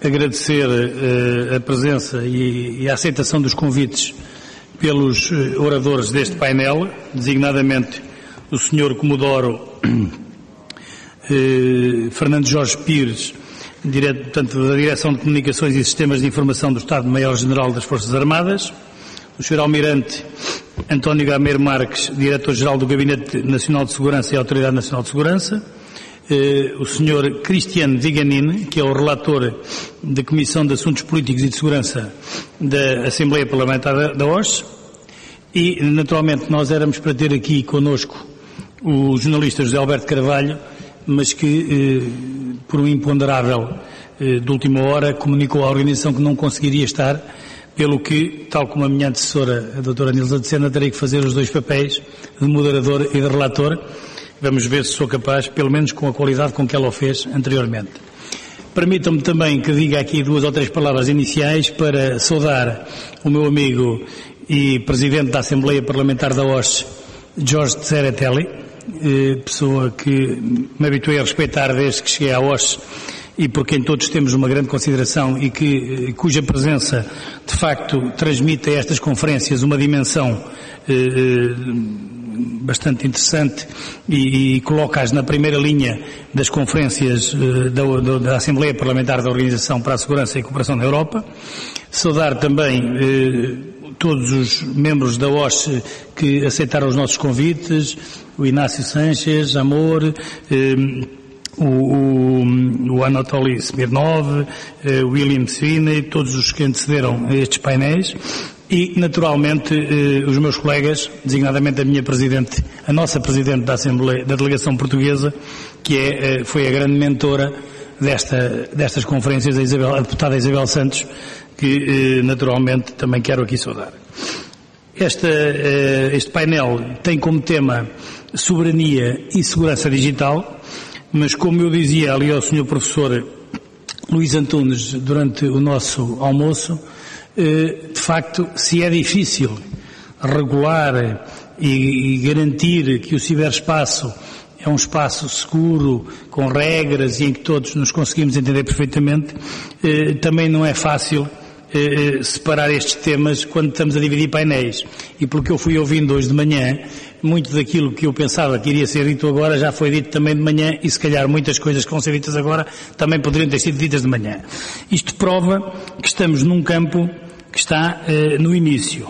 agradecer a presença e a aceitação dos convites pelos oradores deste painel, designadamente o Sr. Comodoro Fernando Jorge Pires, portanto, da Direção de Comunicações e Sistemas de Informação do Estado-Maior-General das Forças Armadas, o Sr. Almirante António Gameiro Marques, Diretor-Geral do Gabinete Nacional de Segurança e Autoridade Nacional de Segurança, o Sr. Cristiano Viganini, que é o relator da Comissão de Assuntos Políticos e de Segurança da Assembleia Parlamentar da OSCE, e naturalmente nós éramos para ter aqui connosco o jornalista José Alberto Carvalho, mas que por um imponderável de última hora comunicou à organização que não conseguiria estar, pelo que, tal como a minha antecessora, a doutora Nilza de Sena, terei que fazer os dois papéis de moderador e de relator. Vamos ver se sou capaz, pelo menos com a qualidade com que ela o fez anteriormente. Permitam-me também que diga aqui 2 ou 3 palavras iniciais para saudar o meu amigo e Presidente da Assembleia Parlamentar da OSCE, Jorge Tsereteli, pessoa que me habituei a respeitar desde que cheguei à OSCE e por quem todos temos uma grande consideração e cuja presença, de facto, transmite a estas conferências uma dimensão bastante interessante e coloca-as na primeira linha das conferências da Assembleia Parlamentar da Organização para a Segurança e Cooperação na Europa. Saudar também todos os membros da OSCE que aceitaram os nossos convites, o Inácio Sanches, Amor, o Anatoly Smirnov, o William Sweeney, todos os que antecederam a estes painéis. E, naturalmente, os meus colegas, designadamente a nossa Presidente da Assembleia, da Delegação Portuguesa, que foi a grande mentora destas conferências, a deputada Isabel Santos, que, naturalmente, também quero aqui saudar. Este painel tem como tema soberania e segurança digital, mas, como eu dizia ali ao Sr. Professor Luís Antunes durante o nosso almoço, de facto, se é difícil regular e garantir que o ciberespaço é um espaço seguro, com regras e em que todos nos conseguimos entender perfeitamente, também não é fácil separar estes temas quando estamos a dividir painéis. E pelo que eu fui ouvindo hoje de manhã, muito daquilo que eu pensava que iria ser dito agora já foi dito também de manhã e se calhar muitas coisas que vão ser ditas agora também poderiam ter sido ditas de manhã. Isto prova que estamos num campo que está no início.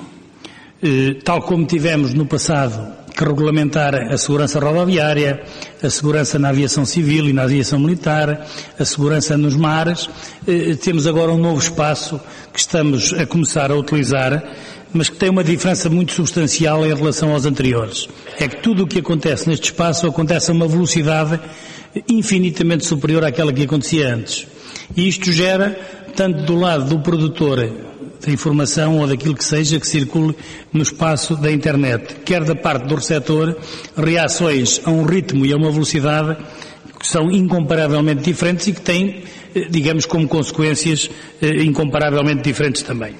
Tal como tivemos no passado que regulamentar a segurança rodoviária, a segurança na aviação civil e na aviação militar, a segurança nos mares, temos agora um novo espaço que estamos a começar a utilizar, mas que tem uma diferença muito substancial em relação aos anteriores. É que tudo o que acontece neste espaço acontece a uma velocidade infinitamente superior àquela que acontecia antes. E isto gera, tanto do lado do produtor da informação ou daquilo que seja que circule no espaço da internet, quer da parte do receptor, reações a um ritmo e a uma velocidade que são incomparavelmente diferentes e que têm, digamos, como consequências incomparavelmente diferentes também.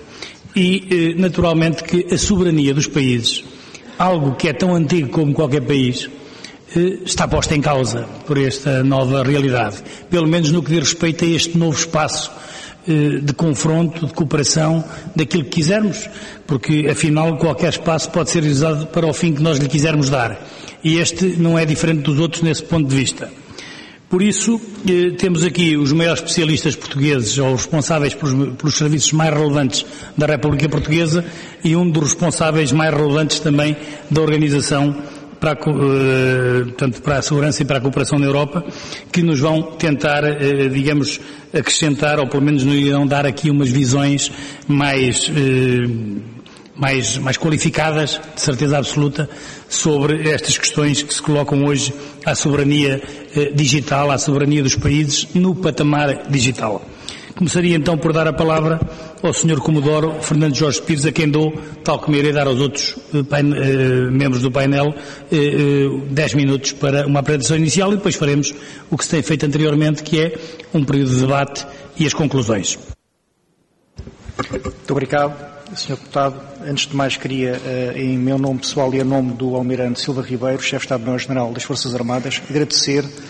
E, naturalmente, que a soberania dos países, algo que é tão antigo como qualquer país, está posta em causa por esta nova realidade, pelo menos no que diz respeito a este novo espaço de confronto, de cooperação, daquilo que quisermos, porque afinal qualquer espaço pode ser usado para o fim que nós lhe quisermos dar. E este não é diferente dos outros nesse ponto de vista. Por isso, temos aqui os maiores especialistas portugueses, ou responsáveis pelos serviços mais relevantes da República Portuguesa e um dos responsáveis mais relevantes também da Organização para a Segurança e para a Cooperação na Europa, que nos vão tentar, digamos, acrescentar, ou pelo menos nos irão dar aqui umas visões mais qualificadas, de certeza absoluta, sobre estas questões que se colocam hoje à soberania digital, à soberania dos países no patamar digital. Começaria então por dar a palavra ao Sr. Comodoro Fernando Jorge Pires, a quem dou, tal como irei dar aos outros membros do painel, 10 minutos para uma apresentação inicial e depois faremos o que se tem feito anteriormente, que é um período de debate e as conclusões. Muito obrigado, Sr. Deputado. Antes de mais, queria, em meu nome pessoal e em nome do Almirante Silva Ribeiro, Chefe de Estado-Maior-General das Forças Armadas, agradecer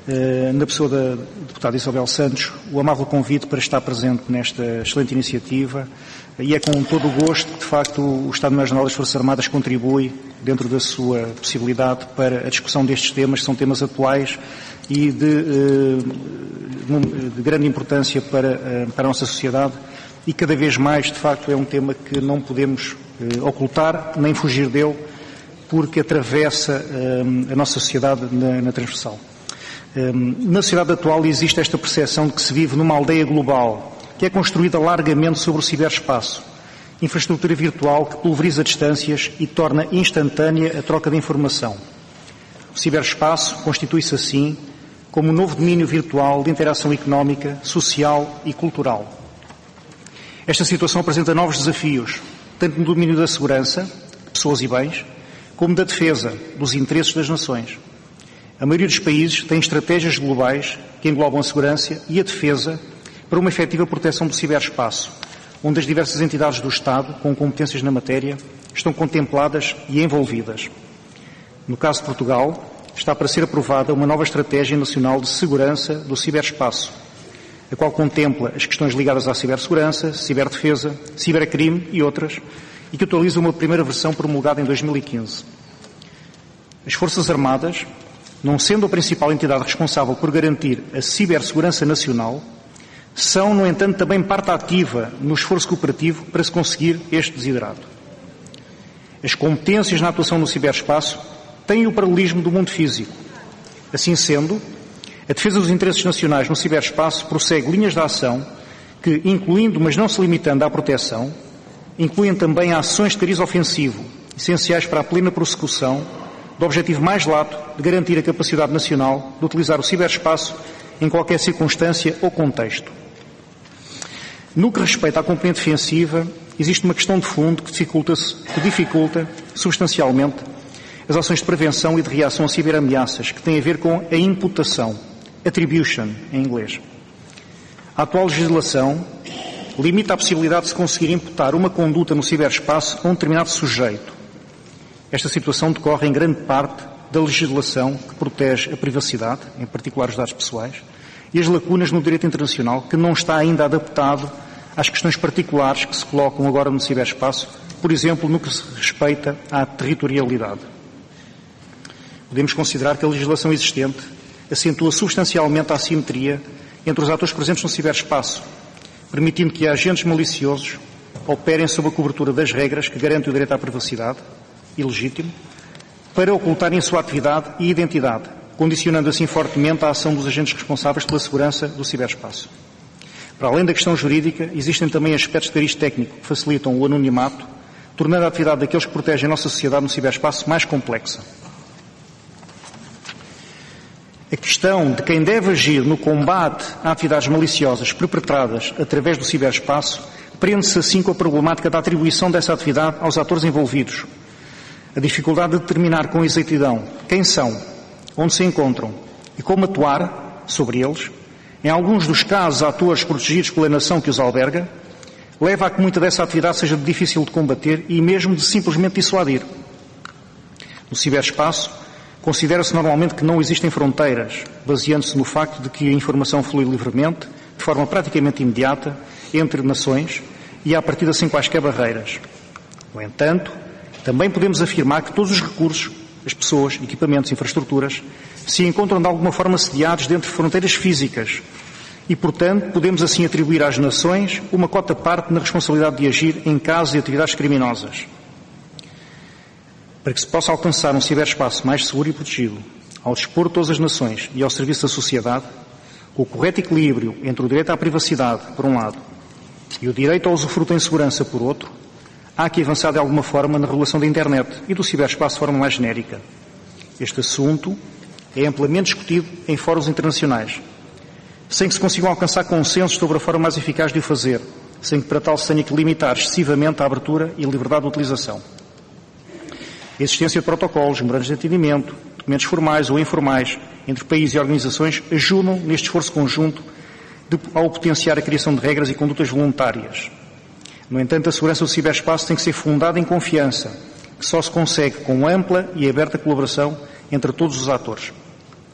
na pessoa da deputada Isabel Santos, o amável convite para estar presente nesta excelente iniciativa, e é com todo o gosto que, de facto, o Estado-Maior-General das Forças Armadas contribui, dentro da sua possibilidade, para a discussão destes temas, que são temas atuais e de grande importância para a nossa sociedade, e cada vez mais, de facto, é um tema que não podemos ocultar nem fugir dele, porque atravessa a nossa sociedade na transversal. Na sociedade atual existe esta percepção de que se vive numa aldeia global, que é construída largamente sobre o ciberespaço, infraestrutura virtual que pulveriza distâncias e torna instantânea a troca de informação. O ciberespaço constitui-se assim como um novo domínio virtual de interação económica, social e cultural. Esta situação apresenta novos desafios, tanto no domínio da segurança, pessoas e bens, como da defesa dos interesses das nações. A maioria dos países tem estratégias globais que englobam a segurança e a defesa para uma efetiva proteção do ciberespaço, onde as diversas entidades do Estado, com competências na matéria, estão contempladas e envolvidas. No caso de Portugal, está para ser aprovada uma nova Estratégia Nacional de Segurança do Ciberespaço, a qual contempla as questões ligadas à cibersegurança, ciberdefesa, cibercrime e outras, e que atualiza uma primeira versão promulgada em 2015. As Forças Armadas, não sendo a principal entidade responsável por garantir a cibersegurança nacional, são, no entanto, também parte ativa no esforço cooperativo para se conseguir este desiderado. As competências na atuação no ciberespaço têm o paralelismo do mundo físico. Assim sendo, a defesa dos interesses nacionais no ciberespaço prossegue linhas de ação que, incluindo, mas não se limitando à proteção, incluem também ações de cariz ofensivo, essenciais para a plena prossecução do objetivo mais lato de garantir a capacidade nacional de utilizar o ciberespaço em qualquer circunstância ou contexto. No que respeita à componente defensiva, existe uma questão de fundo que dificulta substancialmente as ações de prevenção e de reação a ciberameaças, que têm a ver com a imputação, attribution em inglês. A atual legislação limita a possibilidade de se conseguir imputar uma conduta no ciberespaço a um determinado sujeito. Esta situação decorre em grande parte da legislação que protege a privacidade, em particular os dados pessoais, e as lacunas no direito internacional, que não está ainda adaptado às questões particulares que se colocam agora no ciberespaço, por exemplo, no que se respeita à territorialidade. Podemos considerar que a legislação existente acentua substancialmente a assimetria entre os atores presentes no ciberespaço, permitindo que agentes maliciosos operem sob a cobertura das regras que garantem o direito à privacidade, ilegítimo, para ocultarem a sua atividade e identidade, condicionando assim fortemente a ação dos agentes responsáveis pela segurança do ciberespaço. Para além da questão jurídica, existem também aspectos de cariz técnico que facilitam o anonimato, tornando a atividade daqueles que protegem a nossa sociedade no ciberespaço mais complexa. A questão de quem deve agir no combate a atividades maliciosas perpetradas através do ciberespaço prende-se assim com a problemática da atribuição dessa atividade aos atores envolvidos. A dificuldade de determinar com exatidão quem são, onde se encontram e como atuar sobre eles, em alguns dos casos atores protegidos pela nação que os alberga, leva a que muita dessa atividade seja difícil de combater e mesmo de simplesmente dissuadir. No ciberespaço, considera-se normalmente que não existem fronteiras, baseando-se no facto de que a informação flui livremente, de forma praticamente imediata, entre nações e à partida sem quaisquer barreiras. No entanto, também podemos afirmar que todos os recursos, as pessoas, equipamentos, infraestruturas, se encontram de alguma forma sediados dentro de fronteiras físicas e, portanto, podemos assim atribuir às nações uma cota-parte na responsabilidade de agir em casos de atividades criminosas. Para que se possa alcançar um ciberespaço mais seguro e protegido, ao dispor de todas as nações e ao serviço da sociedade, com o correto equilíbrio entre o direito à privacidade, por um lado, e o direito ao usufruto em segurança, por outro, há que avançar de alguma forma na regulação da internet e do ciberespaço de forma mais genérica. Este assunto é amplamente discutido em fóruns internacionais, sem que se consigam alcançar consensos sobre a forma mais eficaz de o fazer, sem que para tal se tenha que limitar excessivamente a abertura e a liberdade de utilização. A existência de protocolos, memorandos de entendimento, documentos formais ou informais entre países e organizações ajudam neste esforço conjunto ao potenciar a criação de regras e condutas voluntárias. No entanto, a segurança do ciberespaço tem que ser fundada em confiança, que só se consegue com ampla e aberta colaboração entre todos os atores.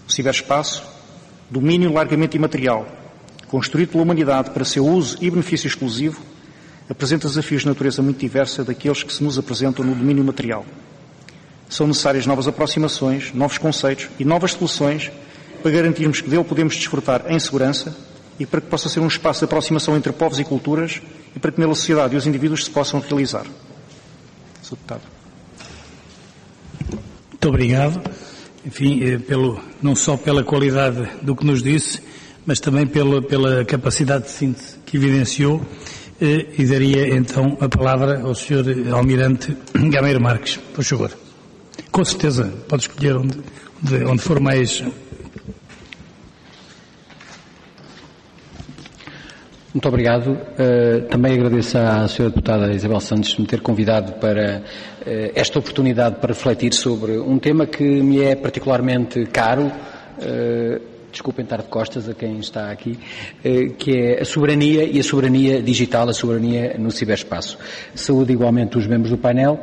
O ciberespaço, domínio largamente imaterial, construído pela humanidade para seu uso e benefício exclusivo, apresenta desafios de natureza muito diversa daqueles que se nos apresentam no domínio material. São necessárias novas aproximações, novos conceitos e novas soluções para garantirmos que dele podemos desfrutar em segurança e para que possa ser um espaço de aproximação entre povos e culturas e para que nele a sociedade e os indivíduos se possam realizar. Sr. Deputado. Muito obrigado. Enfim, não só pela qualidade do que nos disse, mas também pela capacidade de síntese que evidenciou, e daria então a palavra ao Sr. Almirante Gameiro Marques. Por favor. Com certeza, pode escolher onde for mais. Muito obrigado. Também agradeço à Sra. Deputada Isabel Santos me ter convidado para esta oportunidade para refletir sobre um tema que me é particularmente caro, desculpem estar de costas a quem está aqui, que é a soberania e a soberania digital, a soberania no ciberespaço. Saúdo igualmente os membros do painel,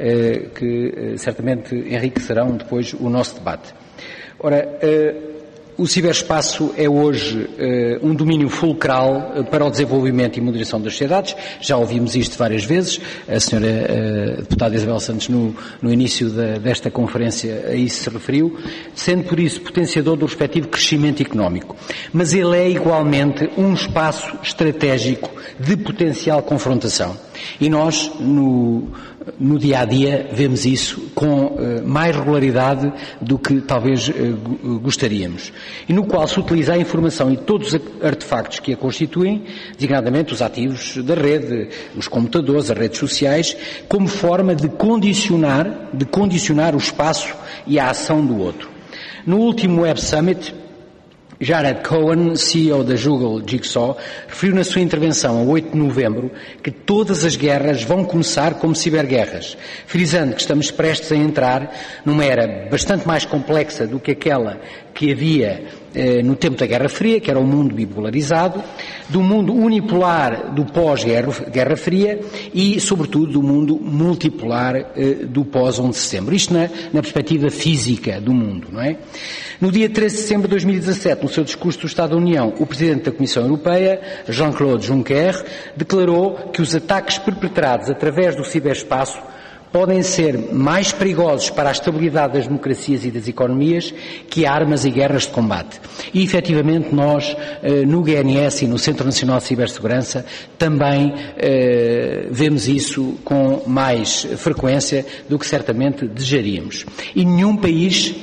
que certamente enriquecerão depois o nosso debate. Ora, o ciberespaço é hoje um domínio fulcral para o desenvolvimento e modernização das sociedades. Já ouvimos isto várias vezes. A senhora deputada Isabel Santos, no início desta conferência, a isso se referiu, sendo por isso potenciador do respectivo crescimento económico. Mas ele é igualmente um espaço estratégico de potencial confrontação. E nós, no dia-a-dia, vemos isso com mais regularidade do que talvez gostaríamos. E no qual se utiliza a informação e todos os artefactos que a constituem, designadamente os ativos da rede, os computadores, as redes sociais, como forma de condicionar o espaço e a ação do outro. No último Web Summit, Jared Cohen, CEO da Google Jigsaw, referiu na sua intervenção a 8 de novembro que todas as guerras vão começar como ciberguerras, frisando que estamos prestes a entrar numa era bastante mais complexa do que aquela que havia no tempo da Guerra Fria, que era o mundo bipolarizado, do mundo unipolar do pós-Guerra Fria e, sobretudo, do mundo multipolar do pós-11 de setembro. Isto na perspectiva física do mundo, não é? No dia 13 de setembro de 2017, no seu discurso do Estado da União, o Presidente da Comissão Europeia, Jean-Claude Juncker, declarou que os ataques perpetrados através do ciberespaço podem ser mais perigosos para a estabilidade das democracias e das economias que armas e guerras de combate. E, efetivamente, nós, no GNS e no Centro Nacional de Cibersegurança, também vemos isso com mais frequência do que certamente desejaríamos. E nenhum país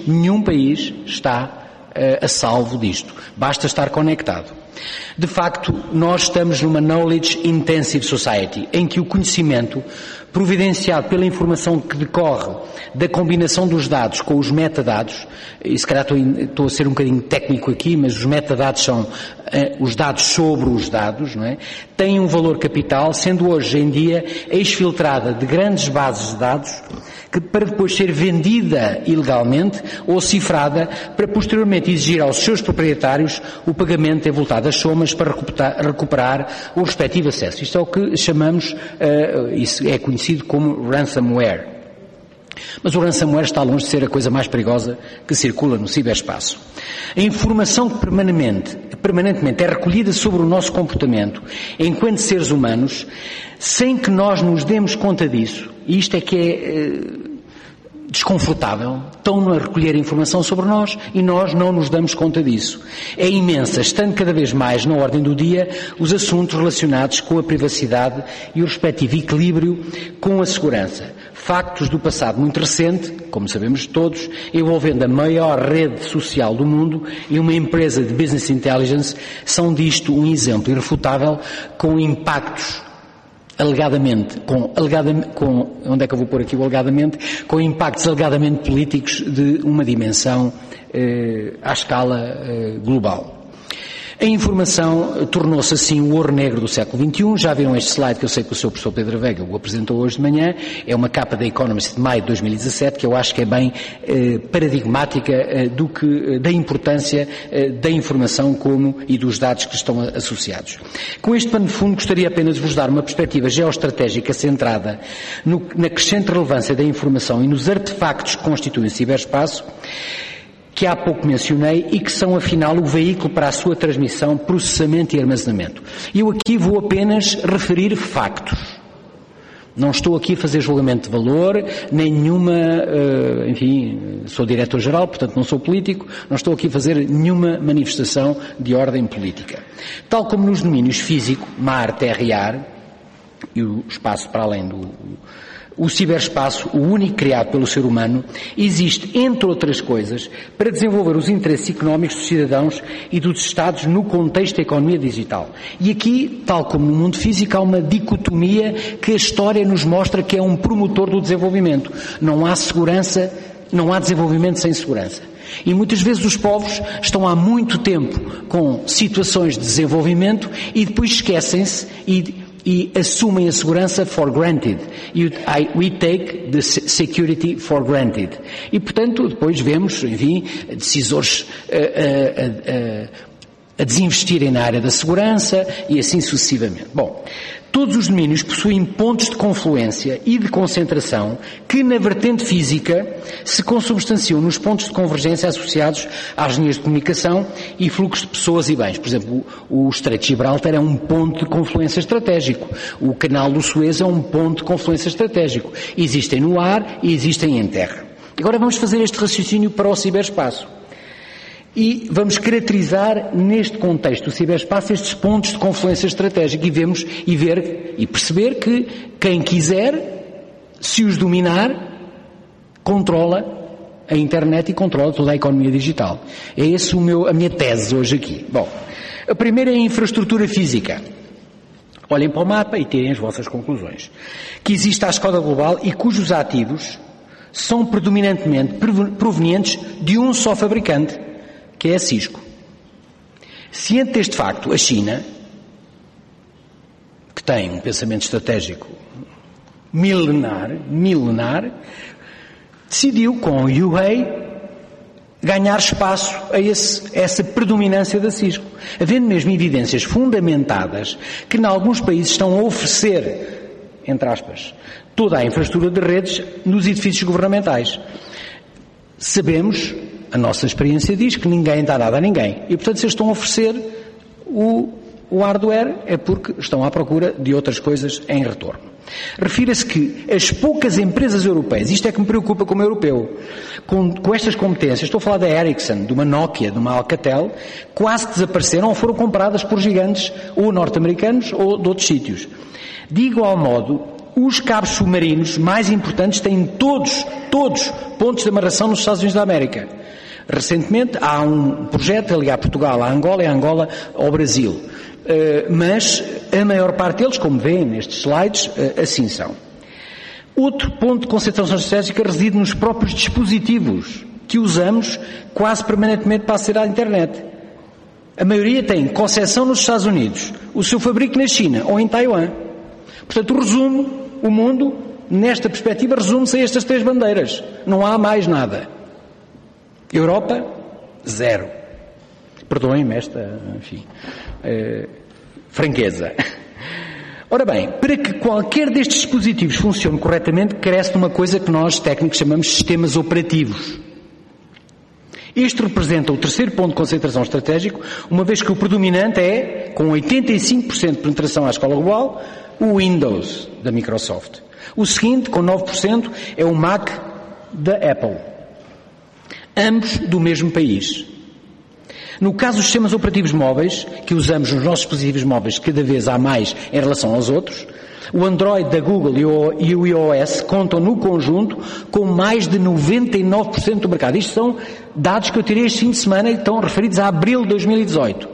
está a salvo disto. Basta estar conectado. De facto, nós estamos numa Knowledge Intensive Society, em que o conhecimento providenciado pela informação que decorre da combinação dos dados com os metadados, e se calhar estou a ser um bocadinho técnico aqui, mas os metadados são os dados sobre os dados, não é? Tem um valor capital, sendo hoje em dia exfiltrada de grandes bases de dados, que para depois ser vendida ilegalmente ou cifrada para posteriormente exigir aos seus proprietários o pagamento avultado das somas para recuperar o respectivo acesso. Isto é o que chamamos, isso é conhecido como ransomware. Mas o ransomware está longe de ser a coisa mais perigosa que circula no ciberespaço. A informação que permanentemente é recolhida sobre o nosso comportamento enquanto seres humanos, sem que nós nos demos conta disso, e isto é que é desconfortável, estão a recolher informação sobre nós e nós não nos damos conta disso. É imensa, estando cada vez mais na ordem do dia os assuntos relacionados com a privacidade e o respectivo equilíbrio com a segurança. Factos do passado muito recente, como sabemos todos, envolvendo a maior rede social do mundo e uma empresa de business intelligence, são disto um exemplo irrefutável com impactos onde é que eu vou pôr aqui o alegadamente, com impactos alegadamente políticos de uma dimensão à escala global. A informação tornou-se assim o ouro negro do século XXI. Já viram este slide que eu sei que o Sr. Professor Pedro Veiga o apresentou hoje de manhã. É uma capa da Economist de maio de 2017 que eu acho que é bem paradigmática da importância da informação e dos dados que estão associados. Com este pano de fundo gostaria apenas de vos dar uma perspectiva geoestratégica centrada na crescente relevância da informação e nos artefactos que constituem o ciberespaço, que há pouco mencionei e que são, afinal, o veículo para a sua transmissão, processamento e armazenamento. Eu aqui vou apenas referir factos. Não estou aqui a fazer julgamento de valor, nem nenhuma, enfim, sou diretor-geral, portanto não sou político, não estou aqui a fazer nenhuma manifestação de ordem política. Tal como nos domínios físico, mar, terra e ar, e o espaço para além o ciberespaço, o único criado pelo ser humano, existe, entre outras coisas, para desenvolver os interesses económicos dos cidadãos e dos Estados no contexto da economia digital. E aqui, tal como no mundo físico, há uma dicotomia que a história nos mostra que é um promotor do desenvolvimento. Não há segurança, não há desenvolvimento sem segurança. E muitas vezes os povos estão há muito tempo com situações de desenvolvimento e depois esquecem-se e assumem a segurança for granted. We take the security for granted. E, portanto, depois vemos, enfim, decisores a desinvestirem na área da segurança e assim sucessivamente. Bom, todos os domínios possuem pontos de confluência e de concentração que, na vertente física, se consubstanciam nos pontos de convergência associados às linhas de comunicação e fluxos de pessoas e bens. Por exemplo, o Estreito de Gibraltar é um ponto de confluência estratégico. O Canal do Suez é um ponto de confluência estratégico. Existem no ar e existem em terra. Agora vamos fazer este raciocínio para o ciberespaço. E vamos caracterizar neste contexto do ciberespaço estes pontos de confluência estratégica e ver e perceber que quem quiser, se os dominar, controla a internet e controla toda a economia digital. É essa a minha tese hoje aqui. Bom, a primeira é a infraestrutura física. Olhem para o mapa e tirem as vossas conclusões. Que existe à escala global e cujos ativos são predominantemente provenientes de um só fabricante, que é a Cisco. Ciente deste facto, a China, que tem um pensamento estratégico milenar, decidiu com o Huawei ganhar espaço a essa predominância da Cisco, havendo mesmo evidências fundamentadas que em alguns países estão a oferecer, entre aspas, toda a infraestrutura de redes nos edifícios governamentais. Sabemos, a nossa experiência diz que ninguém dá nada a ninguém. E, portanto, se eles estão a oferecer o hardware é porque estão à procura de outras coisas em retorno. Refira-se que as poucas empresas europeias, isto é que me preocupa como europeu, com estas competências, estou a falar da Ericsson, de uma Nokia, de uma Alcatel, quase desapareceram ou foram compradas por gigantes ou norte-americanos ou de outros sítios. De igual modo, os cabos submarinos mais importantes têm todos pontos de amarração nos Estados Unidos da América. Recentemente há um projeto a ligar Portugal à Angola e a Angola ao Brasil. Mas a maior parte deles, como veem nestes slides, assim são. Outro ponto de concentração estratégica reside nos próprios dispositivos que usamos quase permanentemente para aceder à internet. A maioria tem concepção nos Estados Unidos, o seu fabrico na China ou em Taiwan. Portanto, o mundo, nesta perspectiva, resume-se a estas três bandeiras. Não há mais nada. Europa, zero. Perdoem-me esta, enfim, franqueza. Ora bem, para que qualquer destes dispositivos funcione corretamente, carece de uma coisa que nós, técnicos, chamamos de sistemas operativos. Este representa o terceiro ponto de concentração estratégico, uma vez que o predominante é, com 85% de penetração à escala global, o Windows da Microsoft. O seguinte, com 9%, é o Mac da Apple. Ambos do mesmo país. No caso dos sistemas operativos móveis, que usamos nos nossos dispositivos móveis cada vez há mais em relação aos outros, o Android da Google e o iOS contam no conjunto com mais de 99% do mercado. Isto são dados que eu tirei este fim de semana e estão referidos a abril de 2018.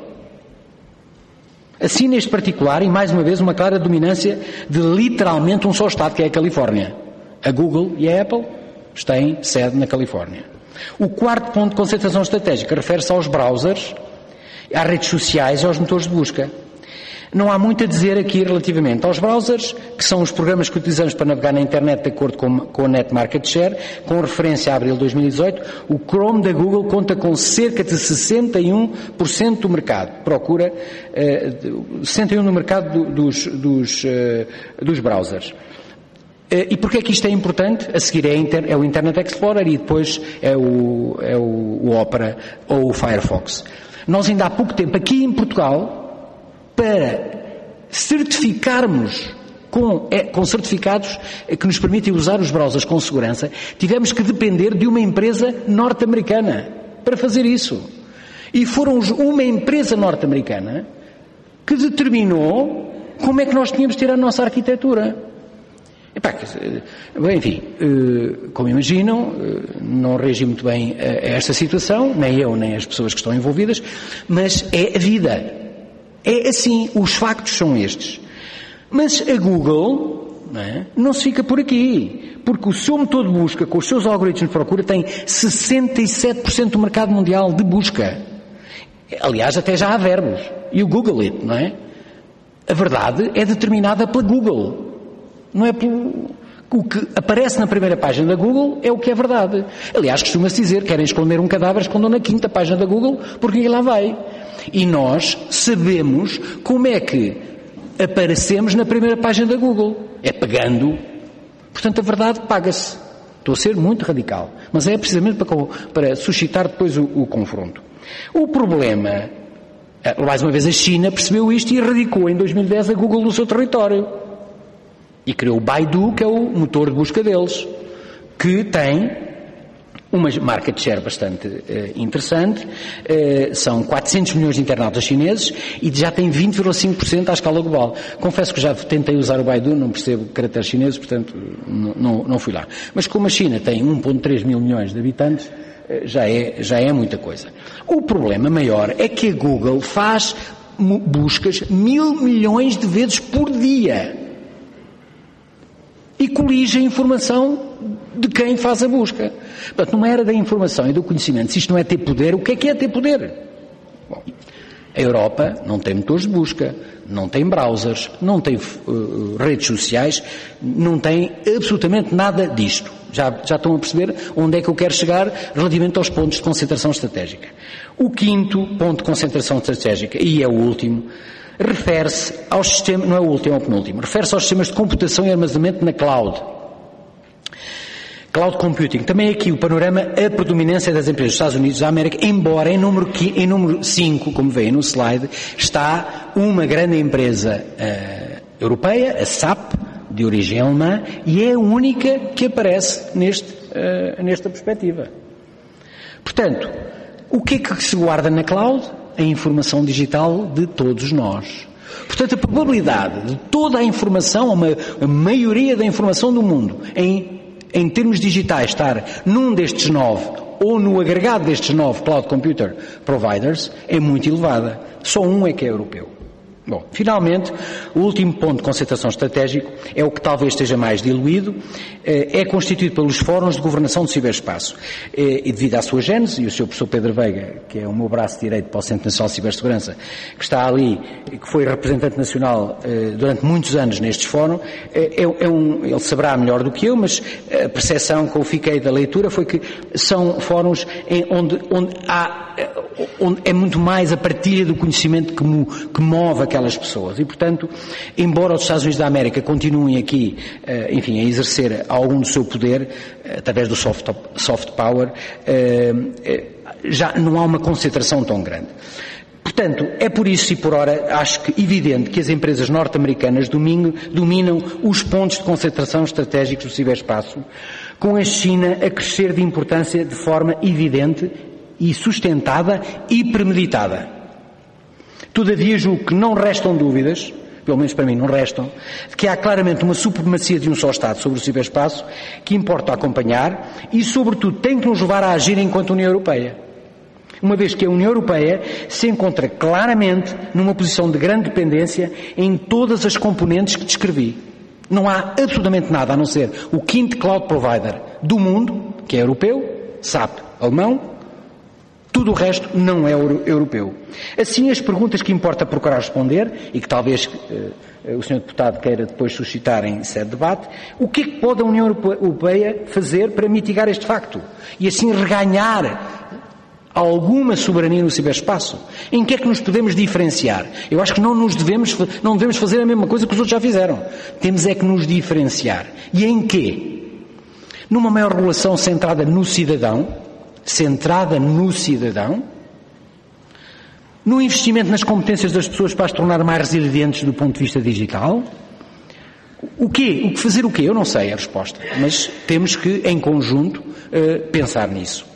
Assim, neste particular, e mais uma vez, uma clara dominância de literalmente um só Estado, que é a Califórnia. A Google e a Apple têm sede na Califórnia. O quarto ponto de concentração estratégica refere-se aos browsers, às redes sociais e aos motores de busca. Não há muito a dizer aqui relativamente aos browsers, que são os programas que utilizamos para navegar na internet de acordo com a Net Market Share, com referência a abril de 2018. O Chrome da Google conta com cerca de 61% do mercado, procura 61% no mercado dos browsers. E porquê é que isto é importante? A seguir é o Internet Explorer e depois é o Opera ou o Firefox. Nós ainda há pouco tempo aqui em Portugal, para certificarmos com certificados que nos permitem usar os browsers com segurança, tivemos que depender de uma empresa norte-americana para fazer isso. E foram uma empresa norte-americana que determinou como é que nós tínhamos de ter a nossa arquitetura. Enfim, como imaginam, não reagi muito bem a esta situação, nem eu, nem as pessoas que estão envolvidas, mas é a vida. É assim, os factos são estes. Mas a Google não se fica por aqui, porque o seu motor de busca, com os seus algoritmos de procura, tem 67% do mercado mundial de busca. Aliás, até já há verbos. E o Google It, não é? A verdade é determinada pela Google. Não é pelo... O que aparece na primeira página da Google é o que é verdade. Aliás, costuma-se dizer, querem esconder um cadáver, escondam na 5ª página da Google, porque lá vai. E nós sabemos como é que aparecemos na primeira página da Google. É pagando. Portanto, a verdade paga-se. Estou a ser muito radical. Mas é precisamente para suscitar depois o confronto. O problema, mais uma vez a China percebeu isto e erradicou em 2010 a Google no seu território. E criou o Baidu, que é o motor de busca deles, que tem uma market share bastante interessante, são 400 milhões de internautas chineses e já tem 20,5% à escala global. Confesso que já tentei usar o Baidu, não percebo caracteres chineses, portanto não fui lá. Mas como a China tem 1,3 mil milhões de habitantes, já é muita coisa. O problema maior é que a Google faz buscas 1.000 milhões de vezes por dia. E colige a informação de quem faz a busca. Portanto, numa era da informação e do conhecimento, se isto não é ter poder, o que é ter poder? Bom, a Europa não tem motores de busca, não tem browsers, não tem redes sociais, não tem absolutamente nada disto. Já estão a perceber onde é que eu quero chegar relativamente aos pontos de concentração estratégica. O 5º ponto de concentração estratégica, e é o último, refere-se aos sistemas, não é o último, é o penúltimo, refere-se aos sistemas de computação e armazenamento na cloud. Cloud computing. Também aqui o panorama, a predominância das empresas dos Estados Unidos da América, embora em número 5, como veem no slide, está uma grande empresa europeia, a SAP, de origem alemã, e é a única que aparece nesta perspectiva. Portanto, o que é que se guarda na cloud? A informação digital de todos nós. Portanto, a probabilidade de toda a informação, a maioria da informação do mundo, em termos digitais, estar num destes 9 ou no agregado destes 9 cloud computer providers é muito elevada. Só um é que é europeu. Bom, finalmente, o último ponto de concentração estratégico é o que talvez esteja mais diluído, é constituído pelos fóruns de governação do ciberespaço. E devido à sua gênese, e o Sr. Professor Pedro Veiga, que é o meu braço direito para o Centro Nacional de Cibersegurança, que está ali, que foi representante nacional durante muitos anos nestes fóruns, ele saberá melhor do que eu, mas a percepção que eu fiquei da leitura foi que são fóruns onde é muito mais a partilha do conhecimento que move aquelas pessoas. E, portanto, embora os Estados Unidos da América continuem aqui, enfim, a exercer algum do seu poder, através do soft power, já não há uma concentração tão grande. Portanto, é por isso e por ora, acho que evidente que as empresas norte-americanas dominam os pontos de concentração estratégicos do ciberespaço, com a China a crescer de importância de forma evidente e sustentada e premeditada. Todavia, julgo que não restam dúvidas, pelo menos para mim não restam, de que há claramente uma supremacia de um só Estado sobre o ciberespaço que importa acompanhar e, sobretudo, tem que nos levar a agir enquanto União Europeia. Uma vez que a União Europeia se encontra claramente numa posição de grande dependência em todas as componentes que descrevi. Não há absolutamente nada a não ser o 5º cloud provider do mundo, que é europeu, SAP, alemão. Tudo o resto não é europeu. Assim, as perguntas que importa procurar responder, e que talvez o Sr. Deputado queira depois suscitar em sede de debate, o que é que pode a União Europeia fazer para mitigar este facto? E assim reganhar alguma soberania no ciberespaço? Em que é que nos podemos diferenciar? Eu acho que não devemos fazer a mesma coisa que os outros já fizeram. Temos é que nos diferenciar. E em quê? Numa maior regulação centrada no cidadão, no investimento nas competências das pessoas para as tornar mais resilientes do ponto de vista digital. O quê? Fazer o quê? Eu não sei a resposta, mas temos que, em conjunto, pensar nisso.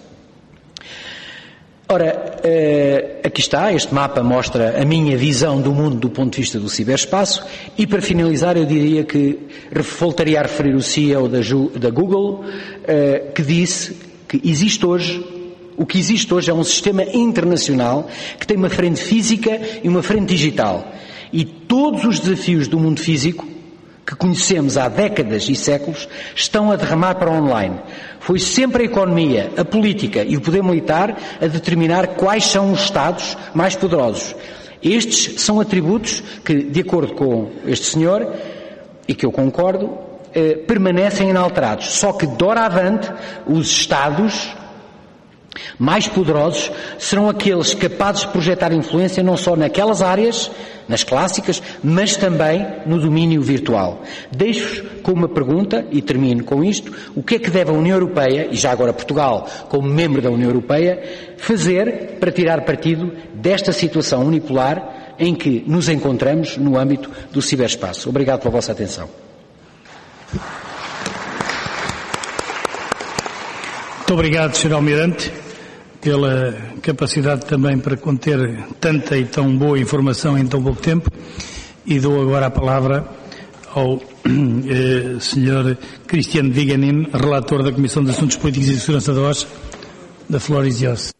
Ora, aqui está, este mapa mostra a minha visão do mundo do ponto de vista do ciberespaço e, para finalizar, eu diria que voltaria a referir o CEO da Google, que disse que o que existe hoje é um sistema internacional que tem uma frente física e uma frente digital. E todos os desafios do mundo físico que conhecemos há décadas e séculos estão a derramar para o online. Foi sempre a economia, a política e o poder militar a determinar quais são os Estados mais poderosos. Estes são atributos que, de acordo com este senhor, e que eu concordo, permanecem inalterados. Só que, doravante, os Estados mais poderosos serão aqueles capazes de projetar influência não só naquelas áreas, nas clássicas, mas também no domínio virtual. Deixo-vos com uma pergunta, e termino com isto: o que é que deve a União Europeia, e já agora Portugal como membro da União Europeia, fazer para tirar partido desta situação unipolar em que nos encontramos no âmbito do ciberespaço? Obrigado pela vossa atenção. Muito obrigado, Sr. Almirante, pela capacidade também para conter tanta e tão boa informação em tão pouco tempo, e dou agora a palavra ao Sr. Cristiano Viganin, relator da Comissão de Assuntos Políticos e de Segurança da OSCE. The floor is yours.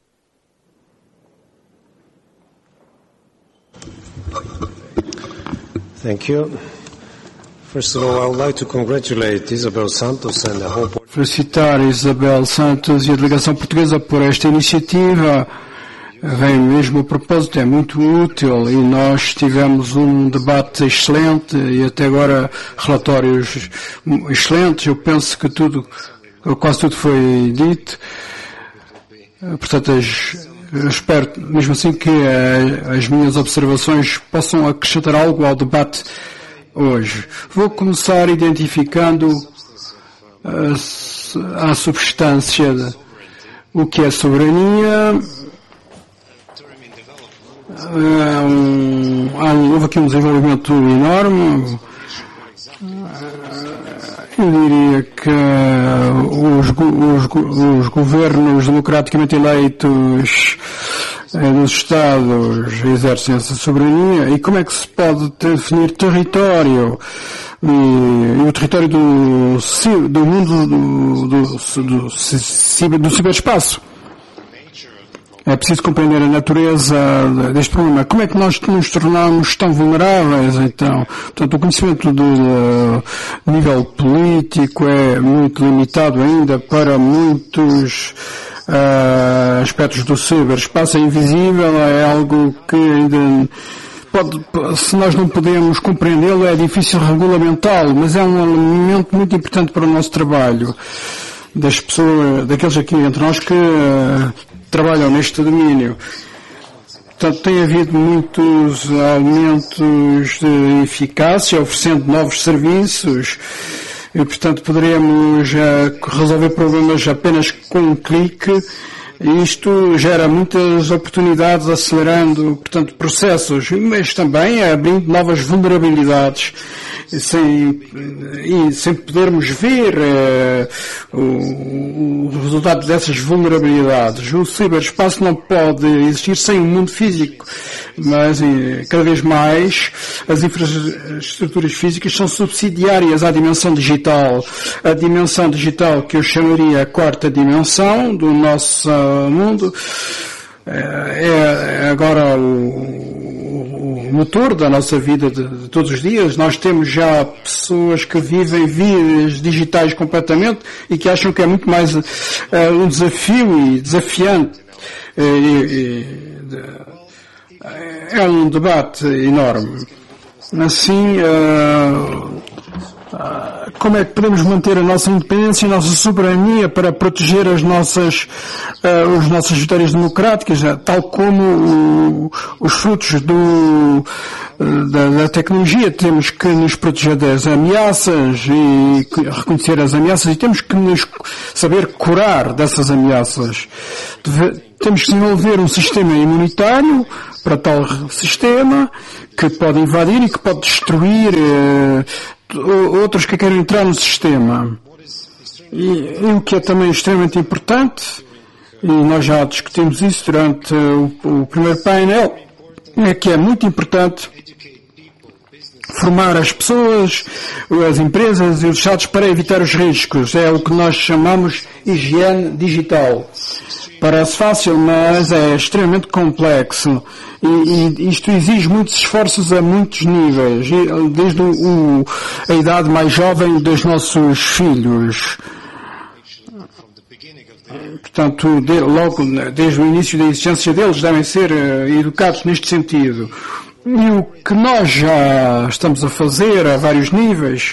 Thank you. First of all, I would like to congratulate Isabel Santos and the whole... Felicitar Isabel Santos e a delegação portuguesa por esta iniciativa. Vem mesmo a propósito, é muito útil, e nós tivemos um debate excelente e até agora relatórios excelentes. Eu penso que quase tudo foi dito. Portanto, eu espero mesmo assim que as minhas observações possam acrescentar algo ao debate hoje. Vou começar identificando a substância de o que é soberania. Houve aqui um desenvolvimento enorme. Eu diria que os governos democraticamente eleitos dos Estados exercem essa soberania. E como é que se pode definir território? E o território do mundo do ciberespaço. É preciso compreender a natureza deste problema. Como é que nós nos tornamos tão vulneráveis, então? Portanto, o conhecimento do nível político é muito limitado ainda para muitos aspectos do ciberespaço. É invisível, é algo que ainda se nós não podemos compreendê-lo, é difícil regulamentá-lo, mas é um elemento muito importante para o nosso trabalho, das pessoas, daqueles aqui entre nós que trabalham neste domínio. Portanto, tem havido muitos aumentos de eficácia, oferecendo novos serviços, e, portanto, poderemos resolver problemas apenas com um clique. Isto gera muitas oportunidades, acelerando, portanto, processos, mas também abrindo novas vulnerabilidades, sem podermos ver o resultado dessas vulnerabilidades. O ciberespaço não pode existir sem o mundo físico, mas cada vez mais as infraestruturas físicas são subsidiárias à dimensão digital. A dimensão digital, que eu chamaria a quarta dimensão do nosso mundo, é agora o motor da nossa vida de todos os dias. Nós temos já pessoas que vivem vidas digitais completamente e que acham que é muito mais um desafio e desafiante. É um debate enorme. Assim, como é que podemos manter a nossa independência e a nossa soberania para proteger as nossas vitórias democráticas, tal como os frutos da tecnologia. Temos que nos proteger das ameaças e reconhecer as ameaças, e temos que nos saber curar dessas ameaças. Temos que desenvolver um sistema imunitário para tal sistema, que pode invadir e que pode destruir outros que querem entrar no sistema. E o que é também extremamente importante, e nós já discutimos isso durante o primeiro painel, é que é muito importante formar as pessoas, as empresas e os Estados para evitar os riscos. É o que nós chamamos higiene digital. Parece fácil, mas é extremamente complexo. E isto exige muitos esforços a muitos níveis, desde a idade mais jovem dos nossos filhos. Portanto, logo desde o início da existência deles devem ser educados neste sentido. E o que nós já estamos a fazer a vários níveis,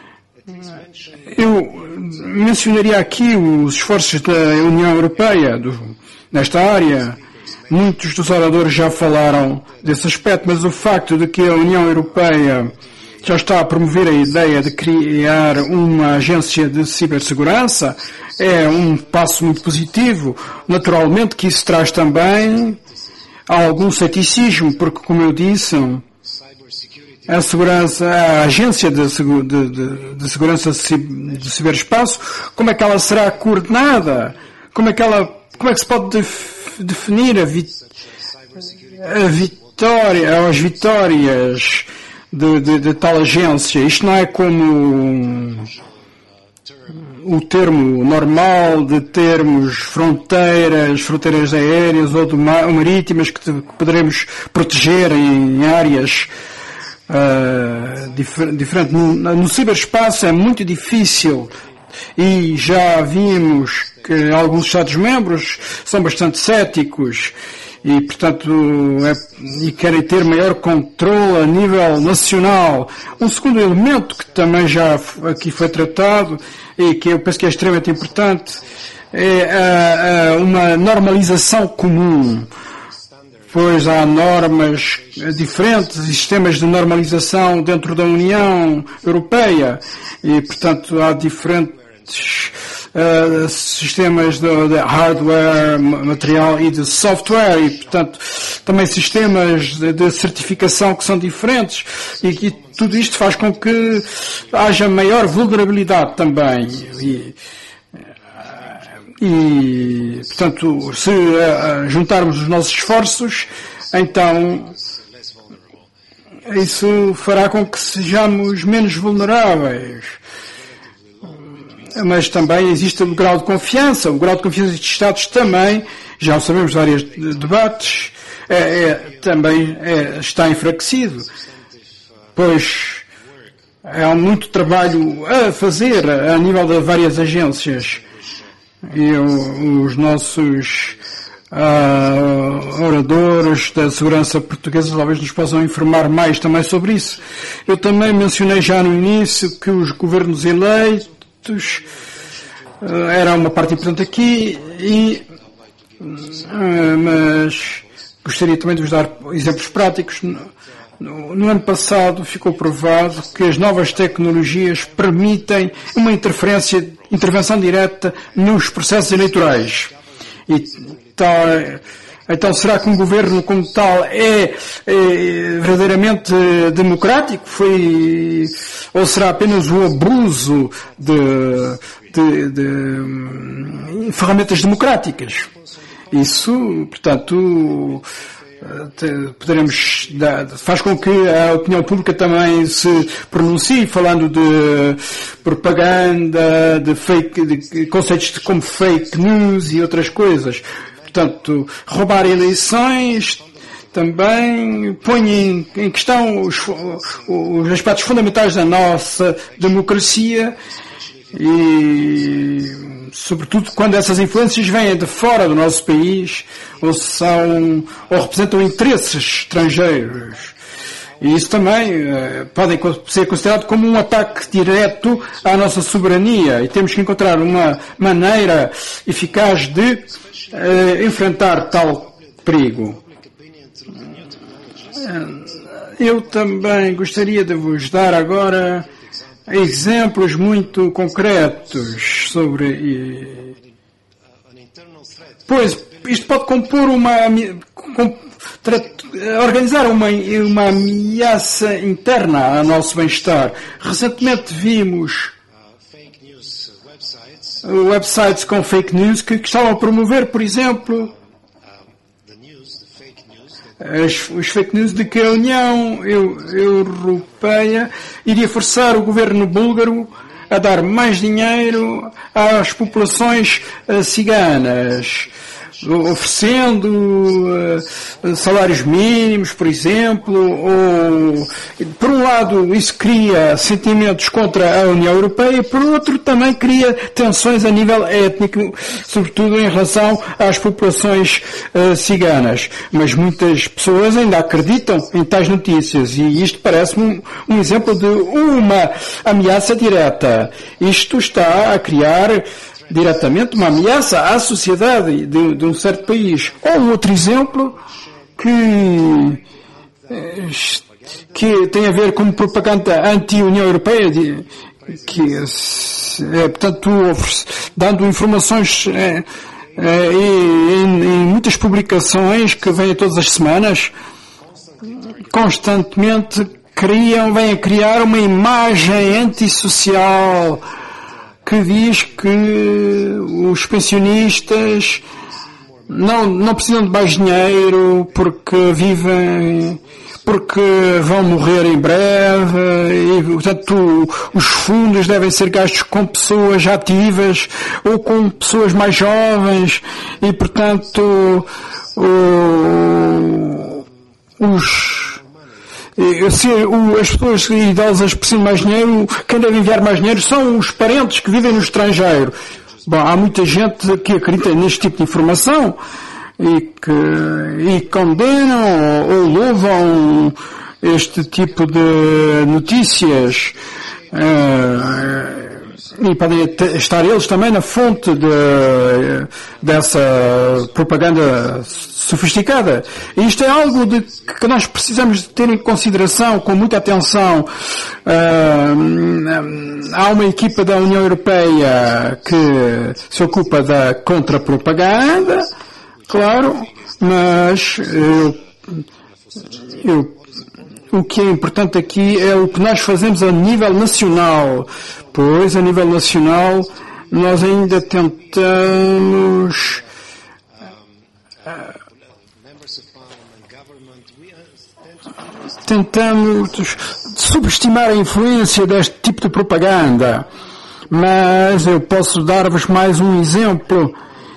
eu mencionaria aqui os esforços da União Europeia nesta área. Muitos dos oradores já falaram desse aspecto, mas o facto de que a União Europeia já está a promover a ideia de criar uma agência de cibersegurança é um passo muito positivo. Naturalmente que isso traz também algum ceticismo, porque, como eu disse, a agência de segurança de ciberespaço, como é que ela será coordenada? Como é que se pode definir as vitórias de tal agência? Isto não é como o termo normal de termos fronteiras aéreas ou marítimas que poderemos proteger em áreas diferentes. No ciberespaço é muito difícil, e já vimos que alguns Estados-membros são bastante céticos e, portanto, e querem ter maior controle a nível nacional. Um segundo elemento que também já aqui foi tratado e que eu penso que é extremamente importante é uma normalização comum, pois há normas diferentes e sistemas de normalização dentro da União Europeia e, portanto, há diferentes sistemas de hardware, material e de software e, portanto, também sistemas de certificação que são diferentes e tudo isto faz com que haja maior vulnerabilidade também. E, portanto, se juntarmos os nossos esforços, então isso fará com que sejamos menos vulneráveis. Mas também existe o grau de confiança. O grau de confiança dos Estados também, já o sabemos, vários debates, também está enfraquecido. Pois há muito trabalho a fazer a nível de várias agências. E os nossos oradores da segurança portuguesa talvez nos possam informar mais também sobre isso. Eu também mencionei já no início que os governos eleitos era uma parte importante aqui, mas gostaria também de vos dar exemplos práticos. No ano passado ficou provado que as novas tecnologias permitem uma intervenção direta nos processos eleitorais. Então será que um governo como tal é verdadeiramente democrático? Ou será apenas o abuso de ferramentas democráticas? Isso, portanto, faz com que a opinião pública também se pronuncie, falando de propaganda, de conceitos como fake news e outras coisas. Portanto, roubar eleições também põe em questão os aspectos fundamentais da nossa democracia e, sobretudo, quando essas influências vêm de fora do nosso país ou representam interesses estrangeiros. E isso também pode ser considerado como um ataque direto à nossa soberania. E temos que encontrar uma maneira eficaz de enfrentar tal perigo. Eu também gostaria de vos dar agora exemplos muito concretos sobre... Pois, isto pode organizar uma ameaça interna ao nosso bem-estar. Recentemente vimos websites com fake news que estavam a promover, por exemplo, os fake news de que a União Europeia iria forçar o governo búlgaro a dar mais dinheiro às populações ciganas, oferecendo salários mínimos, por exemplo, ou, por um lado, isso cria sentimentos contra a União Europeia, por outro, também cria tensões a nível étnico, sobretudo em relação às populações ciganas. Mas muitas pessoas ainda acreditam em tais notícias, e isto parece-me um exemplo de uma ameaça direta. Isto está a criar diretamente uma ameaça à sociedade de um certo país. Ou um outro exemplo que tem a ver com propaganda anti-União Europeia, portanto, dando informações em muitas publicações que vêm todas as semanas, constantemente vêm a criar uma imagem antissocial que diz que os pensionistas não precisam de mais dinheiro porque vão morrer em breve e, portanto, os fundos devem ser gastos com pessoas ativas ou com pessoas mais jovens e, portanto, as pessoas idosas precisam de mais dinheiro, quem deve enviar mais dinheiro são os parentes que vivem no estrangeiro. Bom, há muita gente que acredita neste tipo de informação e condenam ou louvam este tipo de notícias. E podem estar eles também na fonte dessa propaganda sofisticada. E isto é algo que nós precisamos de ter em consideração com muita atenção. Há uma equipa da União Europeia que se ocupa da contra-propaganda, claro, mas o que é importante aqui é o que nós fazemos a nível nacional. Pois, a nível nacional, nós ainda tentamos subestimar a influência deste tipo de propaganda. Mas eu posso dar-vos mais um exemplo.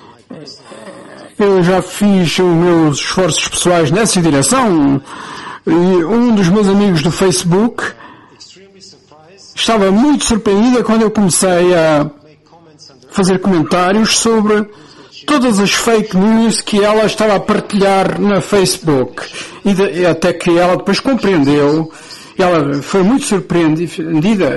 Eu já fiz os meus esforços pessoais nessa direção. E um dos meus amigos do Facebook estava muito surpreendida quando eu comecei a fazer comentários sobre todas as fake news que ela estava a partilhar na Facebook. E até que ela depois compreendeu, ela foi muito surpreendida,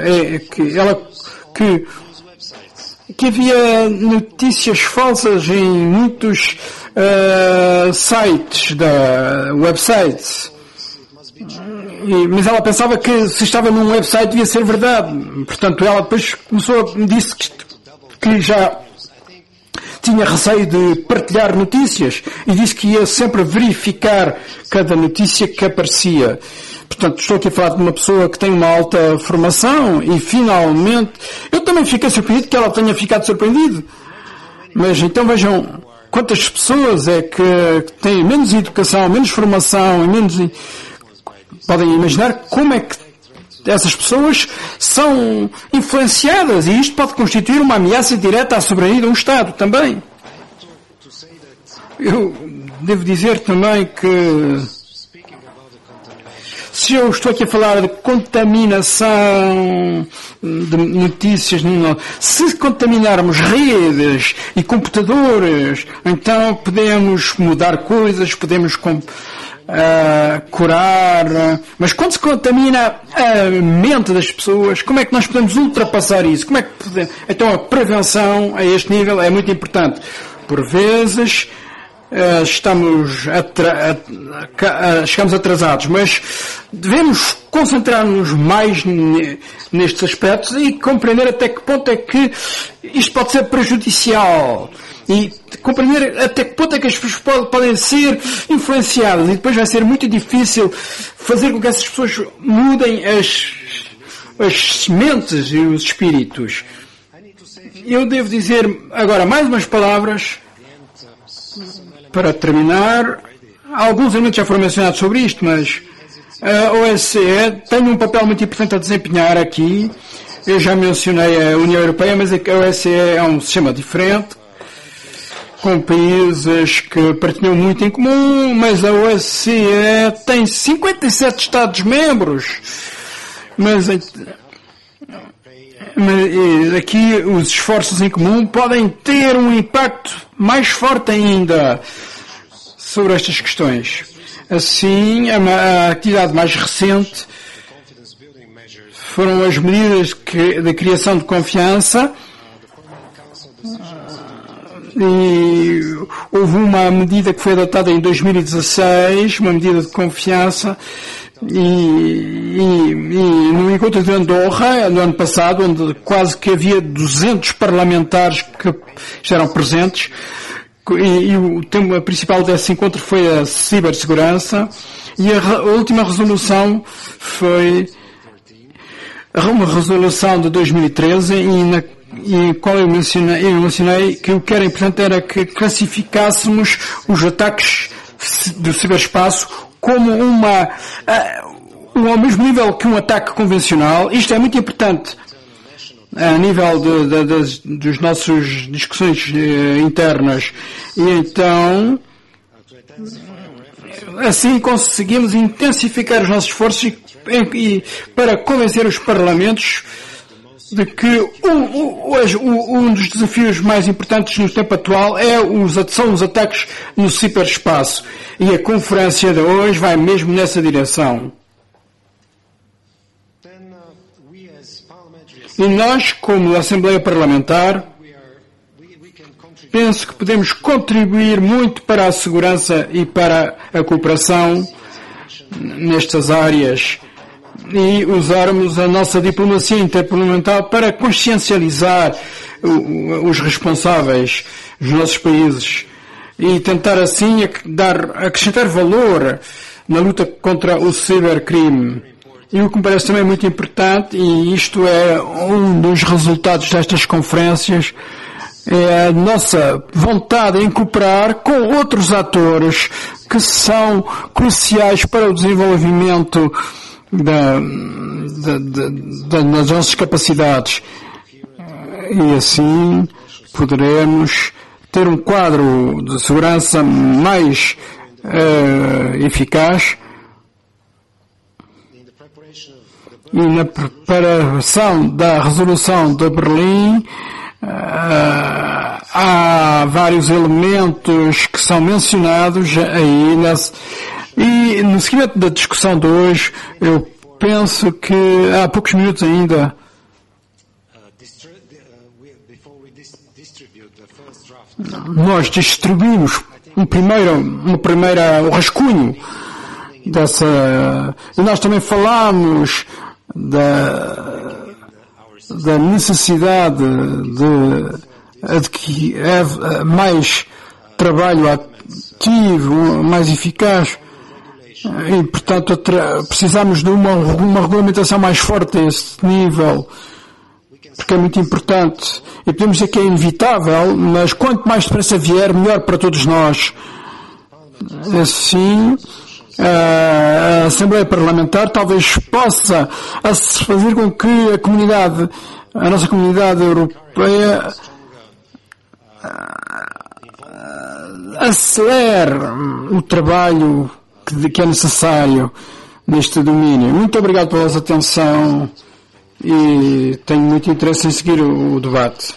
que havia notícias falsas em muitos sites, websites. Mas ela pensava que se estava num website devia ser verdade. Portanto, ela depois disse que já tinha receio de partilhar notícias e disse que ia sempre verificar cada notícia que aparecia. Portanto, estou aqui a falar de uma pessoa que tem uma alta formação e finalmente eu também fiquei surpreendido que ela tenha ficado surpreendida. Mas então vejam quantas pessoas é que têm menos educação, menos formação e menos... Podem imaginar como é que essas pessoas são influenciadas e isto pode constituir uma ameaça direta à soberania de um Estado também. Eu devo dizer também que se eu estou aqui a falar de contaminação de notícias, se contaminarmos redes e computadores, então podemos mudar coisas, podemos curar, mas quando se contamina a mente das pessoas, como é que nós podemos ultrapassar isso? Como é que podemos? Então a prevenção a este nível é muito importante. Por vezes chegamos atrasados, mas devemos concentrar-nos mais nestes aspectos e compreender até que ponto é que isto pode ser prejudicial e compreender até que ponto é que as pessoas podem ser influenciadas, e depois vai ser muito difícil fazer com que essas pessoas mudem as mentes e os espíritos. Eu devo dizer agora mais umas palavras para terminar. Alguns elementos já foram mencionados sobre isto, mas a OSCE tem um papel muito importante a desempenhar aqui. Eu já mencionei a União Europeia, mas a OSCE é um sistema diferente, com países que partilham muito em comum, mas a OSCE tem 57 Estados-membros. Mas aqui os esforços em comum podem ter um impacto mais forte ainda sobre estas questões. Assim, a atividade mais recente foram as medidas de criação de confiança, e houve uma medida que foi adotada em 2016, uma medida de confiança, e no encontro de Andorra, no ano passado, onde quase que havia 200 parlamentares que estiveram presentes, e o tema principal desse encontro foi a cibersegurança, e a última resolução foi uma resolução de 2013, e qual eu mencionei que o que era importante era que classificássemos os ataques do ciberespaço como ao mesmo nível que um ataque convencional. Isto é muito importante a nível dos nossos discussões internas. E então, assim conseguimos intensificar os nossos esforços e para convencer os parlamentos de que um dos desafios mais importantes no tempo atual são os ataques no ciberespaço. E a conferência de hoje vai mesmo nessa direção. E nós, como Assembleia Parlamentar, penso que podemos contribuir muito para a segurança e para a cooperação nestas áreas e usarmos a nossa diplomacia interparlamentar para consciencializar os responsáveis dos nossos países e tentar assim acrescentar valor na luta contra o cibercrime. E o que me parece também muito importante, e isto é um dos resultados destas conferências, é a nossa vontade em cooperar com outros atores que são cruciais para o desenvolvimento das nossas capacidades. E assim poderemos ter um quadro de segurança mais eficaz. E na preparação da resolução de Berlim há vários elementos que são mencionados aí e no seguimento da discussão de hoje eu penso que há poucos minutos ainda nós distribuímos um rascunho dessa, e nós também falamos da necessidade de mais trabalho ativo, mais eficaz, e portanto precisamos de uma regulamentação mais forte a esse nível, porque é muito importante, e podemos dizer que é inevitável, mas quanto mais depressa vier, melhor para todos nós. Assim, a Assembleia Parlamentar talvez possa fazer com que a nossa comunidade europeia acelere o trabalho que é necessário neste domínio. Muito obrigado pela vossa atenção e tenho muito interesse em seguir o debate.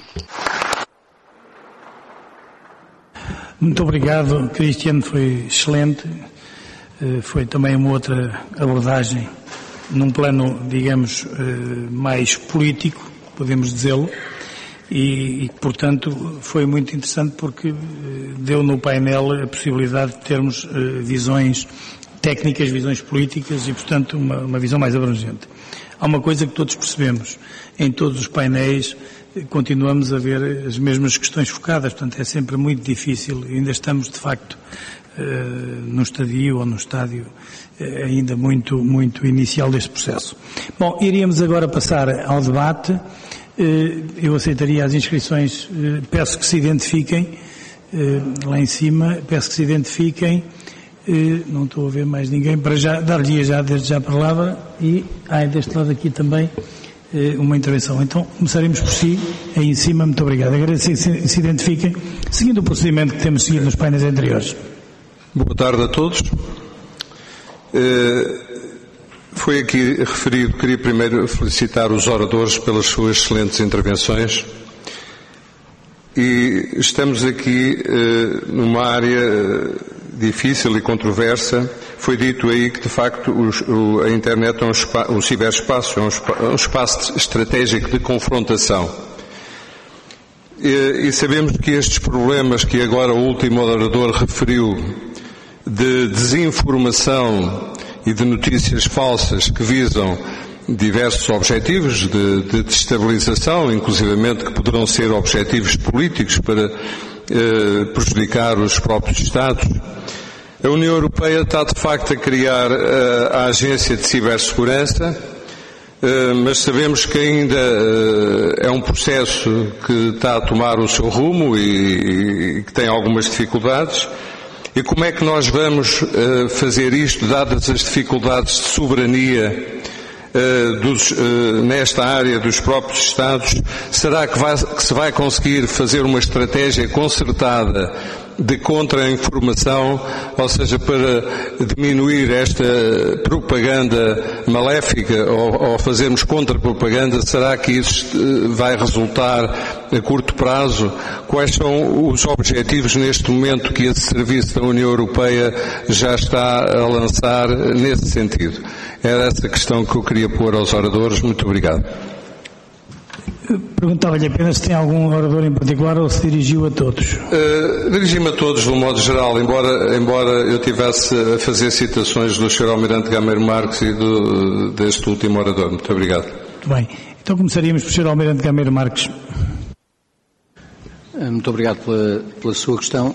Muito obrigado, Cristiano, foi excelente. foi também uma outra abordagem num plano, digamos, mais político, podemos dizê-lo, e, portanto, foi muito interessante porque deu no painel a possibilidade de termos visões técnicas, visões políticas e, portanto, uma visão mais abrangente. Há uma coisa que todos percebemos, em todos os painéis continuamos a ver as mesmas questões focadas, portanto é sempre muito difícil, ainda estamos de facto no estadio ou no estádio ainda muito inicial deste processo. Bom, iríamos agora passar ao debate. Eu aceitaria as inscrições, peço que se identifiquem lá em cima, peço que se identifiquem. Não estou a ver mais ninguém, para já, dar-lhe desde já a palavra e deste lado aqui também uma intervenção. Então começaremos por si, aí em cima, muito obrigado. Agradeço que se identifiquem, seguindo o procedimento que temos seguido nos painéis anteriores. Boa tarde a todos. Foi aqui referido, queria primeiro felicitar os oradores pelas suas excelentes intervenções e estamos aqui numa área difícil e controversa. Foi dito aí que de facto a internet o ciberespaço é um espaço estratégico de confrontação e sabemos que estes problemas que agora o último orador referiu de desinformação e de notícias falsas que visam diversos objetivos de destabilização, inclusivamente que poderão ser objetivos políticos para prejudicar os próprios Estados. A União Europeia está de facto a criar a Agência de Cibersegurança, mas sabemos que ainda é um processo que está a tomar o seu rumo e que tem algumas dificuldades. E como é que nós vamos fazer isto, dadas as dificuldades de soberania nesta área dos próprios Estados? Será que se vai conseguir fazer uma estratégia concertada de contra-informação, ou seja, para diminuir esta propaganda maléfica ou fazermos contra-propaganda? Será que isso vai resultar a curto prazo? Quais são os objetivos neste momento que esse serviço da União Europeia já está a lançar nesse sentido? Era essa questão que eu queria pôr aos oradores. Muito obrigado. Perguntava-lhe apenas se tem algum orador em particular ou se dirigiu a todos. Dirigi-me a todos de um modo geral, embora eu tivesse a fazer citações do Sr. Almirante Gameiro Marques e deste último orador. Muito obrigado. Muito bem. Então começaríamos por Sr. Almirante Gameiro Marques. Muito obrigado pela sua questão.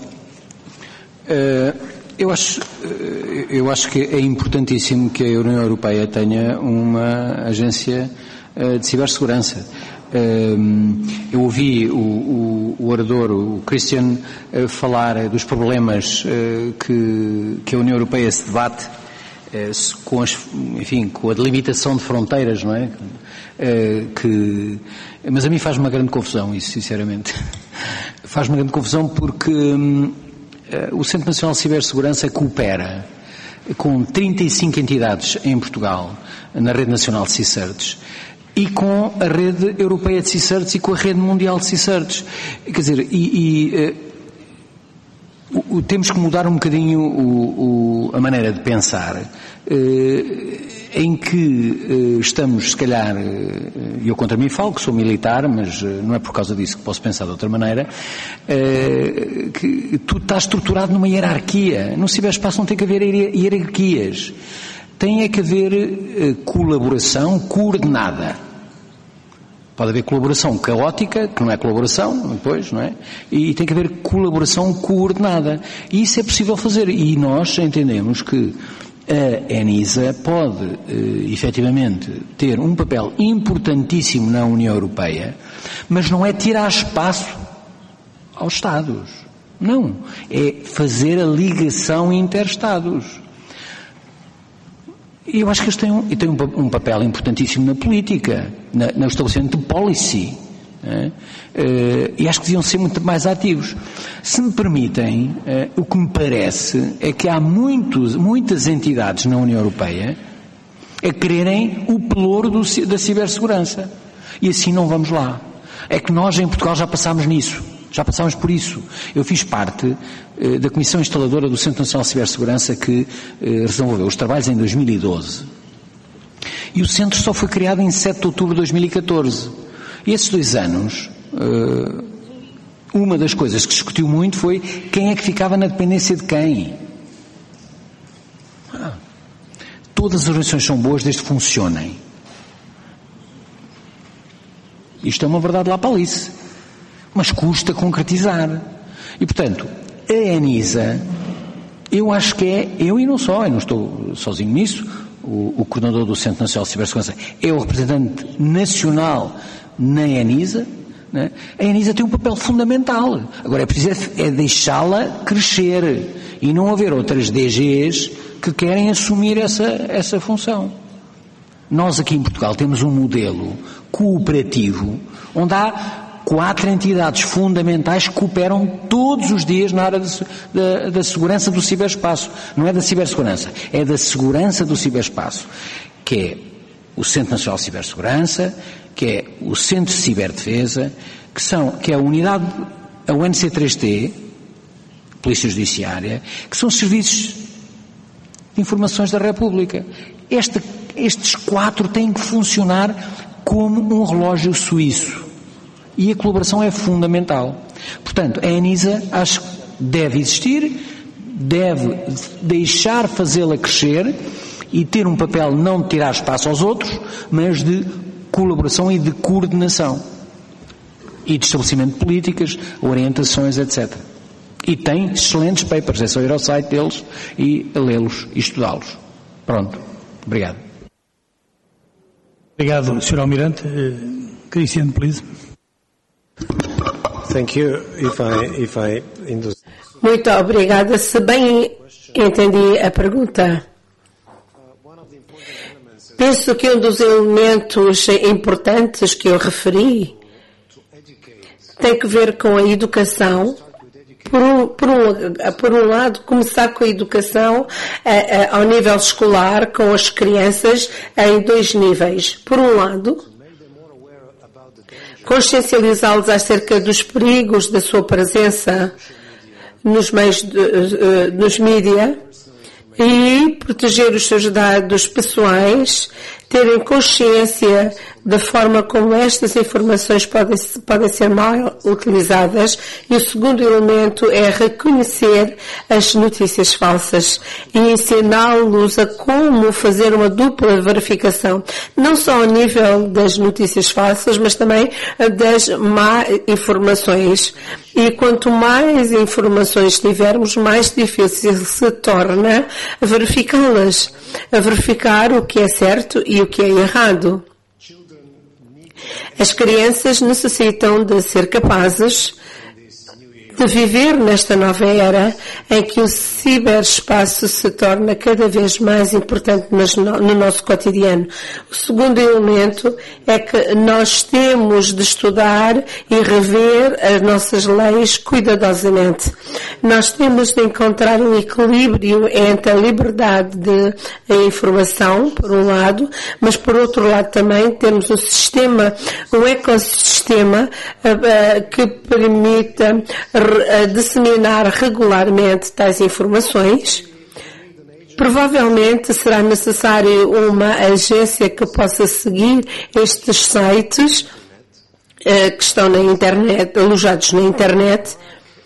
Eu acho que é importantíssimo que a União Europeia tenha uma agência de cibersegurança. Eu ouvi o orador, o Christian, falar dos problemas que a União Europeia se debate com a delimitação de fronteiras, não é? Mas a mim faz uma grande confusão isso, sinceramente. Faz uma grande confusão porque o Centro Nacional de Cibersegurança coopera com 35 entidades em Portugal, na Rede Nacional de CICERTs, e com a Rede Europeia de CICERTs e com a Rede Mundial de CICERTs. Quer dizer, temos que mudar um bocadinho a maneira de pensar, em que estamos, se calhar, e eu contra mim falo que sou militar, mas não é por causa disso que posso pensar de outra maneira, que tudo está estruturado numa hierarquia. No ciberespaço não tem que haver hierarquias. Tem é que haver colaboração coordenada. Pode haver colaboração caótica, que não é colaboração, depois, não é? E tem que haver colaboração coordenada. E isso é possível fazer. E nós entendemos que a ENISA pode, efetivamente, ter um papel importantíssimo na União Europeia, mas não é tirar espaço aos Estados. Não. É fazer a ligação inter-Estados. E eu acho que eles têm um papel importantíssimo na política, no estabelecimento de policy. E acho que deviam ser muito mais ativos. Se me permitem, o que me parece é que há muitas entidades na União Europeia a quererem o pelouro da cibersegurança. E assim não vamos lá. É que nós em Portugal já passámos nisso. Já passámos por isso. Eu fiz parte da Comissão Instaladora do Centro Nacional de Cibersegurança que desenvolveu os trabalhos em 2012. E o centro só foi criado em 7 de outubro de 2014. E esses 2 anos, uma das coisas que se discutiu muito foi quem é que ficava na dependência de quem. Todas as organizações são boas desde que funcionem. Isto é uma verdade lá para Alice. Mas custa concretizar. E, portanto, a ENISA, eu acho que eu e não só, eu não estou sozinho nisso, o coordenador do Centro Nacional de Cibersegurança é o representante nacional na ENISA, né? A ENISA tem um papel fundamental. Agora é preciso deixá-la crescer e não haver outras DGs que querem assumir essa função. Nós aqui em Portugal temos um modelo cooperativo onde há 4 entidades fundamentais que cooperam todos os dias na área da segurança do ciberespaço. Não é da cibersegurança, é da segurança do ciberespaço, que é o Centro Nacional de Cibersegurança, que é o Centro de Ciberdefesa, que é a unidade, a UNC3T, Polícia Judiciária, que são serviços de informações da República. Estes 4 têm que funcionar como um relógio suíço. E a colaboração é fundamental. Portanto, a ENISA acho que deve existir, deve deixar fazê-la crescer e ter um papel não de tirar espaço aos outros, mas de colaboração e de coordenação. E de estabelecimento de políticas, orientações, etc. E tem excelentes papers, é só ir ao site deles e lê-los e estudá-los. Pronto. Obrigado. Obrigado, Sr. Almirante. Cristiano, please. Thank you. Muito obrigada. Se bem entendi a pergunta, penso que um dos elementos importantes que eu referi tem que ver com a educação. Por um lado, começar com a educação ao nível escolar, com as crianças, em 2 níveis. Por um lado, consciencializá-los acerca dos perigos da sua presença nos meios nos mídia e proteger os seus dados pessoais, terem consciência da forma como estas informações podem ser mal utilizadas. E o segundo elemento é reconhecer as notícias falsas e ensiná-los a como fazer uma dupla verificação, não só ao nível das notícias falsas, mas também das má informações. E quanto mais informações tivermos, mais difícil se torna verificá-las, a verificar o que é certo e o que é errado. As crianças necessitam de ser capazes de viver nesta nova era em que o ciberespaço se torna cada vez mais importante no nosso cotidiano. O segundo elemento é que nós temos de estudar e rever as nossas leis cuidadosamente. Nós temos de encontrar um equilíbrio entre a liberdade de informação, por um lado, mas por outro lado também temos um ecossistema que permita disseminar regularmente tais informações. Provavelmente será necessário uma agência que possa seguir estes sites que estão na internet, alojados na internet,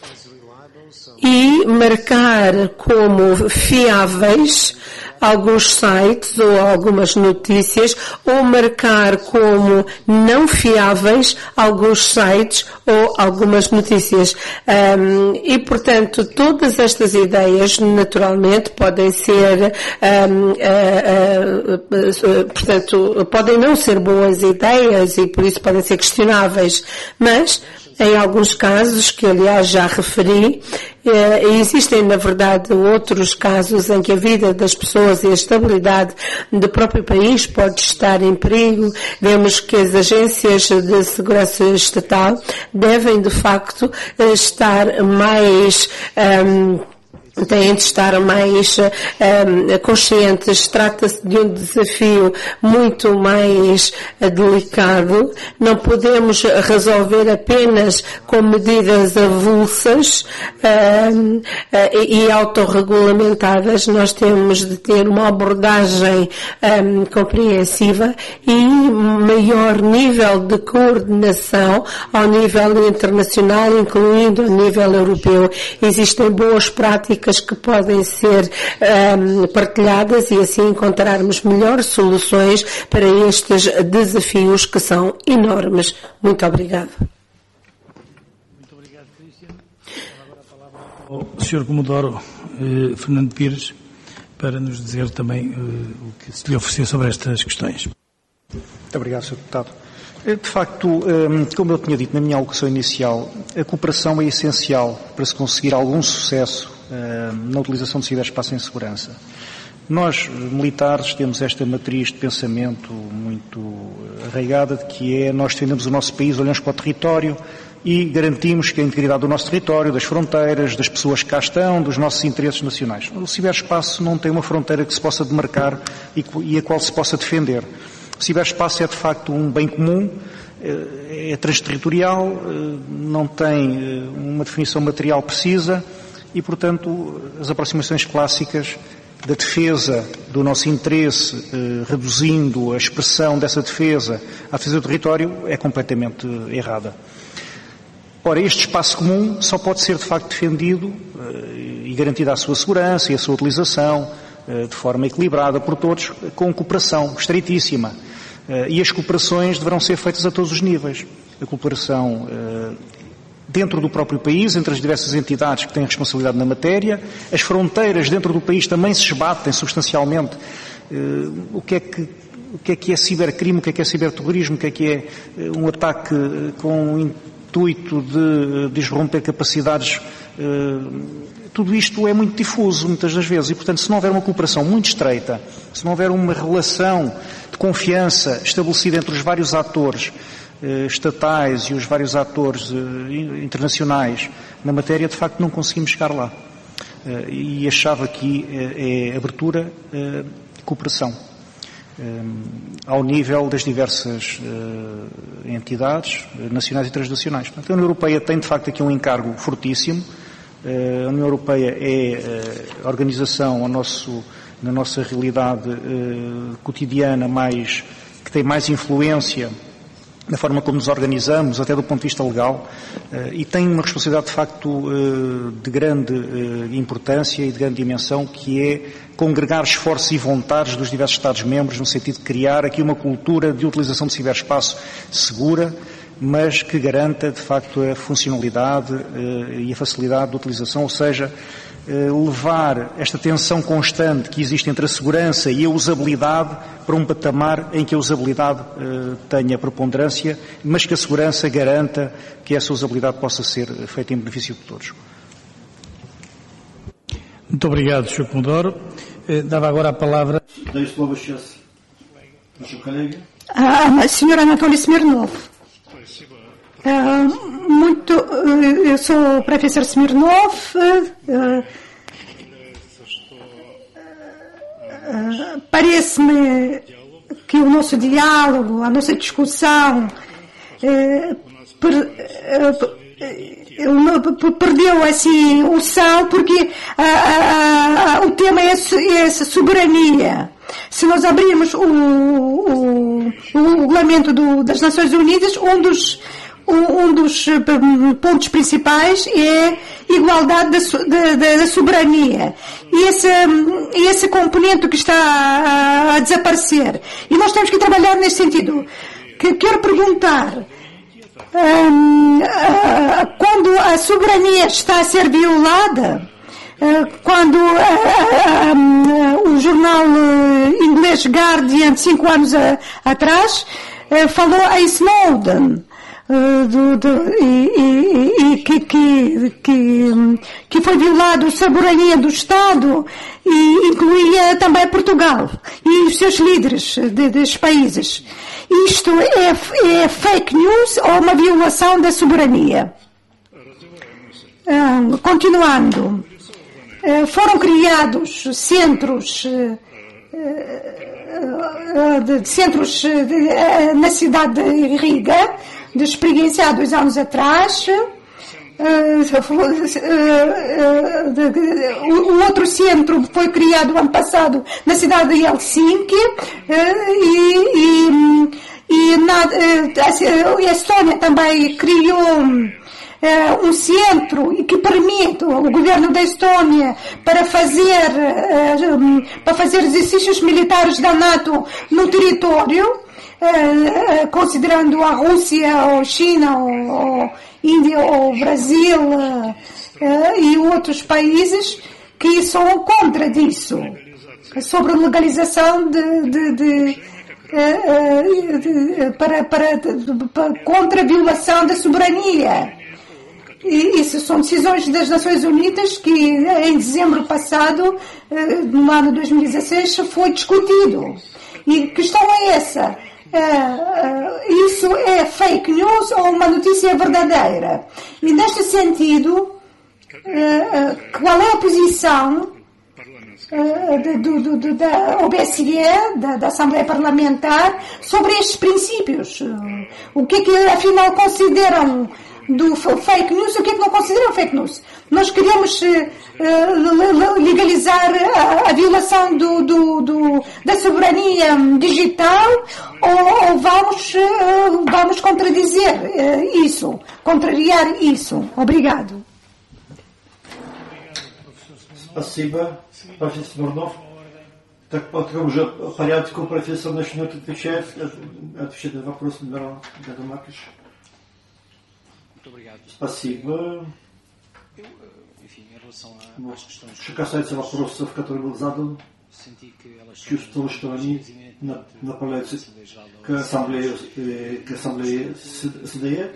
e marcar como fiáveis alguns sites ou algumas notícias, ou marcar como não fiáveis alguns sites ou algumas notícias. E, portanto, todas estas ideias, naturalmente, podem ser, portanto, podem não ser boas ideias e, por isso, podem ser questionáveis, mas em alguns casos, que aliás já referi, existem na verdade outros casos em que a vida das pessoas e a estabilidade do próprio país pode estar em perigo. Vemos que as agências de segurança estatal devem de facto estar mais têm de estar mais conscientes. Trata-se de um desafio muito mais delicado. Não podemos resolver apenas com medidas avulsas e autorregulamentadas. Nós temos de ter uma abordagem compreensiva e maior nível de coordenação ao nível internacional, incluindo ao nível europeu. Existem boas práticas que podem ser partilhadas e assim encontrarmos melhores soluções para estes desafios que são enormes. Muito obrigado. Muito obrigado, Cristian. Agora a palavra ao Sr. Comodoro Fernando Pires para nos dizer também o que se lhe ofereceu sobre estas questões. Muito obrigado, Sr. Deputado. De facto, como eu tinha dito na minha alocução inicial, a cooperação é essencial para se conseguir algum sucesso na utilização do ciberespaço em segurança. Nós, militares, temos esta matriz de pensamento muito arraigada de que nós defendemos o nosso país, olhamos para o território e garantimos que a integridade do nosso território, das fronteiras, das pessoas que cá estão, dos nossos interesses nacionais. O ciberespaço não tem uma fronteira que se possa demarcar e a qual se possa defender. O ciberespaço é, de facto, um bem comum, é transterritorial, não tem uma definição material precisa e, portanto, as aproximações clássicas da defesa do nosso interesse, reduzindo a expressão dessa defesa à defesa do território, é completamente errada. Ora, este espaço comum só pode ser, de facto, defendido e garantida a sua segurança e a sua utilização de forma equilibrada por todos, com cooperação estreitíssima. E as cooperações deverão ser feitas a todos os níveis. A cooperação dentro do próprio país, entre as diversas entidades que têm responsabilidade na matéria. As fronteiras dentro do país também se esbatem substancialmente. O que é cibercrime, o que é ciberterrorismo, o que é um ataque com o intuito de desromper capacidades. Tudo isto é muito difuso, muitas das vezes, e, portanto, se não houver uma cooperação muito estreita, se não houver uma relação de confiança estabelecida entre os vários atores estatais e os vários atores internacionais na matéria, de facto não conseguimos chegar lá. E a chave aqui é abertura e cooperação ao nível das diversas entidades nacionais e transnacionais. Portanto, a União Europeia tem, de facto, aqui um encargo fortíssimo. A União Europeia é a organização na nossa realidade cotidiana que tem mais influência na forma como nos organizamos, até do ponto de vista legal, e tem uma responsabilidade, de facto, de grande importância e de grande dimensão, que é congregar esforços e vontades dos diversos Estados-membros, no sentido de criar aqui uma cultura de utilização do ciberespaço segura, mas que garanta, de facto, a funcionalidade e a facilidade de utilização, ou seja, levar esta tensão constante que existe entre a segurança e a usabilidade para um patamar em que a usabilidade tenha preponderância, mas que a segurança garanta que essa usabilidade possa ser feita em benefício de todos. Muito obrigado, Sr. Comodoro. Dava agora a palavra. Senhor Anatoly Smirnov. Eu sou o professor Smirnov. Parece-me que o nosso diálogo, a nossa discussão perdeu assim o sal, porque o tema é essa soberania. Se nós abrirmos o regulamento das Nações Unidas, um dos pontos principais é a igualdade da soberania. E esse componente que está a desaparecer. E nós temos que trabalhar nesse sentido. Quero perguntar, quando a soberania está a ser violada, quando o jornal inglês Guardian, 5 anos atrás, falou a Snowden, que foi violado a soberania do Estado e incluía também Portugal e os seus líderes desses países. Isto é fake news ou uma violação da soberania? Continuando. foram criados centros na cidade de Riga, de experiência há 2 anos atrás. O outro centro foi criado ano passado na cidade de Helsinki a Estónia também criou um centro que permite o governo da Estónia para fazer exercícios militares da NATO no território, considerando a Rússia ou China ou Índia ou Brasil e outros países que são contra disso, sobre a legalização contra a violação da soberania. E isso são decisões das Nações Unidas que em dezembro passado, no ano 2016, foi discutido. E a questão é essa. Isso é fake news ou uma notícia verdadeira? E neste sentido, qual é a posição da OBSE, da Assembleia Parlamentar, sobre estes princípios? O que é que afinal consideram do fake news e o que é que não consideram fake news? Nós queremos legalizar a violação da soberania digital ou vamos contradizer isso, contrariar isso? Obrigado. Спасибо, профессор Смирнов. Так пока уже по порядку профессор начнет отвечать на вопрос номер Маркиш. Спасибо. Что касается вопросов, которые был задан, чувствовал, что они направляются к ассамблее СДЕ.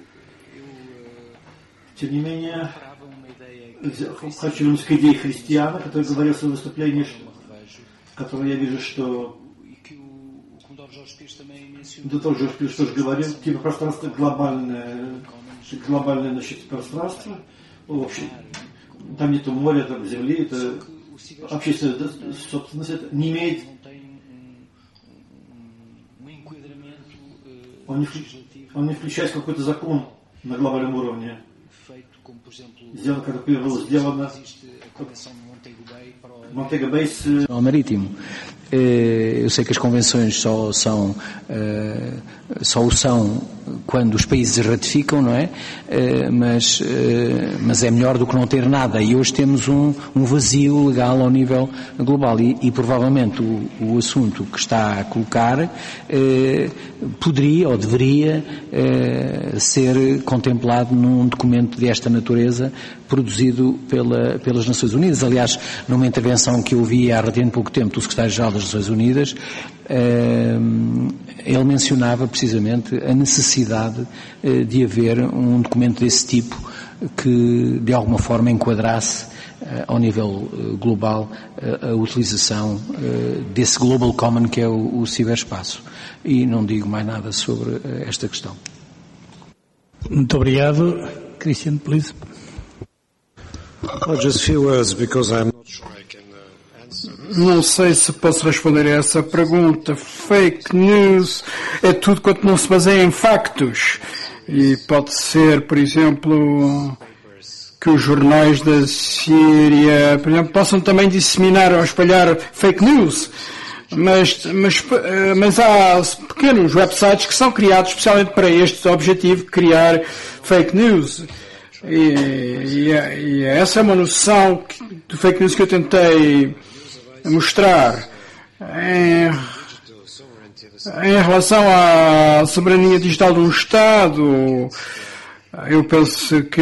Тем не менее, хочу вернуться к идее христиана, который говорил в своем выступлении, которое я вижу, что доктор Джордж Пирс тоже говорил, типа пространство глобальное значит, пространство, вообще, там нету моря, там земли, это общественная собственность, это не имеет, он не включает какой-то закон на глобальном уровне. Сделано, как было сделано Montego Bay ao marítimo. Eu sei que as convenções só o são quando os países ratificam, não é? Mas é melhor do que não ter nada. E hoje temos um vazio legal ao nível global. E provavelmente o assunto que está a colocar poderia ou deveria ser contemplado num documento desta natureza produzido pelas Nações Unidas. Aliás, numa intervenção que eu vi há relativamente pouco tempo do Secretário-Geral das Nações Unidas, ele mencionava precisamente a necessidade de haver um documento desse tipo que de alguma forma enquadrasse ao nível global a utilização desse global common que é o ciberespaço. E não digo mais nada sobre esta questão. Muito obrigado. Christian, please. Well, just a few words because I'm not sure I can answer. Não sei se posso responder a essa pergunta. Fake news é tudo quanto não se baseia em factos. E pode ser, por exemplo, que os jornais da Síria, por exemplo, possam também disseminar ou espalhar fake news. Mas há pequenos websites que são criados especialmente para este objetivo, criar fake news. E essa é uma noção do fake news que eu tentei mostrar. Em relação à soberania digital de um Estado, eu penso que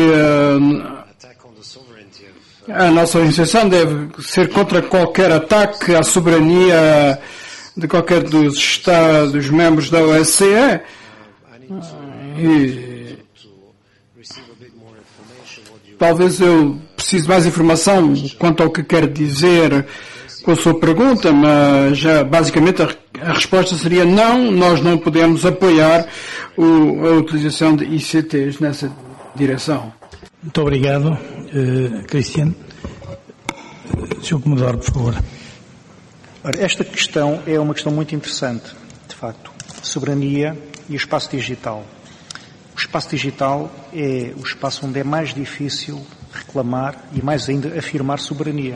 a nossa organização deve ser contra qualquer ataque à soberania de qualquer dos Estados membros da OSCE. Talvez eu precise mais informação quanto ao que quer dizer com a sua pergunta, mas basicamente a resposta seria não, nós não podemos apoiar a utilização de ICTs nessa direção. Muito obrigado, Cristiano. Sr. Comodoro, por favor. Ora, esta questão é uma questão muito interessante, de facto. Soberania e o espaço digital. O espaço digital é o espaço onde é mais difícil reclamar e mais ainda afirmar soberania.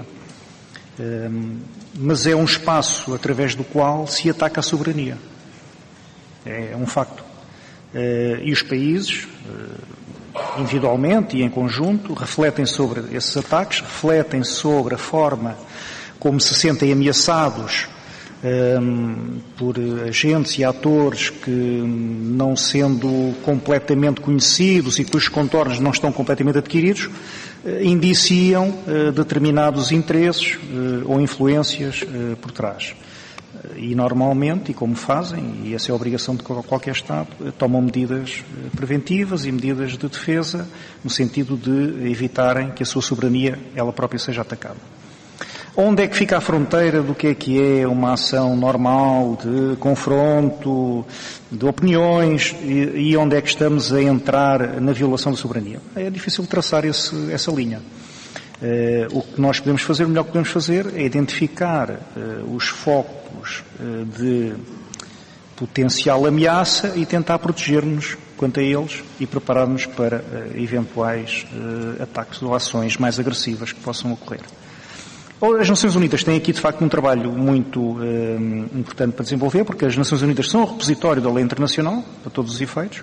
Mas é um espaço através do qual se ataca a soberania. É um facto. E os países, individualmente e em conjunto, refletem sobre esses ataques, refletem sobre a forma como se sentem ameaçados por agentes e atores que, não sendo completamente conhecidos e cujos contornos não estão completamente adquiridos, indiciam determinados interesses ou influências por trás. E normalmente, e como fazem, e essa é a obrigação de qualquer Estado, tomam medidas preventivas e medidas de defesa no sentido de evitarem que a sua soberania ela própria seja atacada. Onde é que fica a fronteira do que é uma ação normal de confronto, de opiniões, e onde é que estamos a entrar na violação da soberania? É difícil traçar essa linha. O que nós podemos fazer, o melhor que podemos fazer, é identificar os focos de potencial ameaça e tentar proteger-nos quanto a eles e preparar-nos para eventuais ataques ou ações mais agressivas que possam ocorrer. As Nações Unidas têm aqui, de facto, um trabalho muito importante para desenvolver, porque as Nações Unidas são o repositório da lei internacional, para todos os efeitos,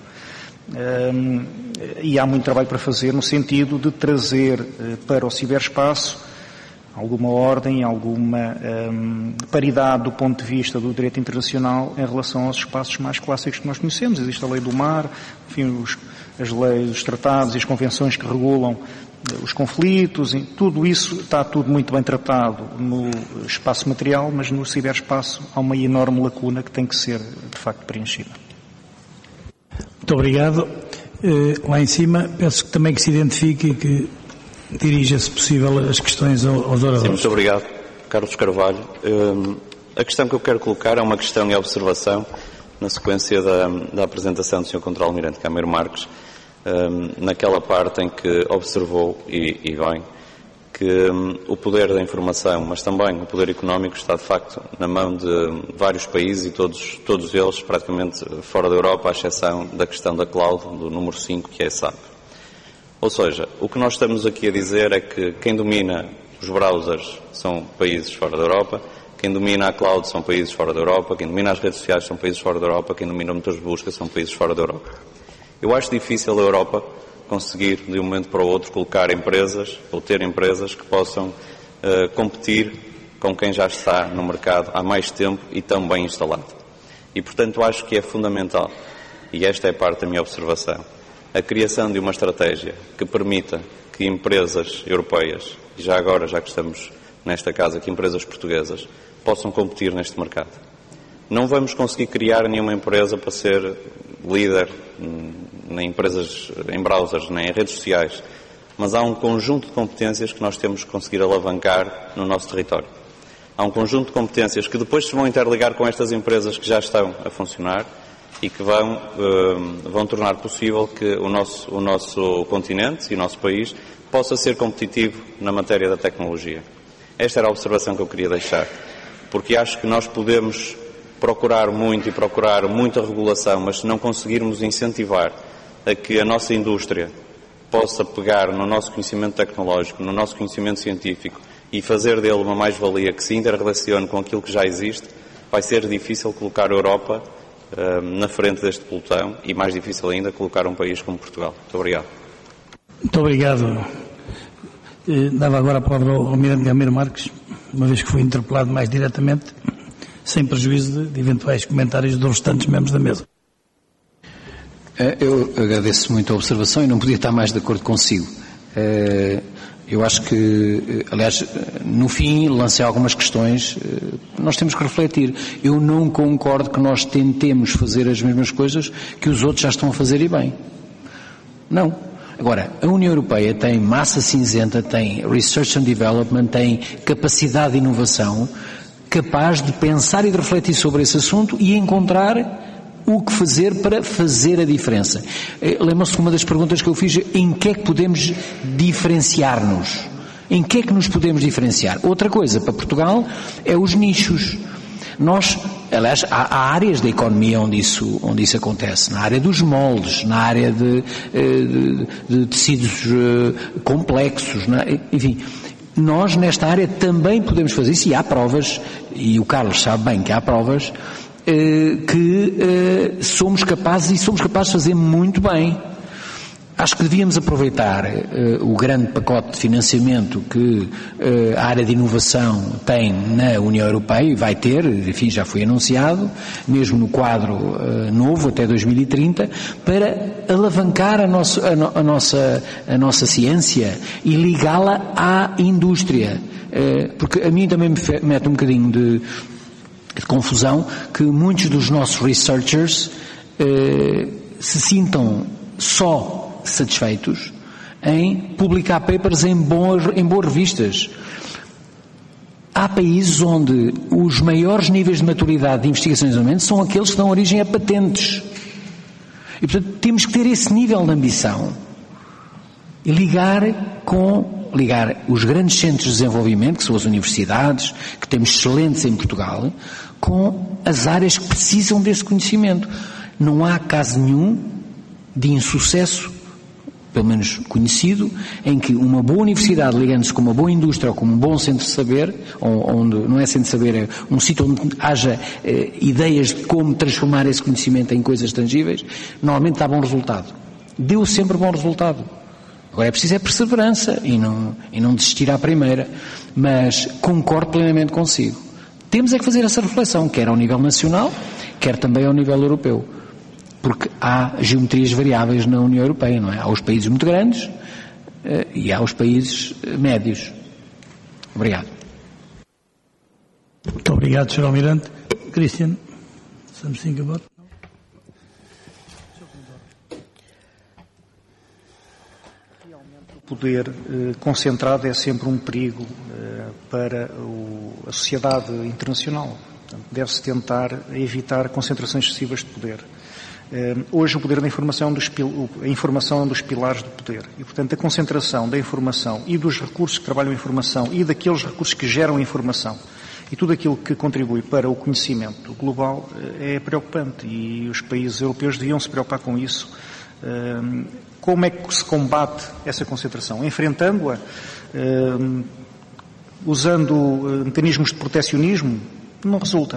e há muito trabalho para fazer no sentido de trazer para o ciberespaço alguma ordem, alguma paridade do ponto de vista do direito internacional em relação aos espaços mais clássicos que nós conhecemos. Existe a lei do mar, enfim, as leis, os tratados e as convenções que regulam os conflitos, tudo isso está tudo muito bem tratado no espaço material, mas no ciberespaço há uma enorme lacuna que tem que ser, de facto, preenchida. Muito obrigado. Lá em cima, peço também que se identifique e que dirija, se possível, as questões aos oradores. Sim, muito obrigado. Carlos Carvalho. A questão que eu quero colocar é uma questão e observação na sequência da apresentação do Sr. Contra-Almirante Camilo Marques, naquela parte em que observou, e bem, que o poder da informação, mas também o poder económico, está de facto na mão de vários países e todos eles praticamente fora da Europa, à exceção da questão da cloud, do número 5, que é a SAP. Ou seja, o que nós estamos aqui a dizer é que quem domina os browsers são países fora da Europa, quem domina a cloud são países fora da Europa, quem domina as redes sociais são países fora da Europa, quem domina motores de busca são países fora da Europa. Eu acho difícil a Europa conseguir, de um momento para o outro, colocar empresas, ou ter empresas que possam competir com quem já está no mercado há mais tempo e tão bem instalado. E, portanto, acho que é fundamental, e esta é parte da minha observação, a criação de uma estratégia que permita que empresas europeias, e já agora, já que estamos nesta casa, que empresas portuguesas possam competir neste mercado. Não vamos conseguir criar nenhuma empresa para ser líder nem empresas em browsers, nem em redes sociais, mas há um conjunto de competências que nós temos que conseguir alavancar no nosso território. Há um conjunto de competências que depois se vão interligar com estas empresas que já estão a funcionar e que vão tornar possível que o nosso continente e o nosso país possa ser competitivo na matéria da tecnologia. Esta era a observação que eu queria deixar, porque acho que nós podemos procurar muito e procurar muita regulação, mas se não conseguirmos incentivar a que a nossa indústria possa pegar no nosso conhecimento tecnológico, no nosso conhecimento científico e fazer dele uma mais-valia que se interrelacione com aquilo que já existe, vai ser difícil colocar a Europa na frente deste pelotão e mais difícil ainda colocar um país como Portugal. Muito obrigado. Muito obrigado. Dava agora a palavra ao Almirante Camilo Marques, uma vez que foi interpelado mais diretamente, sem prejuízo de eventuais comentários dos restantes membros da mesa. Eu agradeço muito a observação e não podia estar mais de acordo consigo. Eu acho que, aliás, no fim lancei algumas questões, nós temos que refletir. Eu não concordo que nós tentemos fazer as mesmas coisas que os outros já estão a fazer e bem. Não. Agora, a União Europeia tem massa cinzenta, tem Research and Development, tem capacidade de inovação, capaz de pensar e de refletir sobre esse assunto e encontrar o que fazer para fazer a diferença. Lembra-se de uma das perguntas que eu fiz, em que é que podemos diferenciar-nos? Em que é que nos podemos diferenciar? Outra coisa para Portugal é os nichos. Nós, aliás, há áreas da economia onde isso acontece, na área dos moldes, na área de tecidos complexos, enfim. Nós, nesta área, também podemos fazer isso, e há provas, e o Carlos sabe bem que há provas, que somos capazes de fazer muito bem. Acho que devíamos aproveitar o grande pacote de financiamento que a área de inovação tem na União Europeia, e vai ter, enfim, já foi anunciado, mesmo no quadro novo até 2030, para alavancar a nossa ciência e ligá-la à indústria. Porque a mim também me mete um bocadinho de confusão que muitos dos nossos researchers se sintam só satisfeitos em publicar papers em boas revistas. Há países onde os maiores níveis de maturidade de investigação e desenvolvimento são aqueles que dão origem a patentes. E, portanto, temos que ter esse nível de ambição e ligar os grandes centros de desenvolvimento, que são as universidades, que temos excelentes em Portugal, com as áreas que precisam desse conhecimento. Não há caso nenhum de insucesso, pelo menos conhecido, em que uma boa universidade ligando-se com uma boa indústria ou com um bom centro de saber, onde não é centro de saber, é um sítio onde haja ideias de como transformar esse conhecimento em coisas tangíveis, normalmente dá bom resultado. Deu sempre bom resultado. Agora é preciso perseverança e não desistir à primeira, mas concordo plenamente consigo. Temos é que fazer essa reflexão, quer ao nível nacional, quer também ao nível europeu. Porque há geometrias variáveis na União Europeia, não é? Há os países muito grandes e há os países médios. Obrigado. Muito obrigado, Sr. Almirante. Christian, something about? O poder concentrado é sempre um perigo para a sociedade internacional. Deve-se tentar evitar concentrações excessivas de poder. Hoje o poder da informação a informação é um dos pilares do poder e, portanto, a concentração da informação e dos recursos que trabalham a informação e daqueles recursos que geram a informação e tudo aquilo que contribui para o conhecimento global é preocupante e os países europeus deviam se preocupar com isso. Como é que se combate essa concentração? Enfrentando-a, usando mecanismos de protecionismo? Não resulta.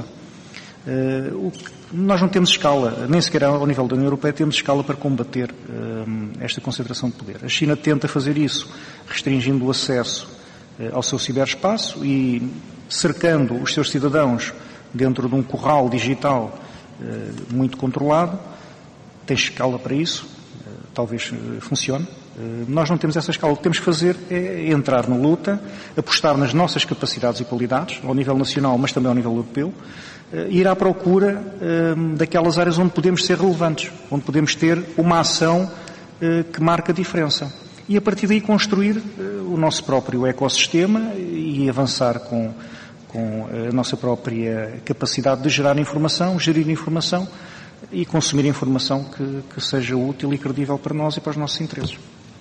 Nós não temos escala, nem sequer ao nível da União Europeia temos escala para combater esta concentração de poder. A China tenta fazer isso restringindo o acesso ao seu ciberespaço e cercando os seus cidadãos dentro de um curral digital muito controlado. Tem escala para isso, talvez funcione. Nós não temos essa escala. O que temos que fazer é entrar na luta, apostar nas nossas capacidades e qualidades, ao nível nacional, mas também ao nível europeu, ir à procura daquelas áreas onde podemos ser relevantes, onde podemos ter uma ação que marca a diferença. E a partir daí construir o nosso próprio ecossistema e avançar com a nossa própria capacidade de gerar informação, gerir informação e consumir informação que seja útil e credível para nós e para os nossos interesses.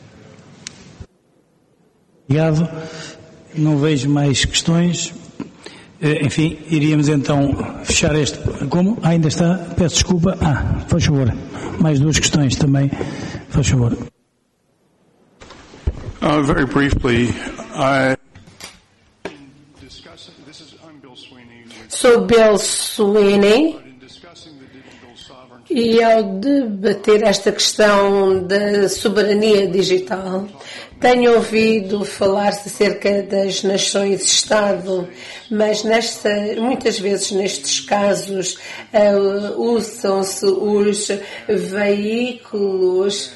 Obrigado. Não vejo mais questões. Enfim, iríamos então fechar este... Como? Ainda está? Peço desculpa. Faz favor. Mais duas questões também. Faz favor. Very briefly, Sou Bill Sweeney e ao debater esta questão da soberania digital, tenho ouvido falar-se acerca das nações-Estado, mas muitas vezes nestes casos usam-se os veículos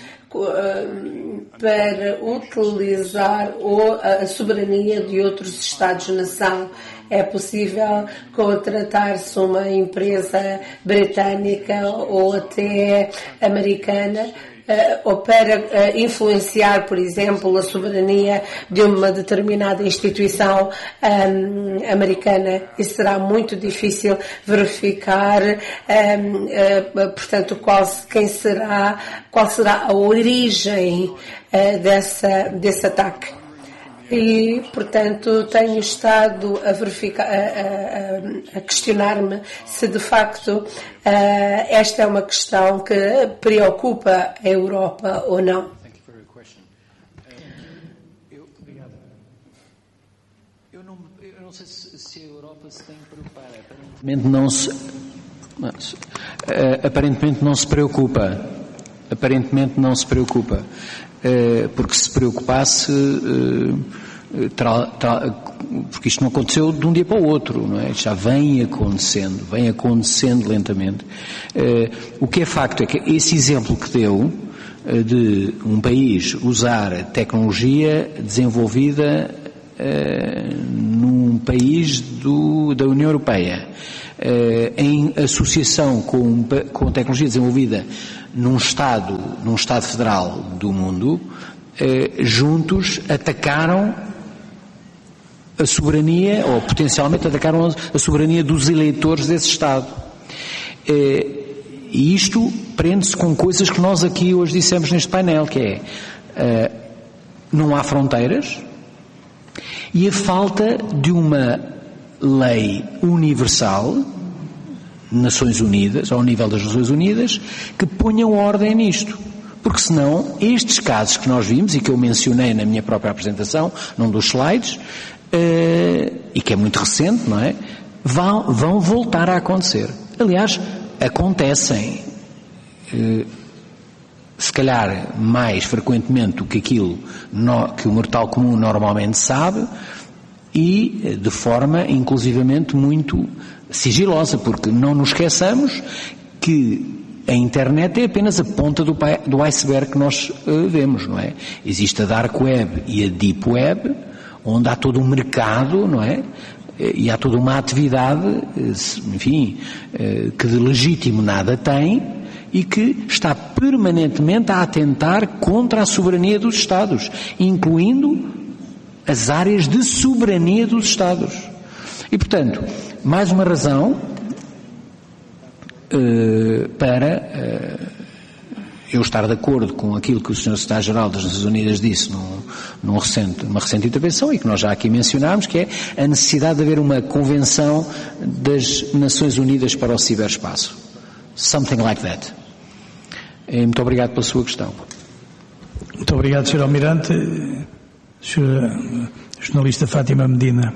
para utilizar a soberania de outros Estados-nação. É possível contratar-se uma empresa britânica ou até americana ou para influenciar, por exemplo, a soberania de uma determinada instituição americana. E será muito difícil verificar, portanto, qual será a origem desse ataque. E, portanto, tenho estado a verificar, a questionar-me se de facto esta é uma questão que preocupa a Europa ou não. Eu não sei se a Europa se tem que preocupar. Aparentemente não se preocupa. Aparentemente não se preocupa. Porque se preocupasse, porque isto não aconteceu de um dia para o outro, não é? Já vem acontecendo lentamente. O que é facto é que esse exemplo que deu de um país usar tecnologia desenvolvida num país da União Europeia, em associação com tecnologia desenvolvida num Estado federal do mundo, juntos atacaram a soberania, ou potencialmente atacaram a soberania dos eleitores desse Estado. E isto prende-se com coisas que nós aqui hoje dissemos neste painel, que é não há fronteiras e a falta de uma lei universal, Nações Unidas, ao nível das Nações Unidas, que ponham ordem nisto. Porque senão, estes casos que nós vimos, e que eu mencionei na minha própria apresentação, num dos slides, e que é muito recente, não é? Vão voltar a acontecer. Aliás, acontecem, se calhar mais frequentemente do que aquilo que o mortal comum normalmente sabe, e de forma inclusivamente muito sigilosa, porque não nos esqueçamos que a internet é apenas a ponta do iceberg que nós vemos, não é? Existe a dark web e a deep web, onde há todo um mercado, não é? E há toda uma atividade, enfim, que de legítimo nada tem e que está permanentemente a atentar contra a soberania dos Estados, incluindo as áreas de soberania dos Estados. E, portanto, mais uma razão para eu estar de acordo com aquilo que o Sr. Secretário-Geral das Nações Unidas disse numa recente intervenção, e que nós já aqui mencionámos, que é a necessidade de haver uma convenção das Nações Unidas para o ciberespaço. Something like that. Muito obrigado pela sua questão. Muito obrigado, Sr. Almirante. Sra. Jornalista Fátima Medina.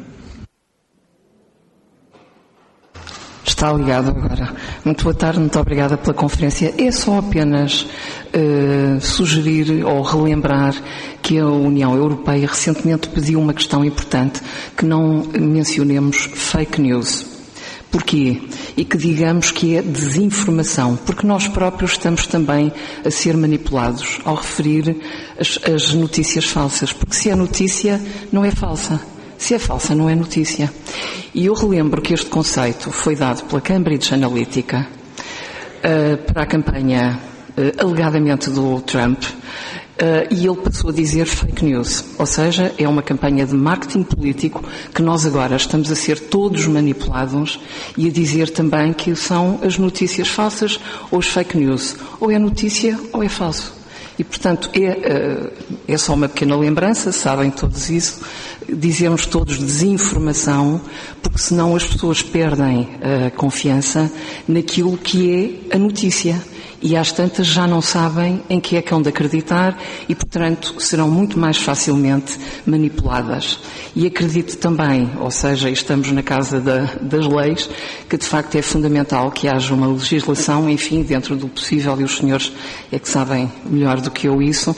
Está ligado agora. Muito boa tarde, muito obrigada pela conferência. É só apenas sugerir ou relembrar que a União Europeia recentemente pediu uma questão importante, que não mencionemos fake news. Porquê? E que digamos que é desinformação, porque nós próprios estamos também a ser manipulados ao referir as notícias falsas, porque se é notícia, não é falsa. Se é falsa, não é notícia. E eu relembro que este conceito foi dado pela Cambridge Analytica para a campanha alegadamente do Trump, e ele passou a dizer fake news, ou seja, é uma campanha de marketing político que nós agora estamos a ser todos manipulados e a dizer também que são as notícias falsas ou as fake news, ou é notícia ou é falso. E, portanto, é só uma pequena lembrança, sabem todos isso, dizemos todos desinformação, porque senão as pessoas perdem a confiança naquilo que é a notícia. E às tantas já não sabem em que é que hão de acreditar e, portanto, serão muito mais facilmente manipuladas. E acredito também, ou seja, estamos na casa das leis, que de facto é fundamental que haja uma legislação, enfim, dentro do possível, e os senhores é que sabem melhor do que eu isso,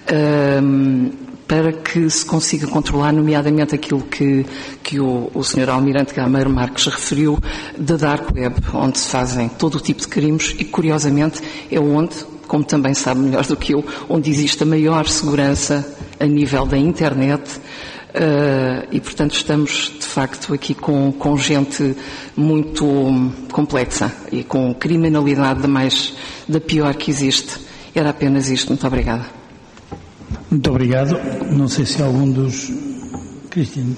para que se consiga controlar, nomeadamente aquilo que o Sr. Almirante Gameiro Marques referiu, da dark web, onde se fazem todo o tipo de crimes e, curiosamente, é onde, como também sabe melhor do que eu, onde existe a maior segurança a nível da internet, e, portanto, estamos, de facto, aqui com gente muito complexa e com criminalidade da pior que existe. Era apenas isto. Muito obrigada. Muito obrigado. Não sei se algum dos... Cristina.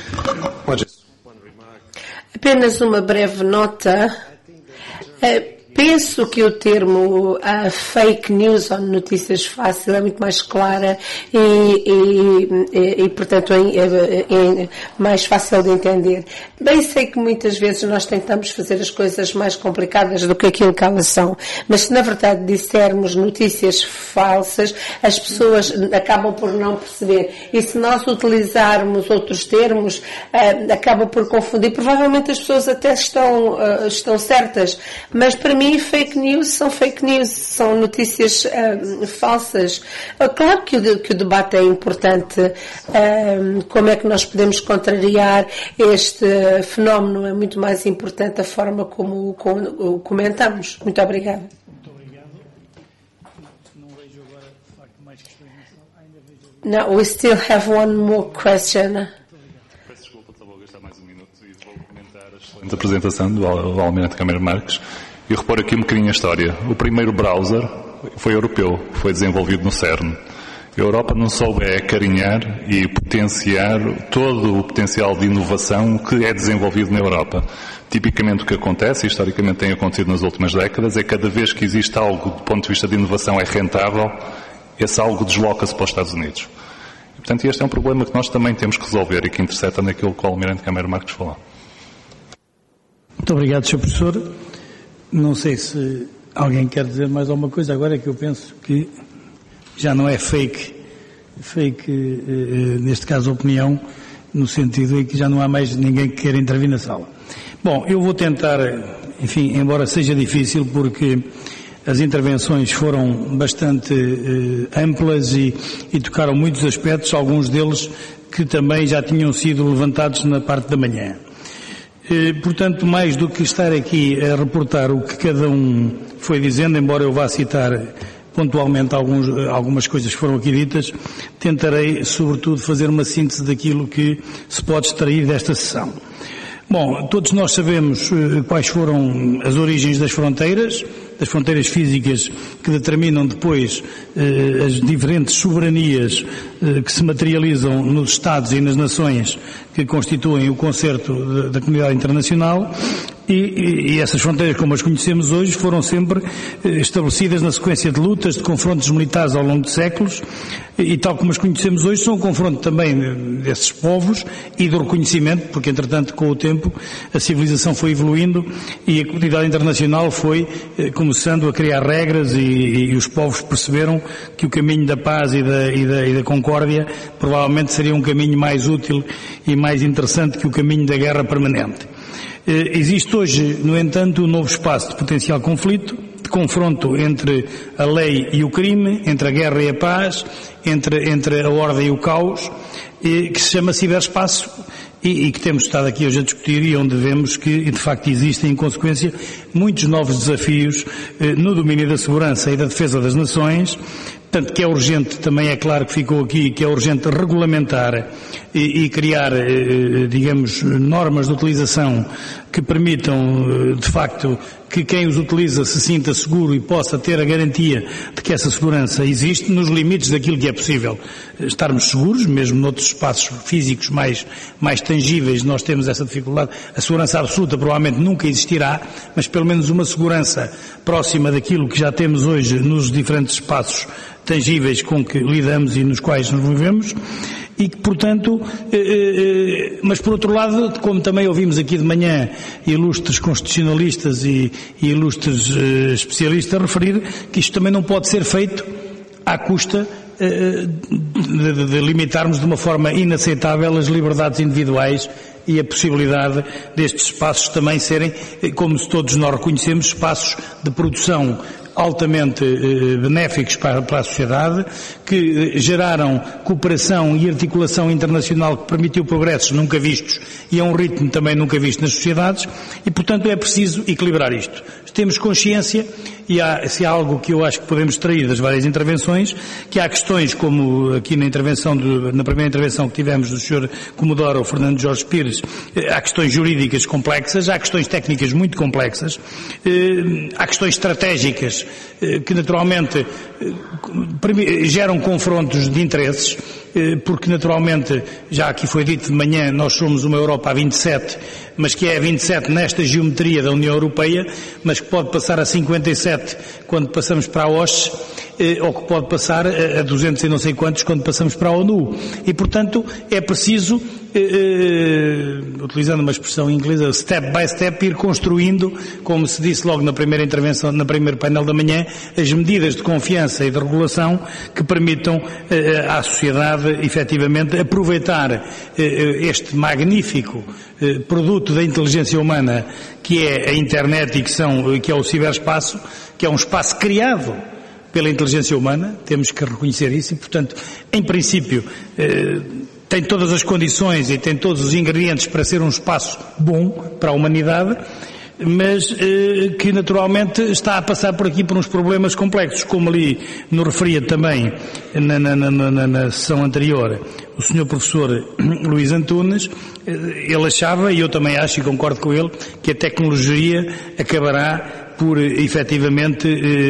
Apenas uma breve nota. penso que o termo fake news ou notícias fáceis é muito mais clara e portanto, mais fácil de entender. Bem sei que muitas vezes nós tentamos fazer as coisas mais complicadas do que aquilo que elas são, mas se na verdade dissermos notícias falsas, as pessoas acabam por não perceber. E se nós utilizarmos outros termos, acaba por confundir. Provavelmente as pessoas até estão certas, mas para mim fake news, são notícias falsas. Claro que o debate é importante. Como é que nós podemos contrariar este fenómeno? É muito mais importante a forma como o comentamos. Muito obrigada. No, we still have one more question. Peço desculpa, só vou gastar mais um minuto e vou comentar a excelente apresentação do Almirante Cameiro Marques e repor aqui um bocadinho a história. O primeiro browser foi europeu, foi desenvolvido no CERN. A Europa não soube acarinhar e potenciar todo o potencial de inovação que é desenvolvido na Europa. Tipicamente o que acontece, e historicamente tem acontecido nas últimas décadas, é cada vez que existe algo do ponto de vista de inovação é rentável, esse algo desloca-se para os Estados Unidos. E, portanto, este é um problema que nós também temos que resolver e que intercepta naquilo que o Almirante Cameiro Marques falou. Muito obrigado, Sr. Professor. Não sei se alguém quer dizer mais alguma coisa. Agora é que eu penso que já não é fake, neste caso, opinião, no sentido em que já não há mais ninguém que queira intervir na sala. Bom, eu vou tentar, enfim, embora seja difícil, porque as intervenções foram bastante amplas e tocaram muitos aspectos, alguns deles que também já tinham sido levantados na parte da manhã. Portanto, mais do que estar aqui a reportar o que cada um foi dizendo, embora eu vá citar pontualmente algumas coisas que foram aqui ditas, tentarei, sobretudo, fazer uma síntese daquilo que se pode extrair desta sessão. Bom, todos nós sabemos quais foram as origens das fronteiras físicas que determinam depois as diferentes soberanias que se materializam nos Estados e nas nações que constituem o concerto da comunidade internacional. E essas fronteiras, como as conhecemos hoje, foram sempre estabelecidas na sequência de lutas, de confrontos militares ao longo de séculos, e tal como as conhecemos hoje, são um confronto também desses povos e do reconhecimento, porque entretanto com o tempo a civilização foi evoluindo e a comunidade internacional foi começando a criar regras e os povos perceberam que o caminho da paz e da concórdia provavelmente seria um caminho mais útil e mais interessante que o caminho da guerra permanente. Existe hoje, no entanto, um novo espaço de potencial conflito, de confronto entre a lei e o crime, entre a guerra e a paz, entre a ordem e o caos, que se chama ciberespaço e que temos estado aqui hoje a discutir e onde vemos que, de facto, existem, em consequência, muitos novos desafios no domínio da segurança e da defesa das nações. Portanto, que é urgente, também é claro que ficou aqui, que é urgente regulamentar e criar, digamos, normas de utilização que permitam, de facto, que quem os utiliza se sinta seguro e possa ter a garantia de que essa segurança existe nos limites daquilo que é possível estarmos seguros, mesmo noutros espaços físicos mais tangíveis nós temos essa dificuldade. A segurança absoluta provavelmente nunca existirá, mas pelo menos uma segurança próxima daquilo que já temos hoje nos diferentes espaços tangíveis com que lidamos e nos quais nos movemos. E que, portanto, mas por outro lado, como também ouvimos aqui de manhã ilustres constitucionalistas e ilustres especialistas referir que isto também não pode ser feito à custa de limitarmos de uma forma inaceitável as liberdades individuais e a possibilidade destes espaços também serem, como todos nós reconhecemos, espaços de produção altamente benéficos para a sociedade, que geraram cooperação e articulação internacional que permitiu progressos nunca vistos e a um ritmo também nunca visto nas sociedades e, portanto, é preciso equilibrar isto. Temos consciência, e se há algo que eu acho que podemos extrair das várias intervenções, que há questões como aqui na primeira intervenção que tivemos do Sr. Comodoro Fernando Jorge Pires, há questões jurídicas complexas, há questões técnicas muito complexas, há questões estratégicas regras que naturalmente geram confrontos de interesses, porque naturalmente, já aqui foi dito de manhã, nós somos uma Europa a 27, mas que é a 27 nesta geometria da União Europeia, mas que pode passar a 57 quando passamos para a OSCE, ou que pode passar a 200 e não sei quantos quando passamos para a ONU. E, portanto, é preciso, utilizando uma expressão inglesa, step by step, ir construindo, como se disse logo na primeira intervenção, no primeiro painel da manhã, as medidas de confiança e de regulação que permitam à sociedade, efetivamente, aproveitar este magnífico produto da inteligência humana que é a internet e que é o ciberespaço, que é um espaço criado pela inteligência humana, temos que reconhecer isso e, portanto, em princípio, tem todas as condições e tem todos os ingredientes para ser um espaço bom para a humanidade, mas que naturalmente está a passar por aqui por uns problemas complexos, como ali nos referia também na sessão anterior o Sr. Professor Luís Antunes. Ele achava, e eu também acho e concordo com ele, que a tecnologia acabará por efetivamente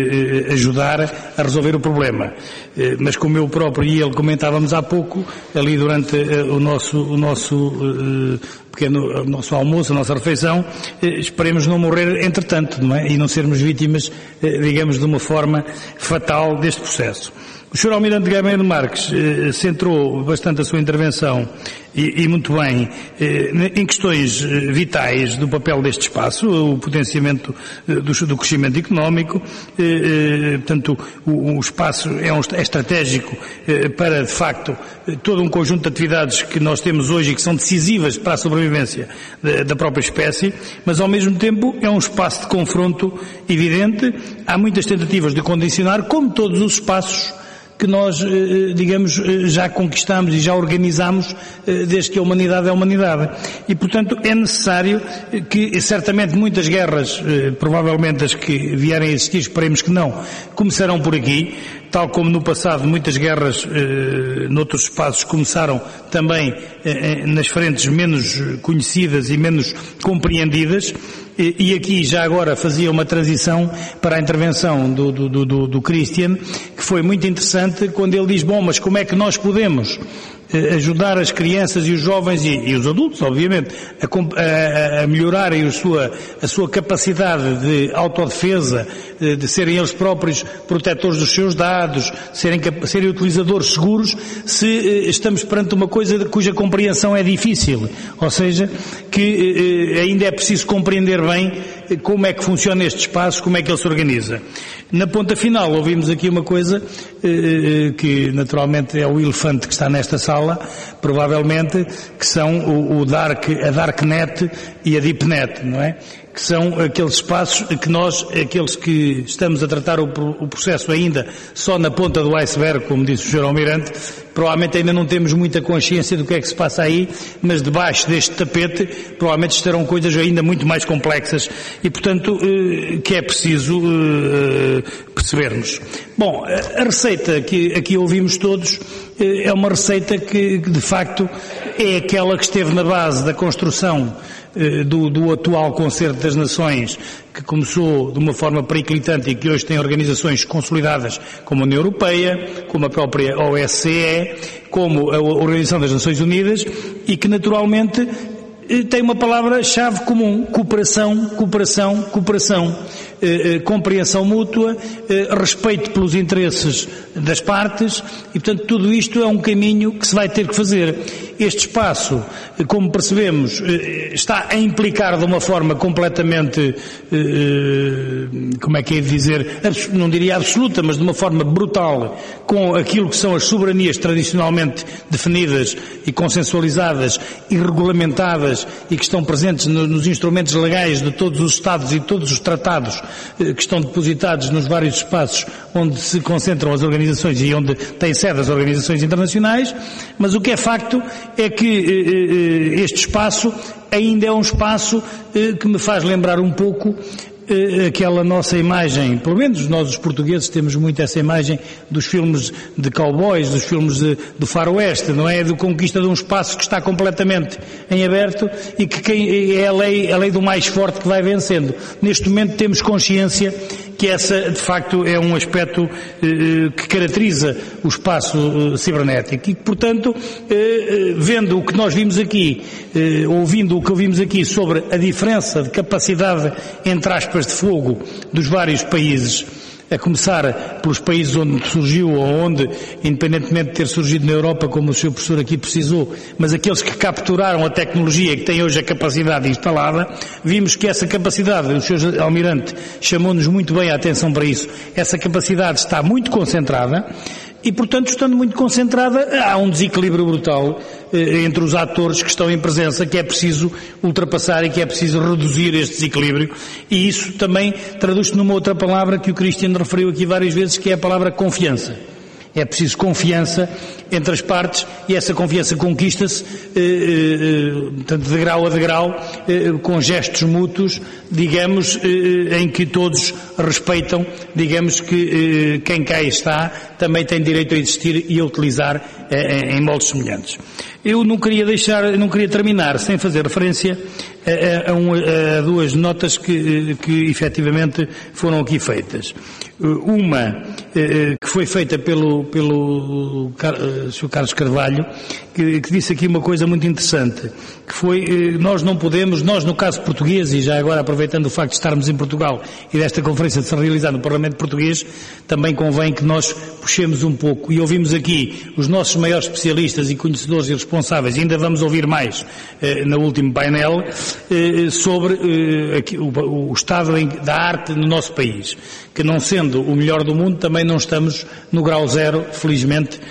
ajudar a resolver o problema. Mas como eu próprio e ele comentávamos há pouco, ali durante o nosso almoço, a nossa refeição, esperemos não morrer entretanto, não é? E não sermos vítimas, digamos, de uma forma fatal deste processo. O Sr. Almirante Gameiro Marques centrou bastante a sua intervenção e muito bem em questões vitais do papel deste espaço, o potenciamento do crescimento económico, portanto o espaço é estratégico para, de facto, todo um conjunto de atividades que nós temos hoje e que são decisivas para a sobrevivência da própria espécie, mas ao mesmo tempo é um espaço de confronto evidente. Há muitas tentativas de condicionar, como todos os espaços que nós, digamos, já conquistamos e já organizamos desde que a humanidade é a humanidade. E, portanto, é necessário que, certamente, muitas guerras, provavelmente as que vierem a existir, esperemos que não, começarão por aqui, tal como no passado muitas guerras noutros espaços começaram também nas frentes menos conhecidas e menos compreendidas. E aqui já agora fazia uma transição para a intervenção do Christian, que foi muito interessante quando ele diz, bom, mas como é que nós podemos ajudar as crianças e os jovens e os adultos, obviamente, a melhorarem a sua capacidade de autodefesa, de serem eles próprios protetores dos seus dados, serem utilizadores seguros, se estamos perante uma coisa cuja compreensão é difícil, ou seja, que ainda é preciso compreender bem como é que funciona este espaço, como é que ele se organiza. Na ponta final ouvimos aqui uma coisa que naturalmente é o elefante que está nesta sala, provavelmente, que são a Darknet e a Deepnet, não é? Que são aqueles espaços que nós, aqueles que estamos a tratar o processo ainda só na ponta do iceberg, como disse o Sr. Almirante, provavelmente ainda não temos muita consciência do que é que se passa aí, mas debaixo deste tapete provavelmente estarão coisas ainda muito mais complexas e, portanto, que é preciso percebermos. Bom, a receita que aqui ouvimos todos é uma receita que, de facto, é aquela que esteve na base da construção do atual Concerto das Nações, que começou de uma forma periclitante e que hoje tem organizações consolidadas como a União Europeia, como a própria OSCE, como a Organização das Nações Unidas, e que naturalmente tem uma palavra-chave comum: cooperação, cooperação, cooperação. Compreensão mútua, respeito pelos interesses das partes e, portanto, tudo isto é um caminho que se vai ter que fazer. Este espaço, como percebemos, está a implicar de uma forma completamente, como é que é de dizer, não diria absoluta, mas de uma forma brutal, com aquilo que são as soberanias tradicionalmente definidas e consensualizadas e regulamentadas e que estão presentes nos instrumentos legais de todos os Estados e todos os tratados que estão depositados nos vários espaços onde se concentram as organizações e onde têm sede as organizações internacionais, mas o que é facto é que este espaço ainda é um espaço que me faz lembrar um pouco aquela nossa imagem, pelo menos nós os portugueses temos muito essa imagem dos filmes de cowboys, dos filmes do faroeste, não é? De conquista de um espaço que está completamente em aberto e que é a lei do mais forte que vai vencendo. Neste momento temos consciência que essa, de facto, é um aspecto que caracteriza o espaço cibernético e que, portanto, vendo o que nós vimos aqui, ouvindo o que ouvimos aqui sobre a diferença de capacidade, entre aspas, de fogo dos vários países, a começar pelos países onde surgiu ou onde, independentemente de ter surgido na Europa, como o Sr. Professor aqui precisou, mas aqueles que capturaram a tecnologia que têm hoje a capacidade instalada, vimos que essa capacidade, o Sr. Almirante chamou-nos muito bem a atenção para isso, essa capacidade está muito concentrada e, portanto, estando muito concentrada, há um desequilíbrio brutal entre os atores que estão em presença, que é preciso ultrapassar e que é preciso reduzir este desequilíbrio. E isso também traduz-se numa outra palavra que o Cristiano referiu aqui várias vezes, que é a palavra confiança. É preciso confiança entre as partes e essa confiança conquista-se, portanto, de grau a degrau, com gestos mútuos, digamos, em que todos respeitam, digamos que quem cá está também tem direito a existir e a utilizar em moldes semelhantes. Eu não queria terminar sem fazer referência a duas notas que efetivamente foram aqui feitas. Uma que foi feita pelo Sr. Carlos Carvalho, que disse aqui uma coisa muito interessante, que foi, nós no caso português, e já agora aproveitando o facto de estarmos em Portugal e desta conferência de se realizar no Parlamento Português, também convém que nós puxemos um pouco, e ouvimos aqui os nossos maiores especialistas e conhecedores e responsáveis, ainda vamos ouvir mais no último painel, sobre o estado da arte no nosso país, que não sendo o melhor do mundo, também não estamos no grau zero, felizmente,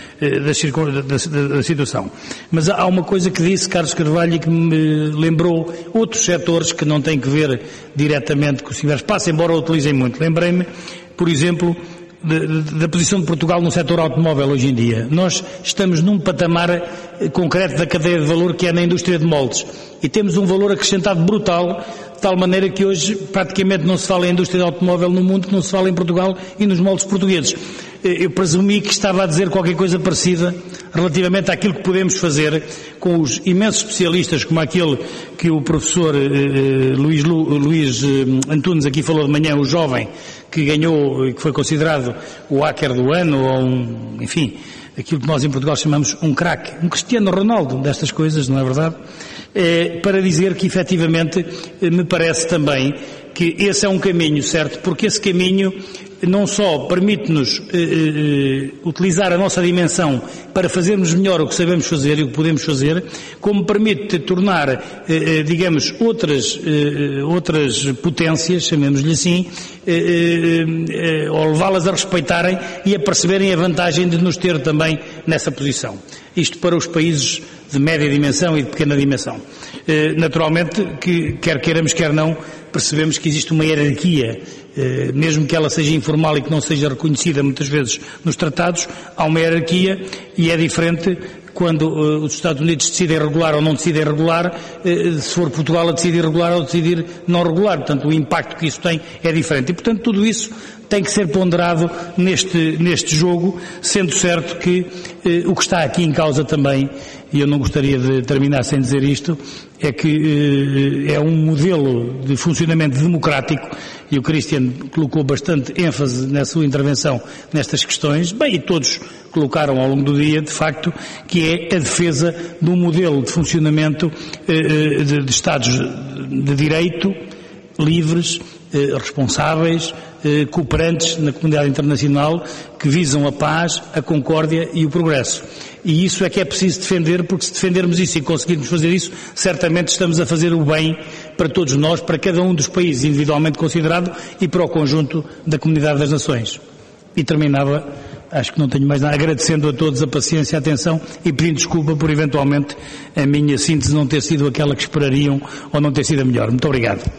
da situação. Mas há uma coisa que disse Carlos Carvalho que me lembrou outros setores que não têm que ver diretamente com o ciberespaço, embora o utilizem muito. Lembrei-me, por exemplo, da posição de Portugal no setor automóvel hoje em dia. Nós estamos num patamar concreto da cadeia de valor que é na indústria de moldes e temos um valor acrescentado brutal, de tal maneira que hoje praticamente não se fala em indústria de automóvel no mundo que não se fala em Portugal e nos moldes portugueses. Eu presumi que estava a dizer qualquer coisa parecida relativamente àquilo que podemos fazer com os imensos especialistas como aquele que o professor Luís Antunes aqui falou de manhã, o jovem que ganhou, que foi considerado o hacker do ano, ou enfim, aquilo que nós em Portugal chamamos um craque, um Cristiano Ronaldo destas coisas, não é verdade? Para dizer que efetivamente me parece também que esse é um caminho, certo? Porque esse caminho não só permite-nos utilizar a nossa dimensão para fazermos melhor o que sabemos fazer e o que podemos fazer, como permite tornar, digamos, outras potências, chamemos-lhe assim, ou levá-las a respeitarem e a perceberem a vantagem de nos ter também nessa posição. Isto para os países de média dimensão e de pequena dimensão. Naturalmente, que quer queiramos, quer não, percebemos que existe uma hierarquia, mesmo que ela seja informal e que não seja reconhecida muitas vezes nos tratados, há uma hierarquia e é diferente quando os Estados Unidos decidem regular ou não decidem regular, se for Portugal a decidir regular ou a decidir não regular. Portanto, o impacto que isso tem é diferente. E, portanto, tudo isso tem que ser ponderado neste jogo, sendo certo que o que está aqui em causa também, e eu não gostaria de terminar sem dizer isto, é que é um modelo de funcionamento democrático, e o Cristian colocou bastante ênfase na sua intervenção nestas questões, bem, e todos colocaram ao longo do dia, de facto, que é a defesa de um modelo de funcionamento de Estados de direito, livres, responsáveis, cooperantes na comunidade internacional, que visam a paz, a concórdia e o progresso. E isso é que é preciso defender, porque se defendermos isso e conseguirmos fazer isso, certamente estamos a fazer o bem para todos nós, para cada um dos países individualmente considerado e para o conjunto da comunidade das nações. E terminava, acho que não tenho mais nada, agradecendo a todos a paciência, a atenção e pedindo desculpa por eventualmente a minha síntese não ter sido aquela que esperariam ou não ter sido a melhor. Muito obrigado.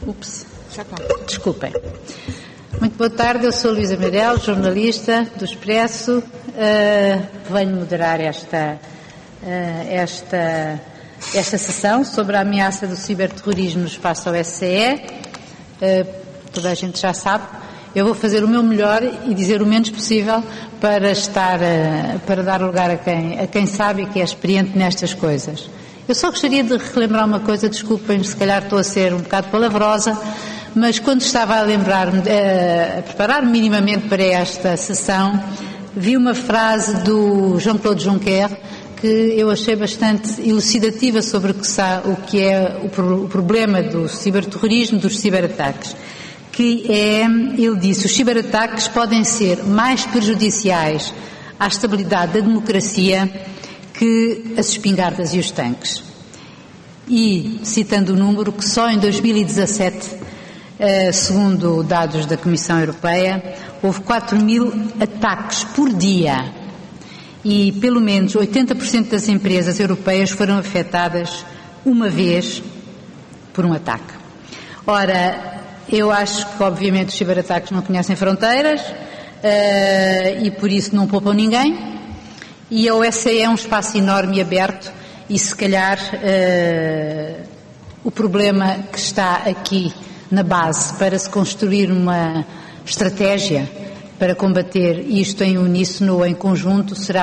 Desculpem. Muito boa tarde, eu sou Luísa Meirelles, jornalista do Expresso. Venho moderar esta sessão sobre a ameaça do ciberterrorismo no espaço OSCE. Toda a gente já sabe. Eu vou fazer o meu melhor e dizer o menos possível para dar lugar a quem sabe e que é experiente nestas coisas. Eu só gostaria de relembrar uma coisa, desculpem, se calhar estou a ser um bocado palavrosa, mas quando estava a preparar-me minimamente para esta sessão, vi uma frase do Jean-Claude Juncker que eu achei bastante elucidativa sobre o que é o problema do ciberterrorismo, dos ciberataques. Ele disse, os ciberataques podem ser mais prejudiciais à estabilidade da democracia que as espingardas e os tanques. E, citando o número, que só em 2017, segundo dados da Comissão Europeia, houve 4.000 ataques por dia e pelo menos 80% das empresas europeias foram afetadas uma vez por um ataque. Ora, eu acho que, obviamente, os ciberataques não conhecem fronteiras e, por isso, não poupam ninguém. E a OSCE é um espaço enorme e aberto e, se calhar, o problema que está aqui na base para se construir uma estratégia para combater isto em uníssono ou em conjunto será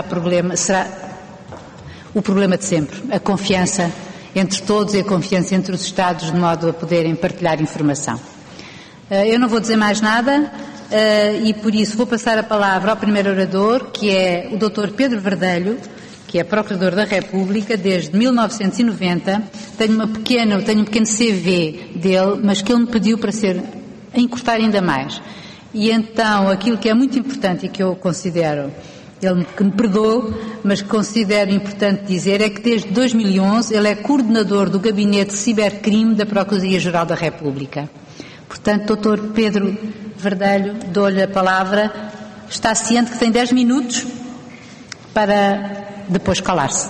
o problema de sempre, a confiança entre todos e a confiança entre os Estados de modo a poderem partilhar informação. Eu não vou dizer mais nada e por isso vou passar a palavra ao primeiro orador, que é o Dr. Pedro Verdelho, que é Procurador da República desde 1990. Tenho um pequeno CV dele, mas que ele me pediu para encurtar ainda mais. E então, aquilo que é muito importante e que eu considero, ele que me perdoe, mas que considero importante dizer, é que desde 2011 ele é coordenador do Gabinete de Cibercrime da Procuradoria-Geral da República. Portanto, Dr. Pedro Verdelho, dou-lhe a palavra. Está ciente que tem 10 minutos para depois calar-se.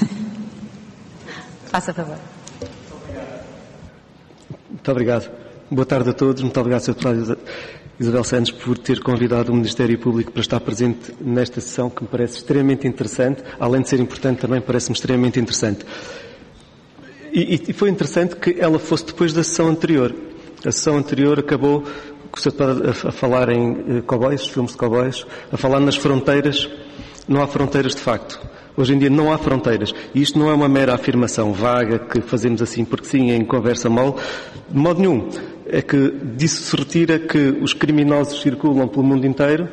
Faça favor. Muito obrigado. Boa tarde a todos. Muito obrigado, Sra. Deputada Isabel Santos, por ter convidado o Ministério Público para estar presente nesta sessão que me parece extremamente interessante. Além de ser importante, também parece-me extremamente interessante. E foi interessante que ela fosse depois da sessão anterior. A sessão anterior acabou com o Sr. Deputado a falar em cowboys, filmes de cowboys, a falar nas fronteiras. Não há fronteiras de facto. Hoje em dia não há fronteiras. E isto não é uma mera afirmação vaga que fazemos assim porque sim, em conversa mole. De modo nenhum. É que disso se retira que os criminosos circulam pelo mundo inteiro,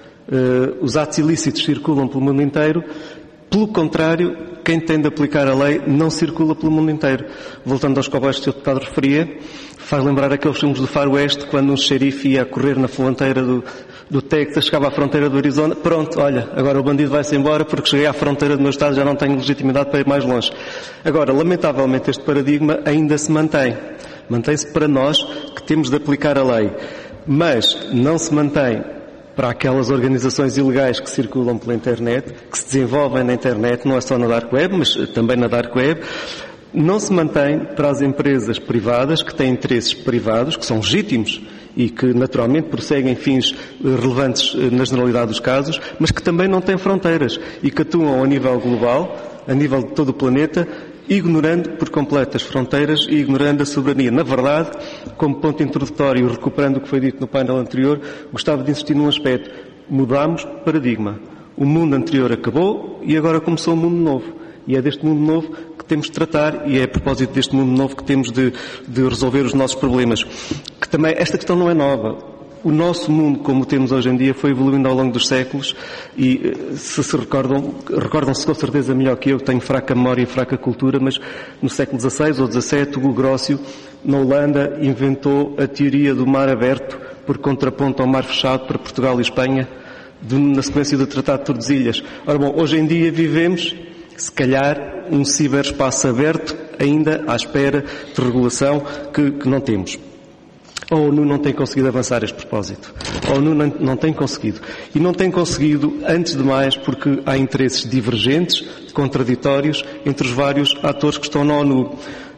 os atos ilícitos circulam pelo mundo inteiro. Pelo contrário, quem tem de aplicar a lei não circula pelo mundo inteiro. Voltando aos cowboys que o Sr. Deputado referia, faz lembrar aqueles filmes do faroeste, quando um xerife ia a correr na fronteira do Texas, chegava à fronteira do Arizona, pronto, olha, agora o bandido vai-se embora porque cheguei à fronteira do meu estado, já não tenho legitimidade para ir mais longe. Agora, lamentavelmente, este paradigma ainda se mantém. Mantém-se para nós que temos de aplicar a lei. Mas não se mantém para aquelas organizações ilegais que circulam pela internet, que se desenvolvem na internet, não é só na Dark Web, mas também na Dark Web. Não se mantém para as empresas privadas que têm interesses privados, que são legítimos e que naturalmente prosseguem fins relevantes na generalidade dos casos, mas que também não têm fronteiras e que atuam a nível global, a nível de todo o planeta, ignorando por completo as fronteiras e ignorando a soberania. Na verdade, como ponto introdutório, recuperando o que foi dito no painel anterior, gostava de insistir num aspecto. Mudamos paradigma. O mundo anterior acabou e agora começou um mundo novo. E é deste mundo novo que temos de tratar e é a propósito deste mundo novo que temos de resolver os nossos problemas. Que também, esta questão não é nova. O nosso mundo, como o temos hoje em dia, foi evoluindo ao longo dos séculos e, se recordam-se com certeza melhor que eu, tenho fraca memória e fraca cultura, mas no século XVI ou XVII, o Grócio, na Holanda, inventou a teoria do mar aberto por contraponto ao mar fechado para Portugal e Espanha, na sequência do Tratado de Tordesilhas. Ora bom, hoje em dia vivemos, se calhar, um ciberespaço aberto, ainda à espera de regulação que não temos. A ONU não tem conseguido avançar a este propósito. A ONU não tem conseguido. E não tem conseguido, antes de mais, porque há interesses divergentes, contraditórios, entre os vários atores que estão na ONU.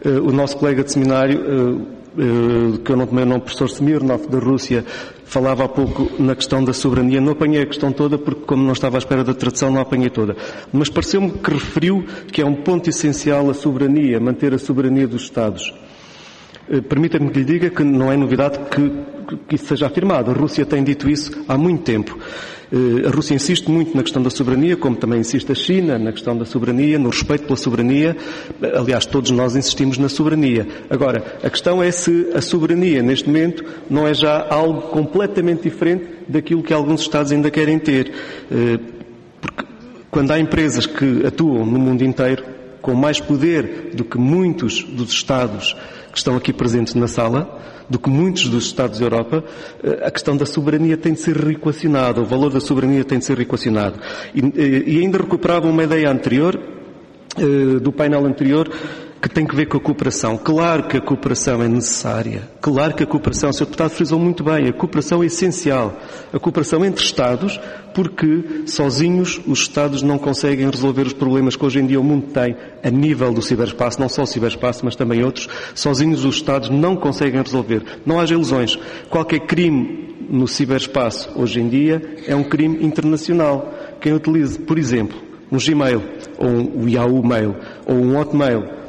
O nosso colega de seminário, que eu não tomei o nome, professor Smirnov, da Rússia, falava há pouco na questão da soberania. Não apanhei a questão toda porque, como não estava à espera da tradução, não a apanhei toda. Mas pareceu-me que referiu que é um ponto essencial a soberania, manter a soberania dos Estados. Permita-me que lhe diga que não é novidade que isso seja afirmado. A Rússia tem dito isso há muito tempo. A Rússia insiste muito na questão da soberania, como também insiste a China na questão da soberania, no respeito pela soberania. Aliás, todos nós insistimos na soberania. Agora, a questão é se a soberania, neste momento, não é já algo completamente diferente daquilo que alguns Estados ainda querem ter. Porque quando há empresas que atuam no mundo inteiro, com mais poder do que muitos dos Estados que estão aqui presentes na sala, do que muitos dos Estados da Europa, a questão da soberania tem de ser reequacionada, o valor da soberania tem de ser reequacionado. E ainda recuperava uma ideia anterior, do painel anterior, que tem que ver com a cooperação. Claro que a cooperação é necessária. Claro que a cooperação, o Sr. Deputado frisou muito bem, a cooperação é essencial. A cooperação entre Estados, porque sozinhos os Estados não conseguem resolver os problemas que hoje em dia o mundo tem a nível do ciberespaço, não só o ciberespaço, mas também outros. Sozinhos os Estados não conseguem resolver. Não haja ilusões. Qualquer crime no ciberespaço hoje em dia é um crime internacional. Quem utilize, por exemplo, um Gmail, ou um Yahoo Mail, ou um Hotmail,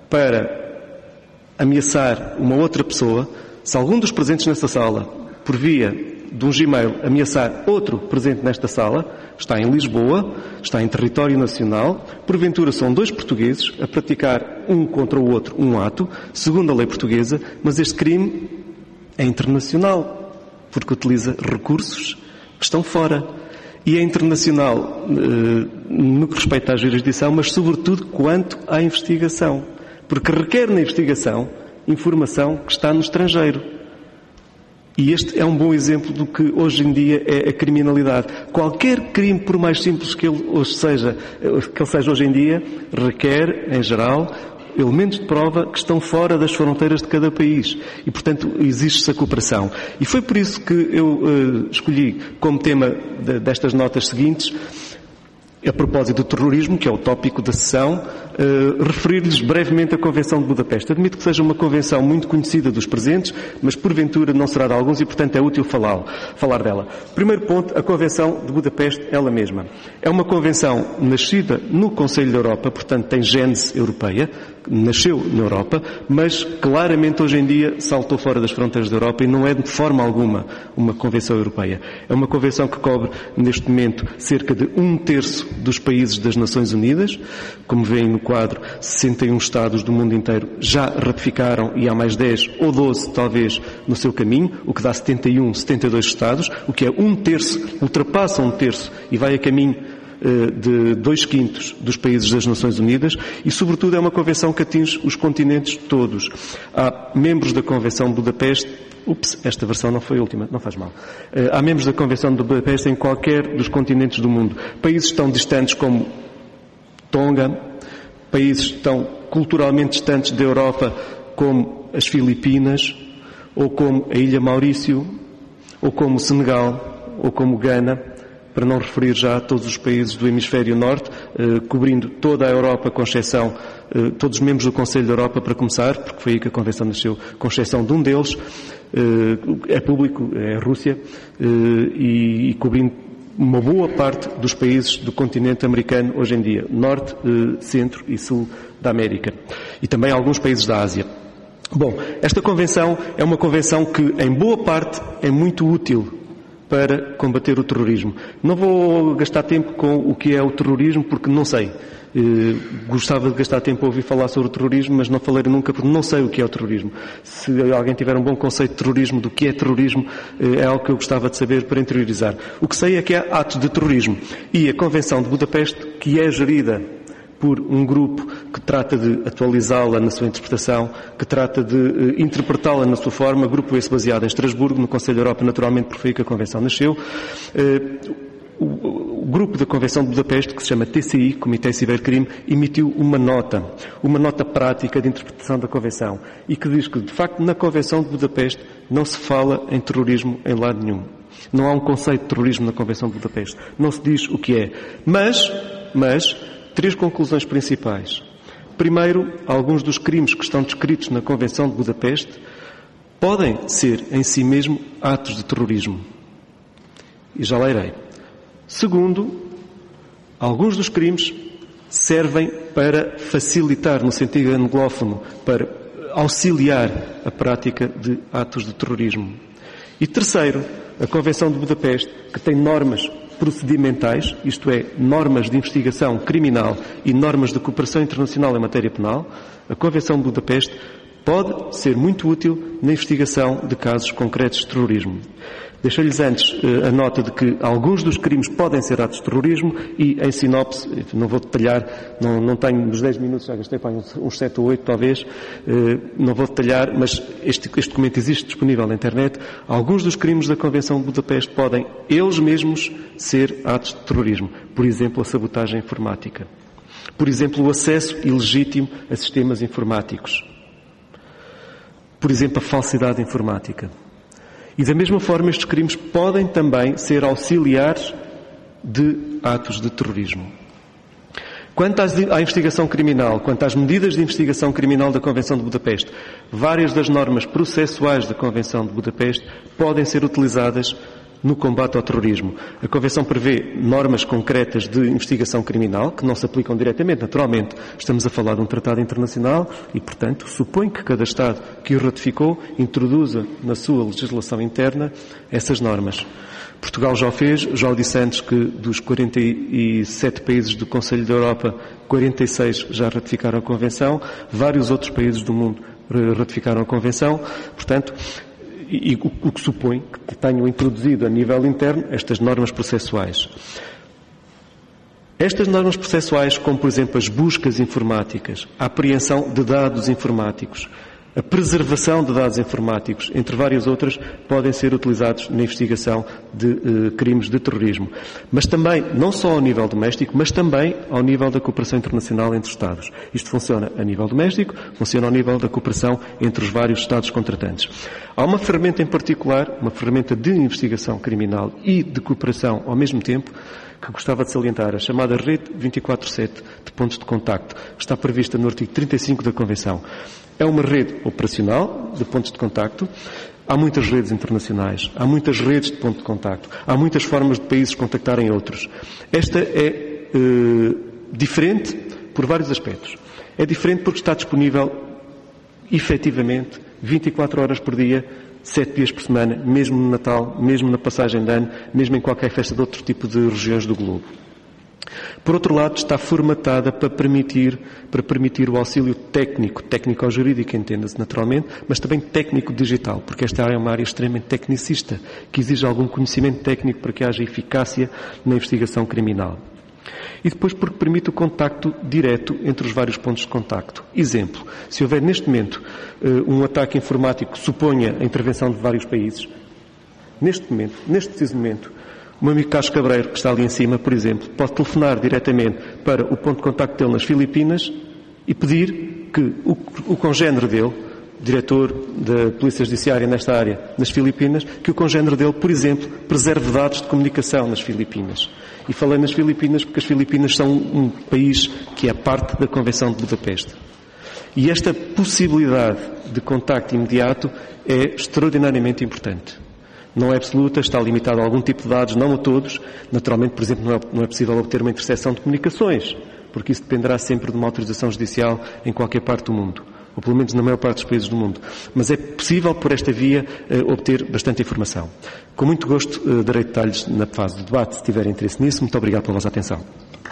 para ameaçar uma outra pessoa, se algum dos presentes nesta sala, por via de um Gmail, ameaçar outro presente nesta sala, está em Lisboa, está em território nacional, porventura são dois portugueses a praticar um contra o outro um ato, segundo a lei portuguesa, mas este crime é internacional, porque utiliza recursos que estão fora. E é internacional no que respeita à jurisdição, mas sobretudo quanto à investigação. Porque requer na investigação informação que está no estrangeiro. E este é um bom exemplo do que hoje em dia é a criminalidade. Qualquer crime, por mais simples que ele seja hoje em dia, requer, em geral, elementos de prova que estão fora das fronteiras de cada país. E, portanto, existe-se a cooperação. E foi por isso que eu escolhi como tema destas notas seguintes, a propósito do terrorismo, que é o tópico da sessão, referir-lhes brevemente a Convenção de Budapeste. Admito que seja uma convenção muito conhecida dos presentes, mas porventura não será de alguns e, portanto, é útil falar dela. Primeiro ponto, a Convenção de Budapeste, ela mesma. É uma convenção nascida no Conselho da Europa, portanto, tem gênese europeia, nasceu na Europa, mas claramente hoje em dia saltou fora das fronteiras da Europa e não é de forma alguma uma convenção europeia. É uma convenção que cobre, neste momento, cerca de 1/3 dos países das Nações Unidas. Como veem no quadro, 61 Estados do mundo inteiro já ratificaram e há mais 10 ou 12, talvez, no seu caminho, o que dá 71, 72 Estados, o que é 1/3, ultrapassa 1/3 e vai a caminho de 2/5 dos países das Nações Unidas e, sobretudo, é uma convenção que atinge os continentes todos. Há membros da Convenção de Budapeste. Esta versão não foi a última, não faz mal. Há membros da Convenção de Budapeste em qualquer dos continentes do mundo. Países tão distantes como Tonga, países tão culturalmente distantes da Europa como as Filipinas, ou como a Ilha Maurício, ou como o Senegal, ou como Gana, para não referir já todos os países do hemisfério norte, cobrindo toda a Europa, com exceção, todos os membros do Conselho da Europa, para começar, porque foi aí que a Convenção nasceu, com exceção de um deles, é público, é a Rússia, e cobrindo uma boa parte dos países do continente americano hoje em dia, norte, centro e sul da América, e também alguns países da Ásia. Bom, esta convenção é uma convenção que, em boa parte, é muito útil para combater o terrorismo. Não vou gastar tempo com o que é o terrorismo, porque não sei. Gostava de gastar tempo a ouvir falar sobre o terrorismo, mas não falarei nunca, porque não sei o que é o terrorismo. Se alguém tiver um bom conceito de terrorismo, do que é terrorismo, é algo que eu gostava de saber para interiorizar. O que sei é que há atos de terrorismo. E a Convenção de Budapeste, que é gerida por um grupo que trata de atualizá-la na sua interpretação, que trata de interpretá-la na sua forma, grupo esse baseado em Estrasburgo, no Conselho da Europa, naturalmente, porque foi aí que a Convenção nasceu. O grupo da Convenção de Budapeste, que se chama TCI, Comitê Cibercrime, emitiu uma nota prática de interpretação da Convenção, e que diz que, de facto, na Convenção de Budapeste não se fala em terrorismo em lado nenhum. Não há um conceito de terrorismo na Convenção de Budapeste. Não se diz o que é. Mas 3 conclusões principais. Primeiro, alguns dos crimes que estão descritos na Convenção de Budapeste podem ser em si mesmo atos de terrorismo. E já lá irei. Segundo, alguns dos crimes servem para facilitar, no sentido anglófono, para auxiliar a prática de atos de terrorismo. E terceiro, a Convenção de Budapeste, que tem normas procedimentais, isto é, normas de investigação criminal e normas de cooperação internacional em matéria penal, a Convenção de Budapeste pode ser muito útil na investigação de casos concretos de terrorismo. Deixo-lhes antes a nota de que alguns dos crimes podem ser atos de terrorismo e, em sinopse, não vou detalhar, não tenho nos 10 minutos, já gastei para uns 7 ou 8 talvez, não vou detalhar, mas este documento existe disponível na internet. Alguns dos crimes da Convenção de Budapeste podem, eles mesmos, ser atos de terrorismo. Por exemplo, a sabotagem informática. Por exemplo, o acesso ilegítimo a sistemas informáticos. Por exemplo, a falsidade informática. E da mesma forma, estes crimes podem também ser auxiliares de atos de terrorismo. Quanto à investigação criminal, quanto às medidas de investigação criminal da Convenção de Budapeste, várias das normas processuais da Convenção de Budapeste podem ser utilizadas no combate ao terrorismo. A Convenção prevê normas concretas de investigação criminal, que não se aplicam diretamente, naturalmente. Estamos a falar de um tratado internacional e, portanto, supõe que cada Estado que o ratificou introduza na sua legislação interna essas normas. Portugal já o fez, já o disse antes que dos 47 países do Conselho da Europa, 46 já ratificaram a Convenção, vários outros países do mundo ratificaram a Convenção, portanto, e o que supõe que tenham introduzido a nível interno estas normas processuais. Estas normas processuais, como por exemplo as buscas informáticas, a apreensão de dados informáticos, a preservação de dados informáticos, entre várias outras, podem ser utilizados na investigação de crimes de terrorismo. Mas também, não só ao nível doméstico, mas também ao nível da cooperação internacional entre Estados. Isto funciona a nível doméstico, funciona ao nível da cooperação entre os vários Estados contratantes. Há uma ferramenta em particular, uma ferramenta de investigação criminal e de cooperação ao mesmo tempo, que gostava de salientar, a chamada Rede 24/7 de pontos de contacto, que está prevista no artigo 35 da Convenção. É uma rede operacional de pontos de contacto. Há muitas redes internacionais, há muitas redes de ponto de contacto, há muitas formas de países contactarem outros. Esta é diferente por vários aspectos. É diferente porque está disponível, efetivamente, 24 horas por dia, 7 dias por semana, mesmo no Natal, mesmo na passagem de ano, mesmo em qualquer festa de outro tipo de regiões do globo. Por outro lado, está formatada para permitir o auxílio técnico-jurídico, entenda-se naturalmente, mas também técnico-digital, porque esta área é uma área extremamente tecnicista, que exige algum conhecimento técnico para que haja eficácia na investigação criminal. E depois porque permite o contacto direto entre os vários pontos de contacto. Exemplo, se houver neste momento um ataque informático que suponha a intervenção de vários países, neste preciso momento, o meu amigo Carlos Cabreiro, que está ali em cima, por exemplo, pode telefonar diretamente para o ponto de contacto dele nas Filipinas e pedir que o congénere dele, diretor da Polícia Judiciária nesta área nas Filipinas, que o congénere dele, por exemplo, preserve dados de comunicação nas Filipinas. E falei nas Filipinas porque as Filipinas são um país que é parte da Convenção de Budapeste. E esta possibilidade de contacto imediato é extraordinariamente importante. Não é absoluta, está limitada a algum tipo de dados, não a todos. Naturalmente, por exemplo, não é possível obter uma interseção de comunicações, porque isso dependerá sempre de uma autorização judicial em qualquer parte do mundo, ou pelo menos na maior parte dos países do mundo. Mas é possível, por esta via, obter bastante informação. Com muito gosto, darei detalhes na fase do debate, se tiver interesse nisso. Muito obrigado pela vossa atenção.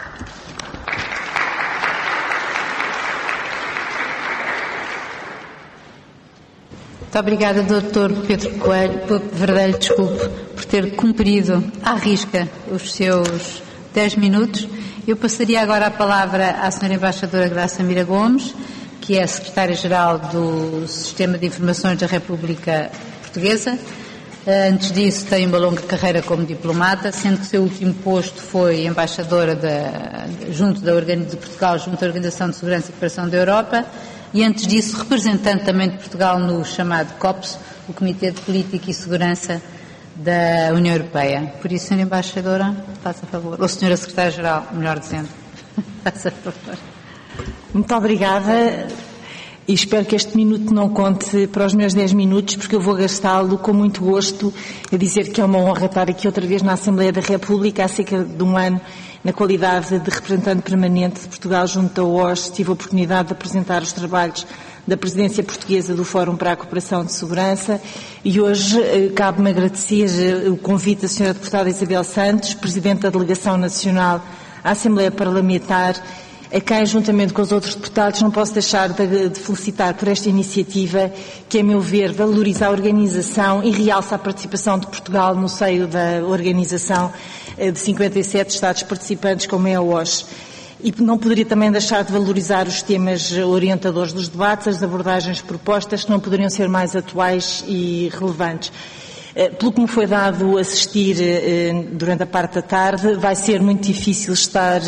Muito obrigada, Dr. Pedro Verdelho, por ter cumprido à risca os seus 10 minutos. Eu passaria agora a palavra à Sra. Embaixadora Graça Mira Gomes, que é a Secretária-Geral do Sistema de Informações da República Portuguesa. Antes disso, tem uma longa carreira como diplomata, sendo que o seu último posto foi embaixadora de Portugal junto à Organização de Segurança e Cooperação da Europa, e antes disso representante também de Portugal no chamado COPS, o Comitê de Política e Segurança da União Europeia. Por isso, Sra. Embaixadora, faça favor. Ou Sra. Secretária-Geral, melhor dizendo. Faça favor. Muito obrigada e espero que este minuto não conte para os meus 10 minutos, porque eu vou gastá-lo com muito gosto a dizer que é uma honra estar aqui outra vez na Assembleia da República. Há cerca de um ano, na qualidade de representante permanente de Portugal junto da OSCE, tive a oportunidade de apresentar os trabalhos da presidência portuguesa do Fórum para a Cooperação de Segurança e hoje cabe-me agradecer o convite da Sra. Deputada Isabel Santos, Presidente da Delegação Nacional à Assembleia Parlamentar, a quem, juntamente com os outros deputados, não posso deixar de felicitar por esta iniciativa que, a meu ver, valoriza a organização e realça a participação de Portugal no seio da organização de 57 Estados participantes, como é a OSCE. E não poderia também deixar de valorizar os temas orientadores dos debates, as abordagens propostas, que não poderiam ser mais atuais e relevantes. Pelo que me foi dado assistir durante a parte da tarde, vai ser muito difícil estar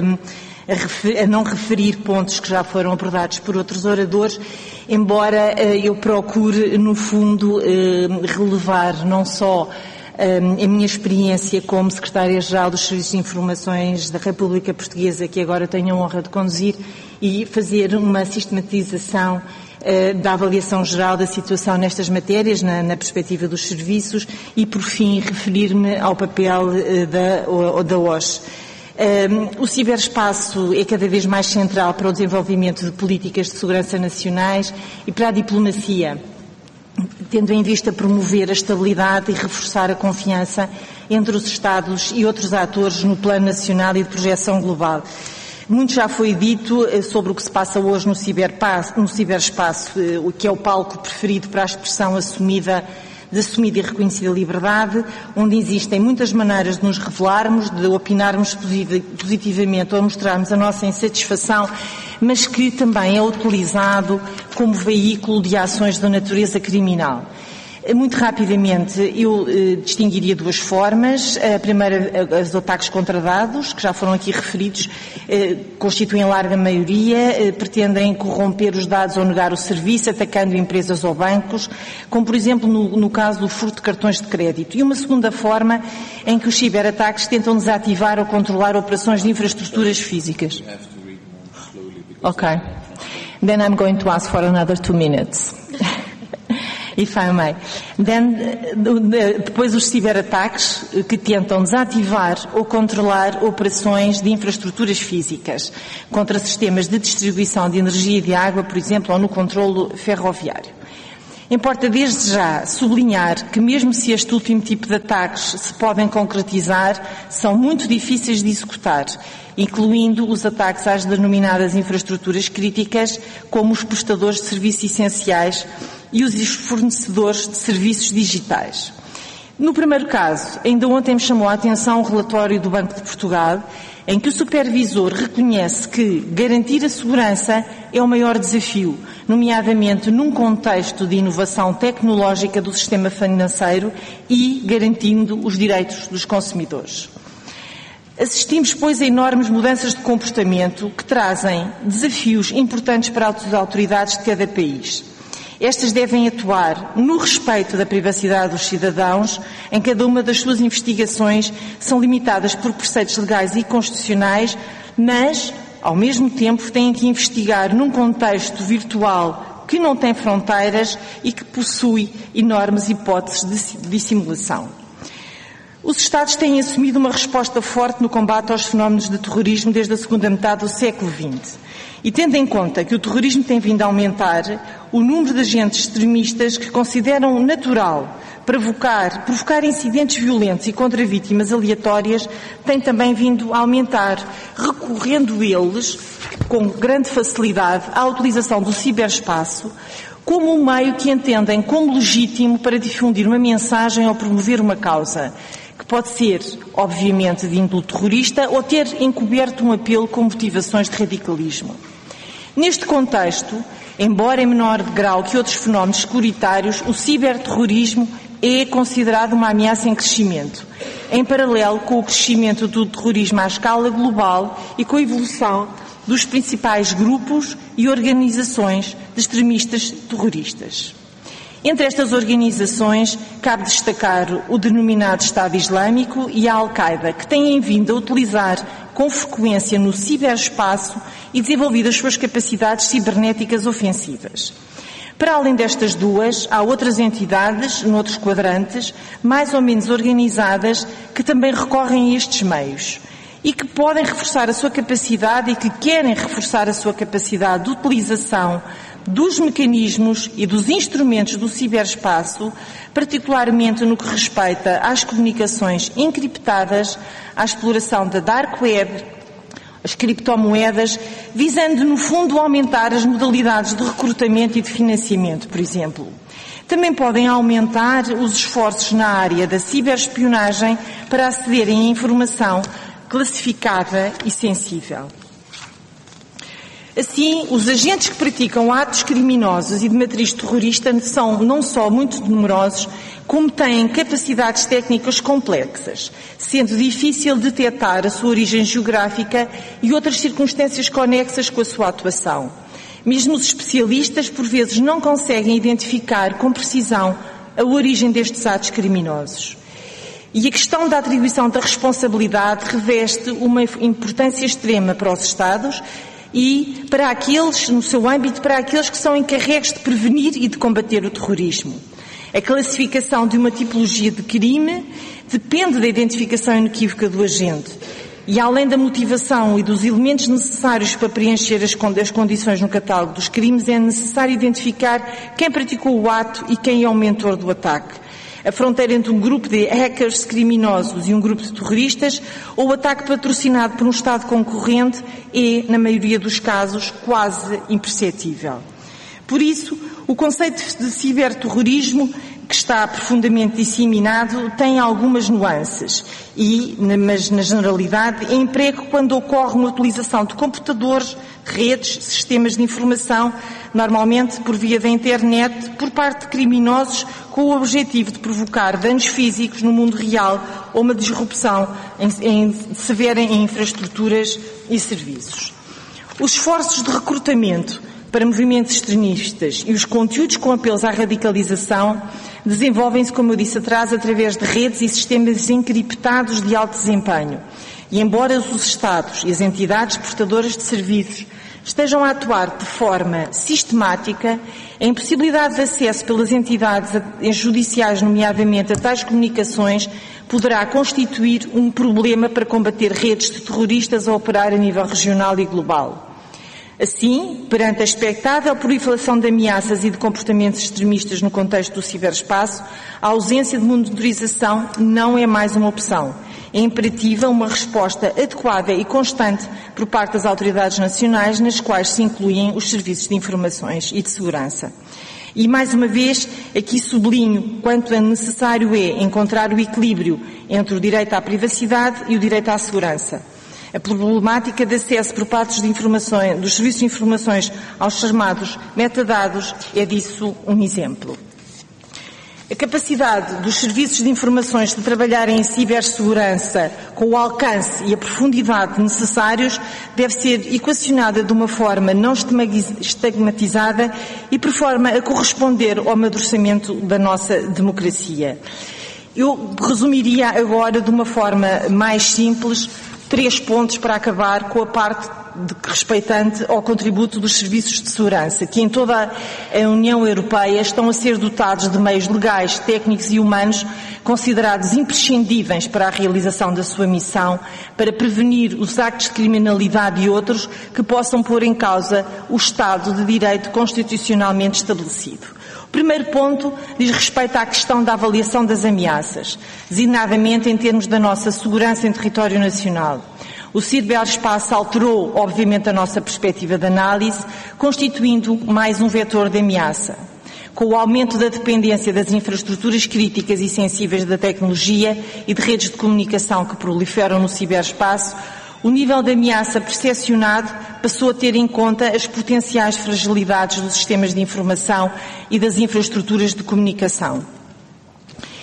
a não referir pontos que já foram abordados por outros oradores, embora eu procure, no fundo, relevar não só a minha experiência como Secretária-Geral dos Serviços de Informações da República Portuguesa, que agora tenho a honra de conduzir, e fazer uma sistematização da avaliação geral da situação nestas matérias, na perspectiva dos serviços, e, por fim, referir-me ao papel da OSCE. O ciberespaço é cada vez mais central para o desenvolvimento de políticas de segurança nacionais e para a diplomacia, tendo em vista promover a estabilidade e reforçar a confiança entre os Estados e outros atores no plano nacional e de projeção global. Muito já foi dito sobre o que se passa hoje no ciberespaço, o que é o palco preferido para a expressão de assumida e reconhecida liberdade, onde existem muitas maneiras de nos revelarmos, de opinarmos positivamente ou mostrarmos a nossa insatisfação, mas que também é utilizado como veículo de ações da natureza criminal. Muito rapidamente, eu distinguiria duas formas. A primeira, os ataques contra dados, que já foram aqui referidos, constituem a larga maioria, pretendem corromper os dados ou negar o serviço, atacando empresas ou bancos, como por exemplo no caso do furto de cartões de crédito. E uma segunda forma em que os ciberataques tentam desativar ou controlar operações de infraestruturas físicas. Ok. Then I'm going to ask for another 2 minutes. If I may. Depois os ciberataques que tentam desativar ou controlar operações de infraestruturas físicas contra sistemas de distribuição de energia e de água, por exemplo, ou no controlo ferroviário. Importa desde já sublinhar que mesmo se este último tipo de ataques se podem concretizar, são muito difíceis de executar, incluindo os ataques às denominadas infraestruturas críticas, como os prestadores de serviços essenciais e os fornecedores de serviços digitais. No primeiro caso, ainda ontem me chamou a atenção o relatório do Banco de Portugal, em que o supervisor reconhece que garantir a segurança é o maior desafio, nomeadamente num contexto de inovação tecnológica do sistema financeiro e garantindo os direitos dos consumidores. Assistimos, pois, a enormes mudanças de comportamento que trazem desafios importantes para as autoridades de cada país. Estas devem atuar no respeito da privacidade dos cidadãos, em cada uma das suas investigações são limitadas por preceitos legais e constitucionais, mas, ao mesmo tempo, têm que investigar num contexto virtual que não tem fronteiras e que possui enormes hipóteses de dissimulação. Os Estados têm assumido uma resposta forte no combate aos fenómenos de terrorismo desde a segunda metade do século XX. E tendo em conta que o terrorismo tem vindo a aumentar, o número de agentes extremistas que consideram natural provocar incidentes violentos e contra vítimas aleatórias tem também vindo a aumentar, recorrendo eles, com grande facilidade, à utilização do ciberespaço como um meio que entendem como legítimo para difundir uma mensagem ou promover uma causa, que pode ser, obviamente, de índole terrorista ou ter encoberto um apelo com motivações de radicalismo. Neste contexto, embora em menor grau que outros fenómenos securitários, o ciberterrorismo é considerado uma ameaça em crescimento, em paralelo com o crescimento do terrorismo à escala global e com a evolução dos principais grupos e organizações de extremistas terroristas. Entre estas organizações, cabe destacar o denominado Estado Islâmico e a Al-Qaeda, que têm vindo a utilizar com frequência no ciberespaço e desenvolvido as suas capacidades cibernéticas ofensivas. Para além destas duas, há outras entidades, noutros quadrantes, mais ou menos organizadas, que também recorrem a estes meios e que podem reforçar a sua capacidade e que querem reforçar a sua capacidade de utilização dos mecanismos e dos instrumentos do ciberespaço, particularmente no que respeita às comunicações encriptadas, à exploração da dark web, as criptomoedas, visando, no fundo, aumentar as modalidades de recrutamento e de financiamento, por exemplo. Também podem aumentar os esforços na área da ciberespionagem para acederem a informação classificada e sensível. Assim, os agentes que praticam atos criminosos e de matriz terrorista são não só muito numerosos, como têm capacidades técnicas complexas, sendo difícil detectar a sua origem geográfica e outras circunstâncias conexas com a sua atuação. Mesmo os especialistas, por vezes, não conseguem identificar com precisão a origem destes atos criminosos. E a questão da atribuição da responsabilidade reveste uma importância extrema para os Estados e para aqueles, no seu âmbito, para aqueles que são encarregues de prevenir e de combater o terrorismo. A classificação de uma tipologia de crime depende da identificação inequívoca do agente. E além da motivação e dos elementos necessários para preencher as condições no catálogo dos crimes, é necessário identificar quem praticou o ato e quem é o mentor do ataque. A fronteira entre um grupo de hackers criminosos e um grupo de terroristas ou o ataque patrocinado por um Estado concorrente é, na maioria dos casos, quase imperceptível. Por isso, o conceito de ciberterrorismo, que está profundamente disseminado, tem algumas nuances mas na generalidade é emprego quando ocorre uma utilização de computadores, redes, sistemas de informação, normalmente por via da internet, por parte de criminosos com o objetivo de provocar danos físicos no mundo real ou uma disrupção severa em infraestruturas e serviços. Os esforços de recrutamento para movimentos extremistas e os conteúdos com apelos à radicalização desenvolvem-se, como eu disse atrás, através de redes e sistemas encriptados de alto desempenho. E embora os Estados e as entidades prestadoras de serviços estejam a atuar de forma sistemática, a impossibilidade de acesso pelas entidades judiciais, nomeadamente a tais comunicações, poderá constituir um problema para combater redes de terroristas a operar a nível regional e global. Assim, perante a expectável proliferação de ameaças e de comportamentos extremistas no contexto do ciberespaço, a ausência de monitorização não é mais uma opção. É imperativa uma resposta adequada e constante por parte das autoridades nacionais, nas quais se incluem os serviços de informações e de segurança. E, mais uma vez, aqui sublinho quanto necessário é encontrar o equilíbrio entre o direito à privacidade e o direito à segurança. A problemática de acesso por parte dos serviços de informações aos chamados metadados é disso um exemplo. A capacidade dos serviços de informações de trabalharem em cibersegurança com o alcance e a profundidade necessários deve ser equacionada de uma forma não estigmatizada e por forma a corresponder ao amadurecimento da nossa democracia. Eu resumiria agora de uma forma mais simples 3 pontos para acabar com a parte respeitante ao contributo dos serviços de segurança, que em toda a União Europeia estão a ser dotados de meios legais, técnicos e humanos considerados imprescindíveis para a realização da sua missão, para prevenir os actos de criminalidade e outros que possam pôr em causa o Estado de Direito constitucionalmente estabelecido. O primeiro ponto diz respeito à questão da avaliação das ameaças, designadamente em termos da nossa segurança em território nacional. O ciberespaço alterou, obviamente, a nossa perspectiva de análise, constituindo mais um vetor de ameaça. Com o aumento da dependência das infraestruturas críticas e sensíveis da tecnologia e de redes de comunicação que proliferam no ciberespaço, o nível de ameaça percepcionado passou a ter em conta as potenciais fragilidades dos sistemas de informação e das infraestruturas de comunicação.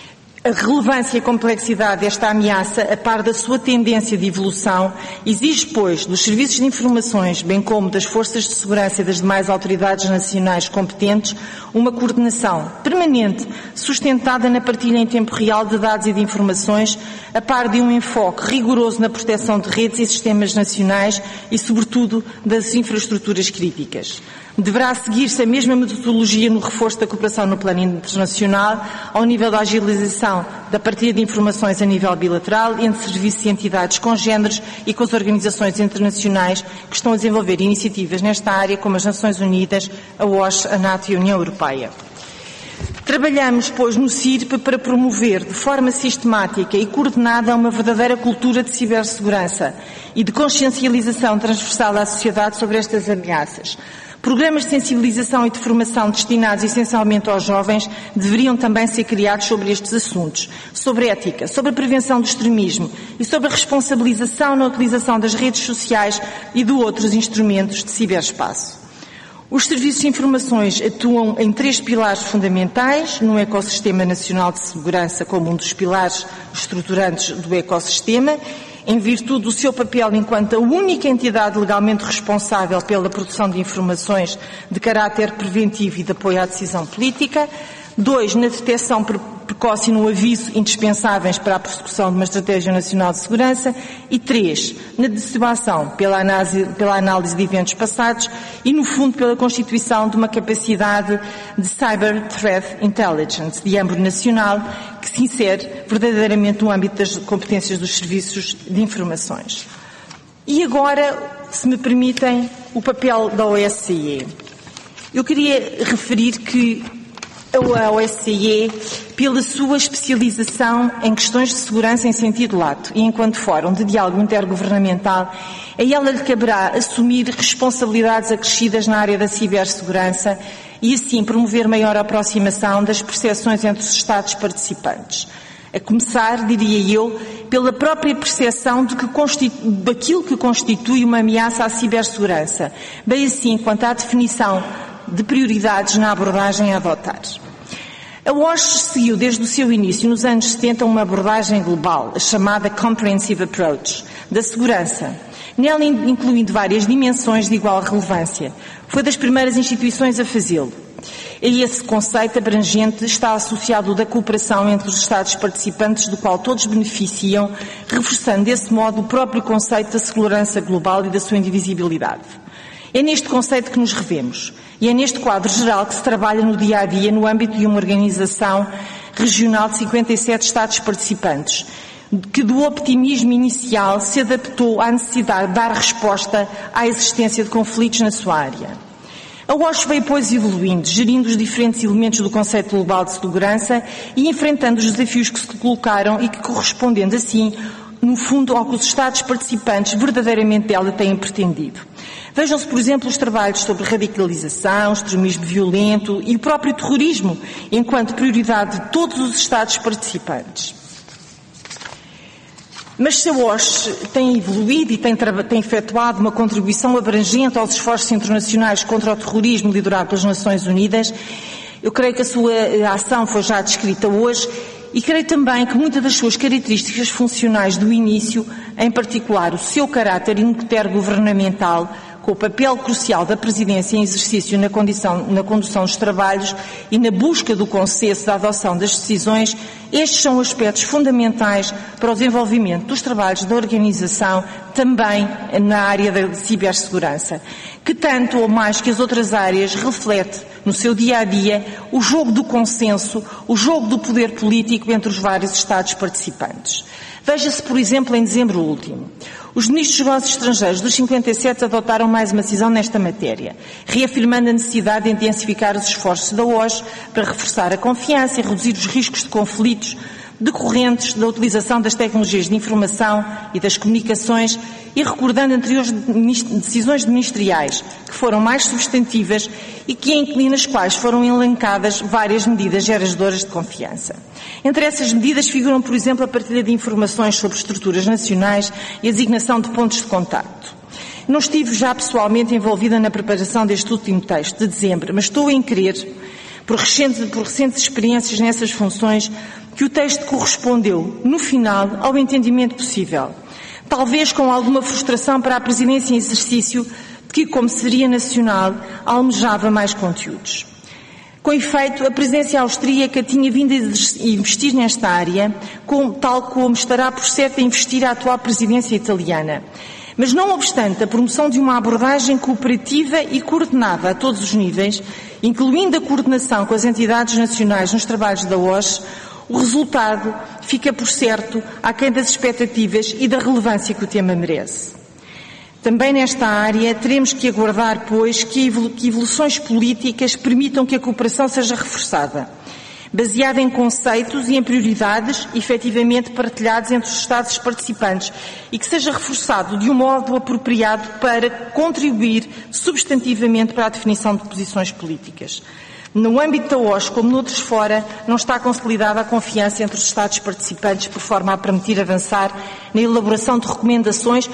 A relevância e a complexidade desta ameaça, a par da sua tendência de evolução, exige, pois, dos serviços de informações, bem como das forças de segurança e das demais autoridades nacionais competentes, uma coordenação permanente, sustentada na partilha em tempo real de dados e de informações, a par de um enfoque rigoroso na proteção de redes e sistemas nacionais e, sobretudo, das infraestruturas críticas. Deverá seguir-se a mesma metodologia no reforço da cooperação no plano internacional, ao nível da agilização da partilha de informações a nível bilateral entre serviços e entidades congêneres e com as organizações internacionais que estão a desenvolver iniciativas nesta área, como as Nações Unidas, a OSCE, a NATO e a União Europeia. Trabalhamos, pois, no CIRP para promover de forma sistemática e coordenada uma verdadeira cultura de cibersegurança e de consciencialização transversal à sociedade sobre estas ameaças. Programas de sensibilização e de formação destinados essencialmente aos jovens deveriam também ser criados sobre estes assuntos, sobre ética, sobre a prevenção do extremismo e sobre a responsabilização na utilização das redes sociais e de outros instrumentos de ciberespaço. Os serviços de informações atuam em 3 pilares fundamentais, no ecossistema nacional de segurança como um dos pilares estruturantes do ecossistema, em virtude do seu papel enquanto a única entidade legalmente responsável pela produção de informações de caráter preventivo e de apoio à decisão política. 2, na detecção precoce e no aviso indispensáveis para a prossecução de uma estratégia nacional de segurança. E 3, na dissipação pela análise de eventos passados e, no fundo, pela constituição de uma capacidade de Cyber Threat Intelligence de âmbito nacional que se insere verdadeiramente no âmbito das competências dos serviços de informações. E agora, se me permitem, o papel da OSCE. Eu queria referir que a OSCE, pela sua especialização em questões de segurança em sentido lato e enquanto fórum de diálogo intergovernamental, a ela lhe caberá assumir responsabilidades acrescidas na área da cibersegurança e assim promover maior aproximação das percepções entre os Estados participantes. A começar, diria eu, pela própria percepção daquilo que constitui uma ameaça à cibersegurança, bem assim quanto à definição de prioridades na abordagem a adotar. A OSCE seguiu desde o seu início, nos anos 70, uma abordagem global, a chamada Comprehensive Approach, da segurança, nela incluindo várias dimensões de igual relevância. Foi das primeiras instituições a fazê-lo. A esse conceito abrangente está associado o da cooperação entre os Estados participantes, do qual todos beneficiam, reforçando desse modo o próprio conceito da segurança global e da sua indivisibilidade. É neste conceito que nos revemos e é neste quadro geral que se trabalha no dia a dia no âmbito de uma organização regional de 57 Estados participantes, que do optimismo inicial se adaptou à necessidade de dar resposta à existência de conflitos na sua área. A OSCE veio, pois, evoluindo, gerindo os diferentes elementos do conceito global de segurança e enfrentando os desafios que se colocaram e que, correspondendo assim, no fundo, ao que os Estados participantes verdadeiramente dela têm pretendido. Vejam-se, por exemplo, os trabalhos sobre radicalização, extremismo violento e o próprio terrorismo, enquanto prioridade de todos os Estados participantes. Mas se a OSCE tem evoluído e tem efetuado uma contribuição abrangente aos esforços internacionais contra o terrorismo liderado pelas Nações Unidas, eu creio que a sua ação foi já descrita hoje e creio também que muitas das suas características funcionais do início, em particular o seu caráter intergovernamental, com o papel crucial da Presidência em exercício na condução dos trabalhos e na busca do consenso da adoção das decisões, estes são aspectos fundamentais para o desenvolvimento dos trabalhos da organização, também na área da cibersegurança, que tanto ou mais que as outras áreas reflete no seu dia-a-dia o jogo do consenso, o jogo do poder político entre os vários Estados participantes. Veja-se, por exemplo, em dezembro último. Os ministros dos negócios estrangeiros dos 57 adotaram mais uma decisão nesta matéria, reafirmando a necessidade de intensificar os esforços da OSCE para reforçar a confiança e reduzir os riscos de conflitos decorrentes da utilização das tecnologias de informação e das comunicações e recordando anteriores decisões ministeriais que foram mais substantivas e nas quais foram elencadas várias medidas geradoras de confiança. Entre essas medidas figuram, por exemplo, a partilha de informações sobre estruturas nacionais e a designação de pontos de contacto. Não estive já pessoalmente envolvida na preparação deste último texto de dezembro, mas estou em crer, por recentes experiências nessas funções, que o texto correspondeu, no final, ao entendimento possível. Talvez com alguma frustração para a presidência em exercício, de que, como seria nacional, almejava mais conteúdos. Com efeito, a presidência austríaca tinha vindo a investir nesta área, tal como estará por certo a investir a atual presidência italiana. Mas, não obstante a promoção de uma abordagem cooperativa e coordenada a todos os níveis, incluindo a coordenação com as entidades nacionais nos trabalhos da OSCE, o resultado fica, por certo, aquém das expectativas e da relevância que o tema merece. Também nesta área teremos que aguardar, pois, que evoluções políticas permitam que a cooperação seja reforçada, baseada em conceitos e em prioridades efetivamente partilhados entre os Estados participantes e que seja reforçado de um modo apropriado para contribuir substantivamente para a definição de posições políticas. No âmbito da OSCE, como noutros fora, não está consolidada a confiança entre os Estados participantes por forma a permitir avançar na elaboração de recomendações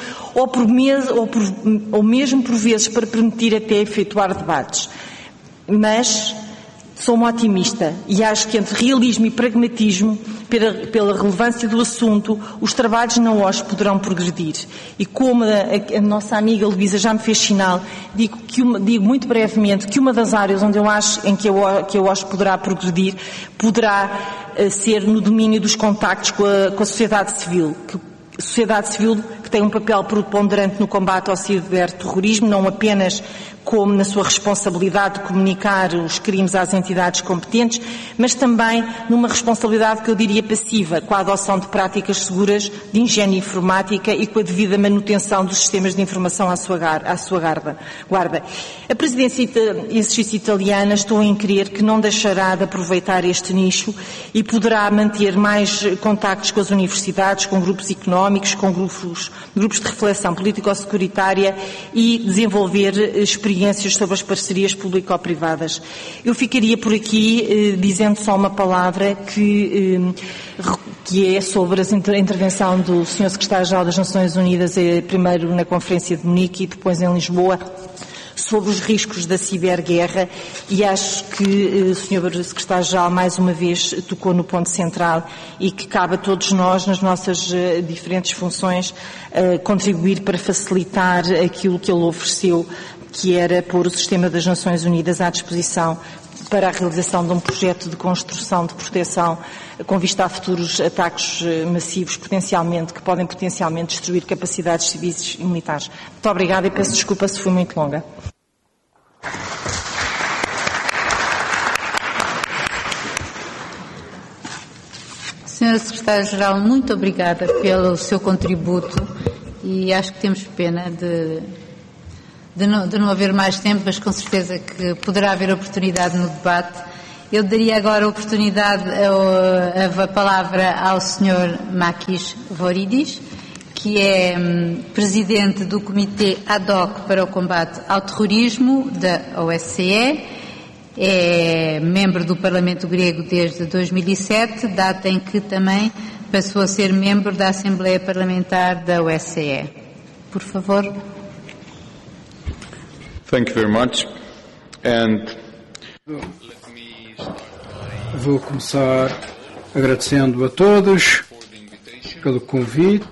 ou mesmo por vezes para permitir até efetuar debates. Mas sou-me otimista e acho que entre realismo e pragmatismo, pela relevância do assunto, os trabalhos na OSCE poderão progredir. E como a nossa amiga Luísa já me fez sinal, digo muito brevemente que uma das áreas onde eu acho em que a OSCE poderá progredir, poderá ser no domínio dos contactos com a sociedade civil, que tem um papel preponderante no combate ao ciberterrorismo, não apenas como na sua responsabilidade de comunicar os crimes às entidades competentes, mas também numa responsabilidade que eu diria passiva, com a adoção de práticas seguras de higiene informática e com a devida manutenção dos sistemas de informação à sua guarda. A presidência em exercício italiana, estou em crer que não deixará de aproveitar este nicho e poderá manter mais contactos com as universidades, com grupos económicos, com grupos de reflexão político-securitária e desenvolver experiências sobre as parcerias público-privadas. Eu ficaria por aqui dizendo só uma palavra que é sobre a intervenção do Sr. Secretário-Geral das Nações Unidas, primeiro na Conferência de Munique e depois em Lisboa, sobre os riscos da ciberguerra, e acho que o Sr. Secretário-Geral mais uma vez tocou no ponto central e que cabe a todos nós, nas nossas diferentes funções, contribuir para facilitar aquilo que ele ofereceu, que era pôr o sistema das Nações Unidas à disposição para a realização de um projeto de construção de proteção com vista a futuros ataques massivos que podem potencialmente destruir capacidades civis e militares. Muito obrigada e peço desculpa se fui muito longa. Senhora Secretária-Geral, muito obrigada pelo seu contributo e acho que temos pena de não haver mais tempo, mas com certeza que poderá haver oportunidade no debate. Eu daria agora a palavra ao Sr. Makis Voridis, que é presidente do Comitê Ad Hoc para o Combate ao Terrorismo da OSCE, é membro do Parlamento Grego desde 2007, data em que também passou a ser membro da Assembleia Parlamentar da OSCE. Por favor. Thank you very much. Vou começar agradecendo a todos pelo convite,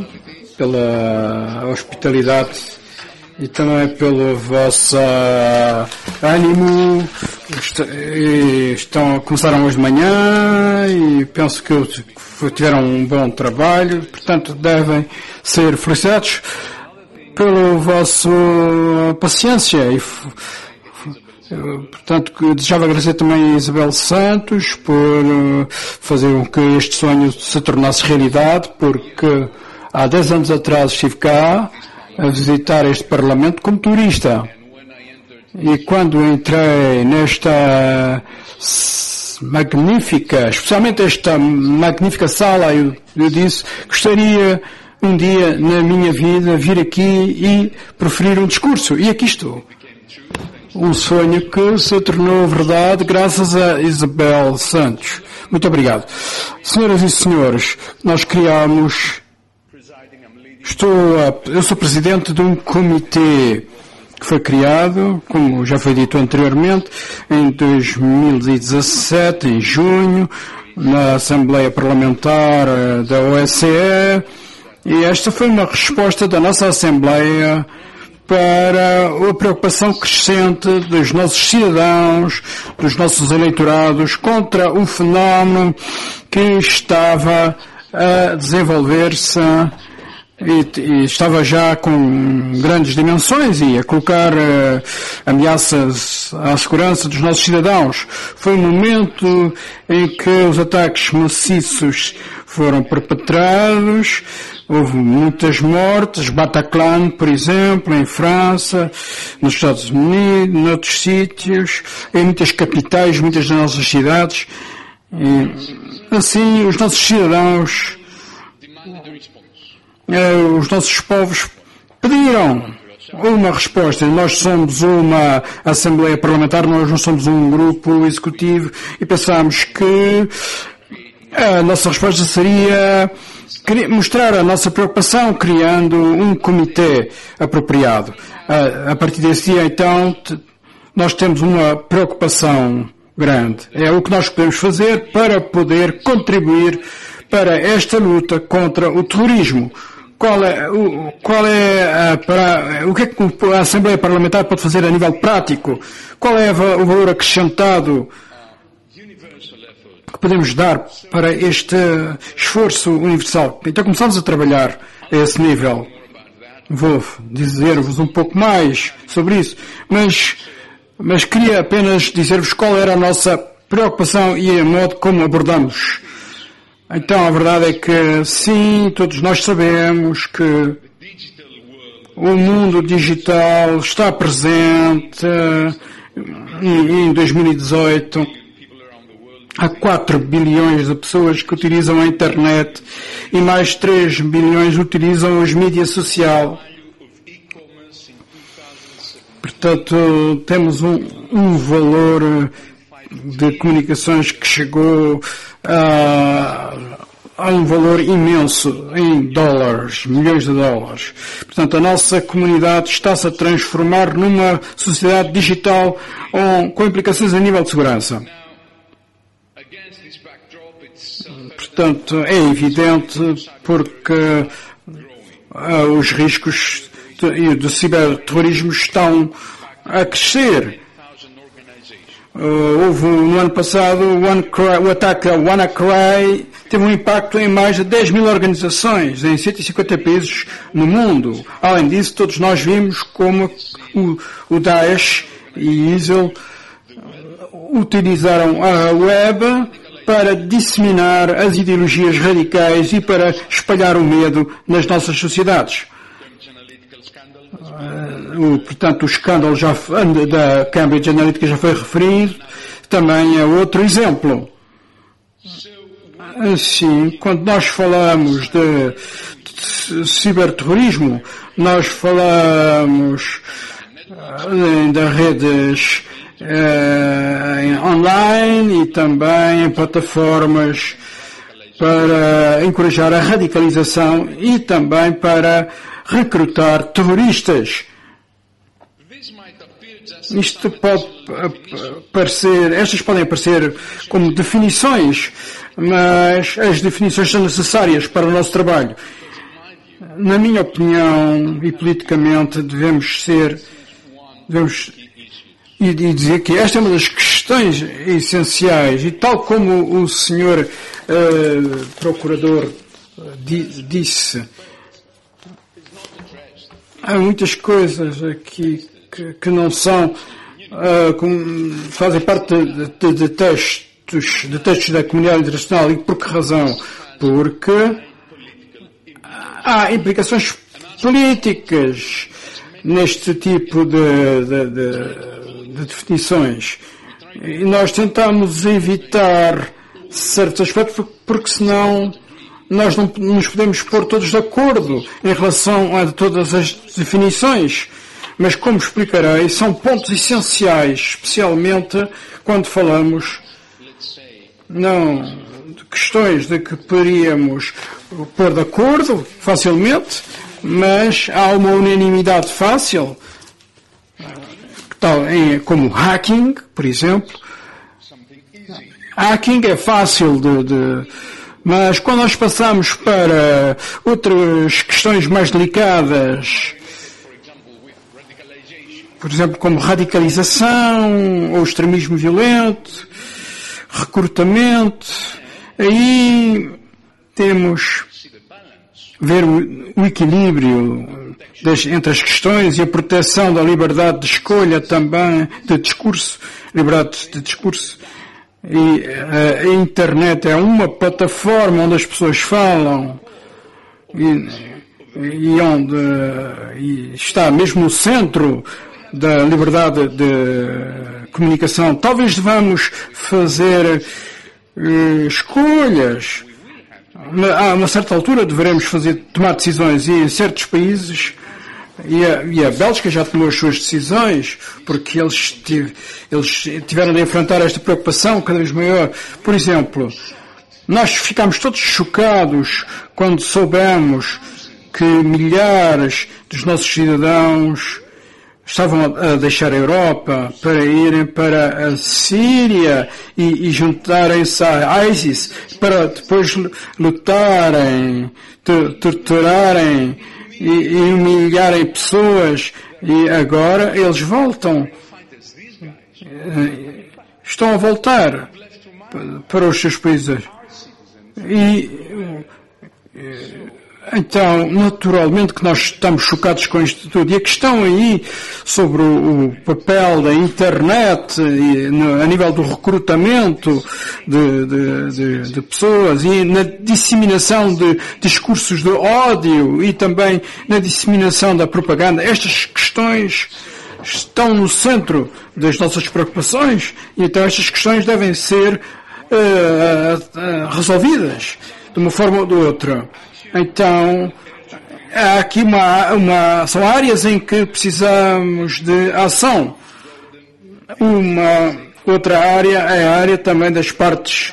pela hospitalidade e também pelo vosso ânimo. Começaram hoje de manhã e penso que tiveram um bom trabalho, portanto devem ser felicitados pela vossa paciência e portanto desejava agradecer também a Isabel Santos por fazer com que este sonho se tornasse realidade, porque há 10 anos atrás estive cá a visitar este Parlamento como turista e quando entrei nesta magnífica, especialmente esta magnífica sala, eu disse gostaria um dia na minha vida vir aqui e proferir um discurso. E aqui estou. Um sonho que se tornou verdade graças a Isabel Santos. Muito obrigado. Senhoras e senhores, nós criamos... Eu sou presidente de um comitê que foi criado, como já foi dito anteriormente, em 2017, em junho, na Assembleia Parlamentar da OSCE, e esta foi uma resposta da nossa Assembleia para a preocupação crescente dos nossos cidadãos, dos nossos eleitorados, contra o fenómeno que estava a desenvolver-se e estava já com grandes dimensões e a colocar ameaças à segurança dos nossos cidadãos. Foi um momento em que os ataques maciços foram perpetrados. Houve muitas mortes, Bataclan, por exemplo, em França, nos Estados Unidos, noutros sítios, em muitas capitais, muitas das nossas cidades. E, assim, os nossos cidadãos, os nossos povos pediram uma resposta. Nós somos uma Assembleia Parlamentar, nós não somos um grupo executivo, e pensámos que a nossa resposta seria mostrar a nossa preocupação criando um comitê apropriado. A partir desse dia, então, nós temos uma preocupação grande. É o que nós podemos fazer para poder contribuir para esta luta contra o terrorismo. O que é que a Assembleia Parlamentar pode fazer a nível prático? Qual é o valor acrescentado que podemos dar para este esforço universal? Então começamos a trabalhar a esse nível. Vou dizer-vos um pouco mais sobre isso, mas queria apenas dizer-vos qual era a nossa preocupação e o modo como abordamos. Então a verdade é que sim, todos nós sabemos que o mundo digital está presente. Em 2018 há 4 bilhões de pessoas que utilizam a internet e mais 3 bilhões utilizam os mídias sociais. Portanto, temos um valor de comunicações que chegou a um valor imenso em dólares, milhões de dólares. Portanto, a nossa comunidade está-se a transformar numa sociedade digital com implicações a nível de segurança. Portanto, é evidente porque os riscos do ciberterrorismo estão a crescer. Houve no ano passado o ataque a WannaCry teve um impacto em mais de 10 mil organizações em 150 países no mundo. Além disso, todos nós vimos como o Daesh e ISIL utilizaram a web para disseminar as ideologias radicais e para espalhar o medo nas nossas sociedades. Portanto, o escândalo da Cambridge Analytica já foi referido, também é outro exemplo. Assim, quando nós falamos de ciberterrorismo, nós falamos de redes online e também em plataformas para encorajar a radicalização e também para recrutar terroristas. Isto pode parecer, estas podem aparecer como definições, mas as definições são necessárias para o nosso trabalho. Na minha opinião, e politicamente, devemos dizer que esta é uma das questões essenciais, e tal como o senhor procurador disse, há muitas coisas aqui que não são, fazem parte de textos da comunidade internacional. E por que razão? Porque há implicações políticas neste tipo de definições. E nós tentamos evitar certos aspectos porque senão nós não nos podemos pôr todos de acordo em relação a todas as definições. Mas, como explicarei, são pontos essenciais, especialmente quando falamos não de questões de que poderíamos pôr de acordo facilmente, mas há uma unanimidade fácil, como hacking, por exemplo. hacking é fácil mas quando nós passamos para outras questões mais delicadas, por exemplo, como radicalização ou extremismo violento, recrutamento, aí temos ver o equilíbrio entre as questões e a proteção da liberdade de escolha também, de discurso, liberdade de discurso. E a internet é uma plataforma onde as pessoas falam e onde está mesmo no centro da liberdade de comunicação. Talvez devamos fazer escolhas. A uma certa altura deveremos tomar decisões, e em certos países, e a Bélgica já tomou as suas decisões, porque eles tiveram de enfrentar esta preocupação cada vez maior. Por exemplo, nós ficámos todos chocados quando soubemos que milhares dos nossos cidadãos estavam a deixar a Europa para irem para a Síria e juntarem-se à ISIS para depois lutarem, torturarem e humilharem pessoas, e agora eles voltam, estão a voltar para os seus países. Então, naturalmente que nós estamos chocados com isto tudo. E a questão aí sobre o papel da internet a nível do recrutamento de pessoas e na disseminação de discursos de ódio e também na disseminação da propaganda, estas questões estão no centro das nossas preocupações, e então estas questões devem ser resolvidas de uma forma ou de outra. Então, há aqui são áreas em que precisamos de ação. Uma outra área é a área também das partes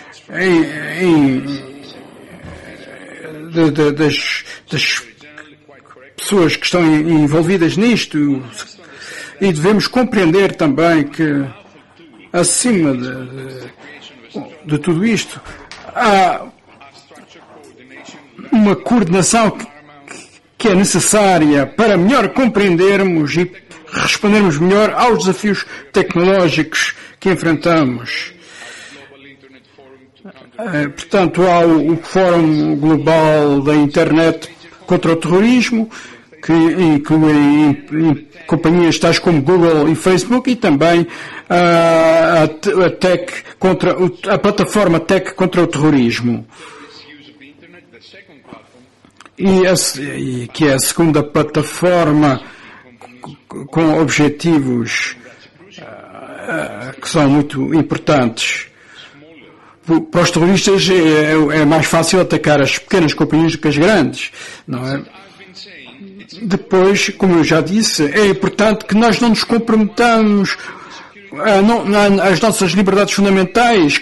das pessoas que estão envolvidas nisto, e devemos compreender também que acima de tudo isto há uma coordenação que é necessária para melhor compreendermos e respondermos melhor aos desafios tecnológicos que enfrentamos. Portanto, há o Fórum Global da Internet contra o Terrorismo, que inclui companhias tais como Google e Facebook, e também a plataforma Tech contra o Terrorismo. E que é a segunda plataforma com objetivos que são muito importantes. Para os terroristas é mais fácil atacar as pequenas companhias do que as grandes, não é? Depois, como eu já disse, é importante que nós não nos comprometamos as nossas liberdades fundamentais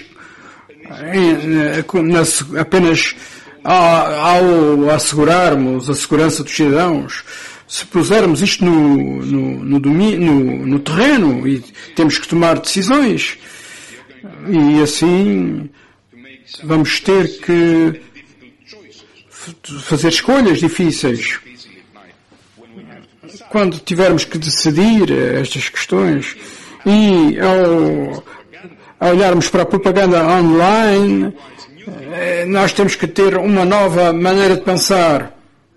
apenas ao assegurarmos a segurança dos cidadãos. Se pusermos isto no terreno, e temos que tomar decisões, e assim vamos ter que fazer escolhas difíceis. Quando tivermos que decidir estas questões, e ao olharmos para a propaganda online, nós temos que ter uma nova maneira de pensar.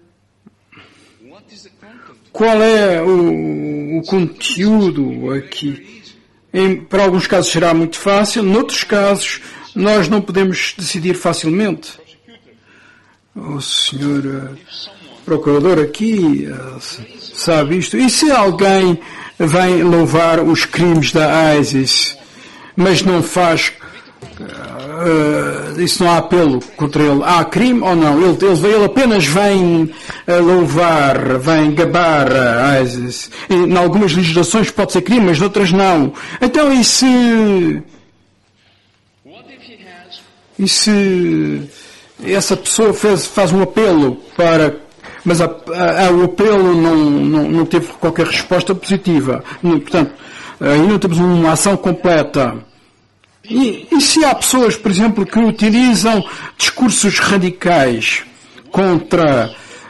Qual é o conteúdo aqui? Para alguns casos será muito fácil, noutros casos nós não podemos decidir facilmente. O senhor procurador aqui sabe isto. E se alguém vem louvar os crimes da ISIS, mas não faz... isso não há apelo contra ele. Há crime ou não? Ele apenas vem louvar, vem gabar a ISIS. E, em algumas legislações pode ser crime, mas noutras não. Então, e se essa pessoa faz um apelo mas o apelo não teve qualquer resposta positiva? Portanto, aí não temos uma ação completa. E se há pessoas, por exemplo, que utilizam discursos radicais contra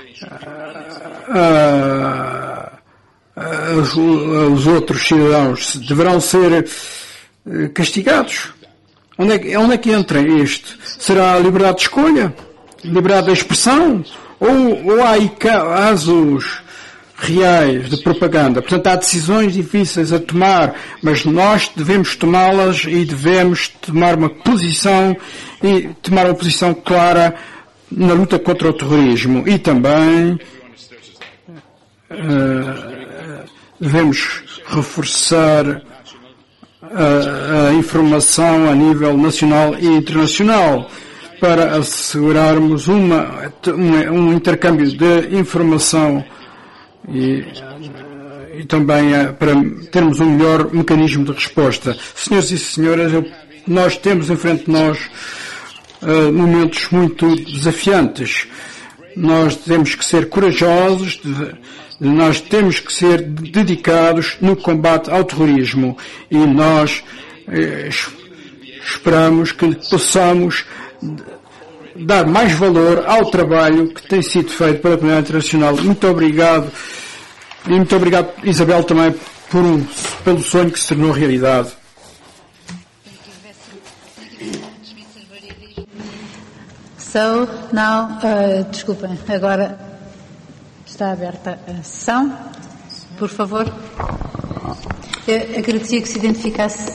os outros cidadãos, deverão ser castigados? Onde é que entra isto? Será a liberdade de escolha? Liberdade de expressão? Ou há aí casos reais de propaganda? Portanto, há decisões difíceis a tomar, mas nós devemos tomá-las e devemos tomar uma posição clara na luta contra o terrorismo. E também devemos reforçar a informação a nível nacional e internacional para assegurarmos um intercâmbio de informação e também para termos um melhor mecanismo de resposta. Senhores e senhoras, nós temos em frente de nós momentos muito desafiantes. Nós temos que ser corajosos, nós temos que ser dedicados no combate ao terrorismo e nós esperamos que possamos dar mais valor ao trabalho que tem sido feito pela comunidade internacional. Muito obrigado. E muito obrigado, Isabel, também pelo sonho que se tornou realidade. So, now, desculpem, agora está aberta a sessão. Por favor. Eu agradecia que se identificasse.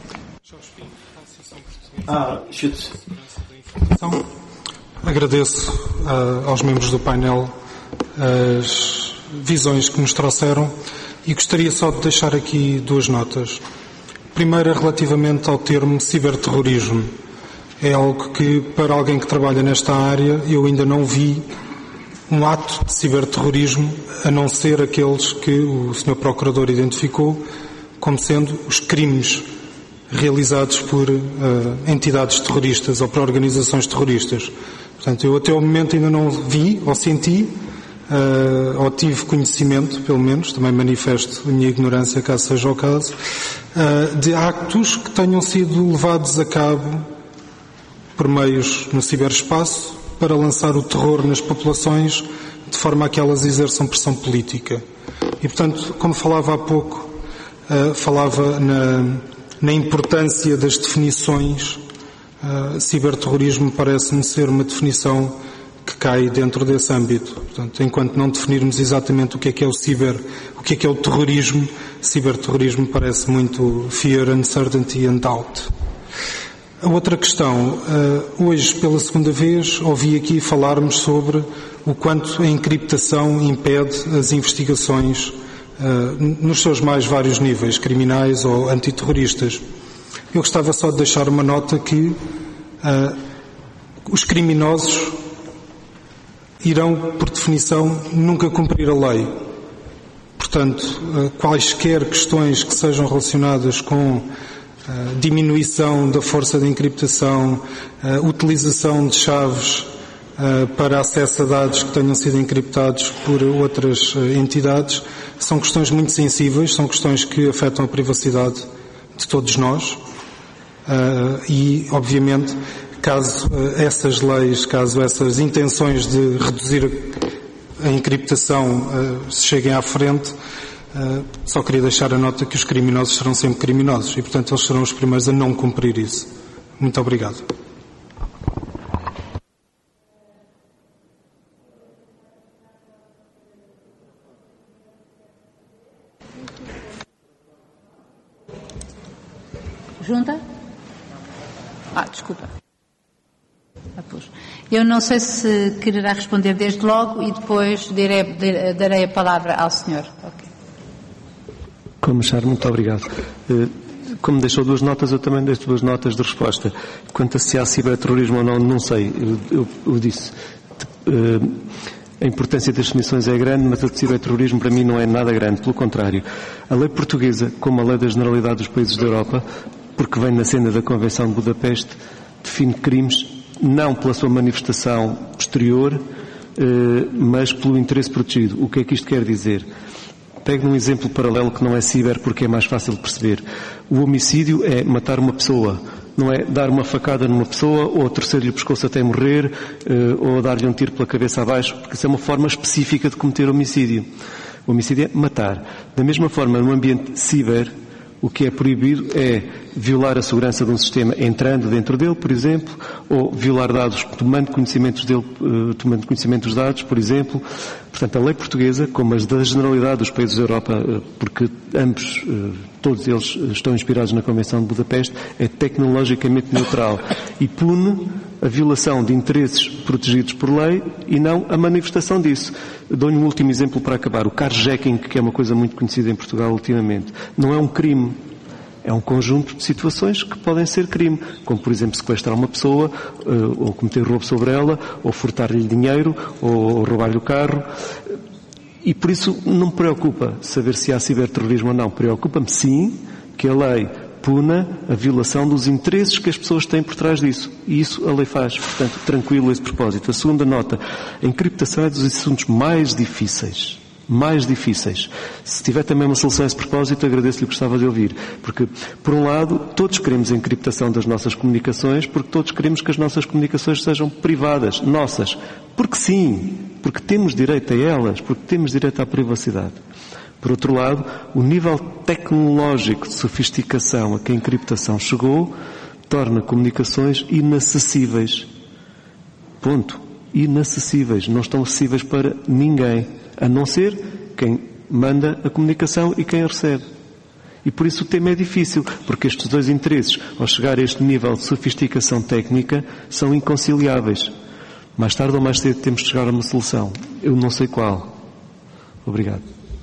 Agradeço aos membros do painel as visões que nos trouxeram e gostaria só de deixar aqui duas notas. Primeira, relativamente ao termo ciberterrorismo. É algo que, para alguém que trabalha nesta área, eu ainda não vi um ato de ciberterrorismo, a não ser aqueles que o Sr. Procurador identificou como sendo os crimes realizados por entidades terroristas ou por organizações terroristas. Portanto, eu até ao momento ainda não vi ou senti ou tive conhecimento, pelo menos, também manifesto a minha ignorância, caso seja o caso, de actos que tenham sido levados a cabo por meios no ciberespaço para lançar o terror nas populações de forma a que elas exerçam pressão política. E, portanto, como falava há pouco, falava na importância das definições. Ciberterrorismo parece-me ser uma definição que cai dentro desse âmbito. Portanto, enquanto não definirmos exatamente o que é o terrorismo, ciberterrorismo parece muito fear, uncertainty and doubt. A outra questão, hoje pela segunda vez ouvi aqui falarmos sobre o quanto a encriptação impede as investigações nos seus mais vários níveis, criminais ou antiterroristas. Eu gostava só de deixar uma nota que os criminosos irão, por definição, nunca cumprir a lei. Portanto, quaisquer questões que sejam relacionadas com diminuição da força de encriptação, utilização de chaves para acesso a dados que tenham sido encriptados por outras entidades, são questões muito sensíveis, são questões que afetam a privacidade de todos nós e, obviamente, caso essas leis, caso essas intenções de reduzir a encriptação se cheguem à frente, só queria deixar a nota que os criminosos serão sempre criminosos e, portanto, eles serão os primeiros a não cumprir isso. Muito obrigado. Junta? Desculpa. Eu não sei se quererá responder desde logo e depois darei a palavra ao senhor. Okay. Como achar, muito obrigado. Como deixou duas notas, eu também deixo duas notas de resposta. Quanto a se há ciberterrorismo ou não, não sei. Eu disse. A importância das definições é grande, mas a de ciberterrorismo para mim não é nada grande. Pelo contrário, a lei portuguesa, como a lei da generalidade dos países da Europa, porque vem na senda da Convenção de Budapeste, define crimes não pela sua manifestação exterior, mas pelo interesse protegido. O que é que isto quer dizer? Pego um exemplo paralelo que não é ciber porque é mais fácil de perceber. O homicídio é matar uma pessoa. não é dar uma facada numa pessoa, ou torcer-lhe o pescoço até morrer, ou dar-lhe um tiro pela cabeça abaixo, porque isso é uma forma específica de cometer homicídio. O homicídio é matar. Da mesma forma, no ambiente ciber, o que é proibido é violar a segurança de um sistema entrando dentro dele, por exemplo, ou violar dados tomando conhecimento dos dados, por exemplo. Portanto, a lei portuguesa, como as da generalidade dos países da Europa, porque todos eles estão inspirados na Convenção de Budapeste, é tecnologicamente neutral e pune a violação de interesses protegidos por lei e não a manifestação disso. Dou-lhe um último exemplo para acabar. O carjacking, que é uma coisa muito conhecida em Portugal ultimamente, não é um crime. É um conjunto de situações que podem ser crime, como, por exemplo, sequestrar uma pessoa, ou cometer roubo sobre ela, ou furtar-lhe dinheiro, ou roubar-lhe o carro. E por isso não me preocupa saber se há ciberterrorismo ou não. Preocupa-me, sim, que a lei puna a violação dos interesses que as pessoas têm por trás disso. E isso a lei faz. Portanto, tranquilo esse propósito. A segunda nota, a encriptação é dos assuntos mais difíceis. Se tiver também uma solução a esse propósito, agradeço-lhe o que gostava de ouvir. Porque, por um lado, todos queremos a encriptação das nossas comunicações, porque todos queremos que as nossas comunicações sejam privadas, nossas. Porque sim, porque temos direito a elas, porque temos direito à privacidade. Por outro lado, o nível tecnológico de sofisticação a que a encriptação chegou torna comunicações inacessíveis. Ponto. Inacessíveis. Não estão acessíveis para ninguém, a não ser quem manda a comunicação e quem a recebe. E por isso o tema é difícil, porque estes dois interesses, ao chegar a este nível de sofisticação técnica, são inconciliáveis. Mais tarde ou mais cedo temos de chegar a uma solução. Eu não sei qual. Obrigado.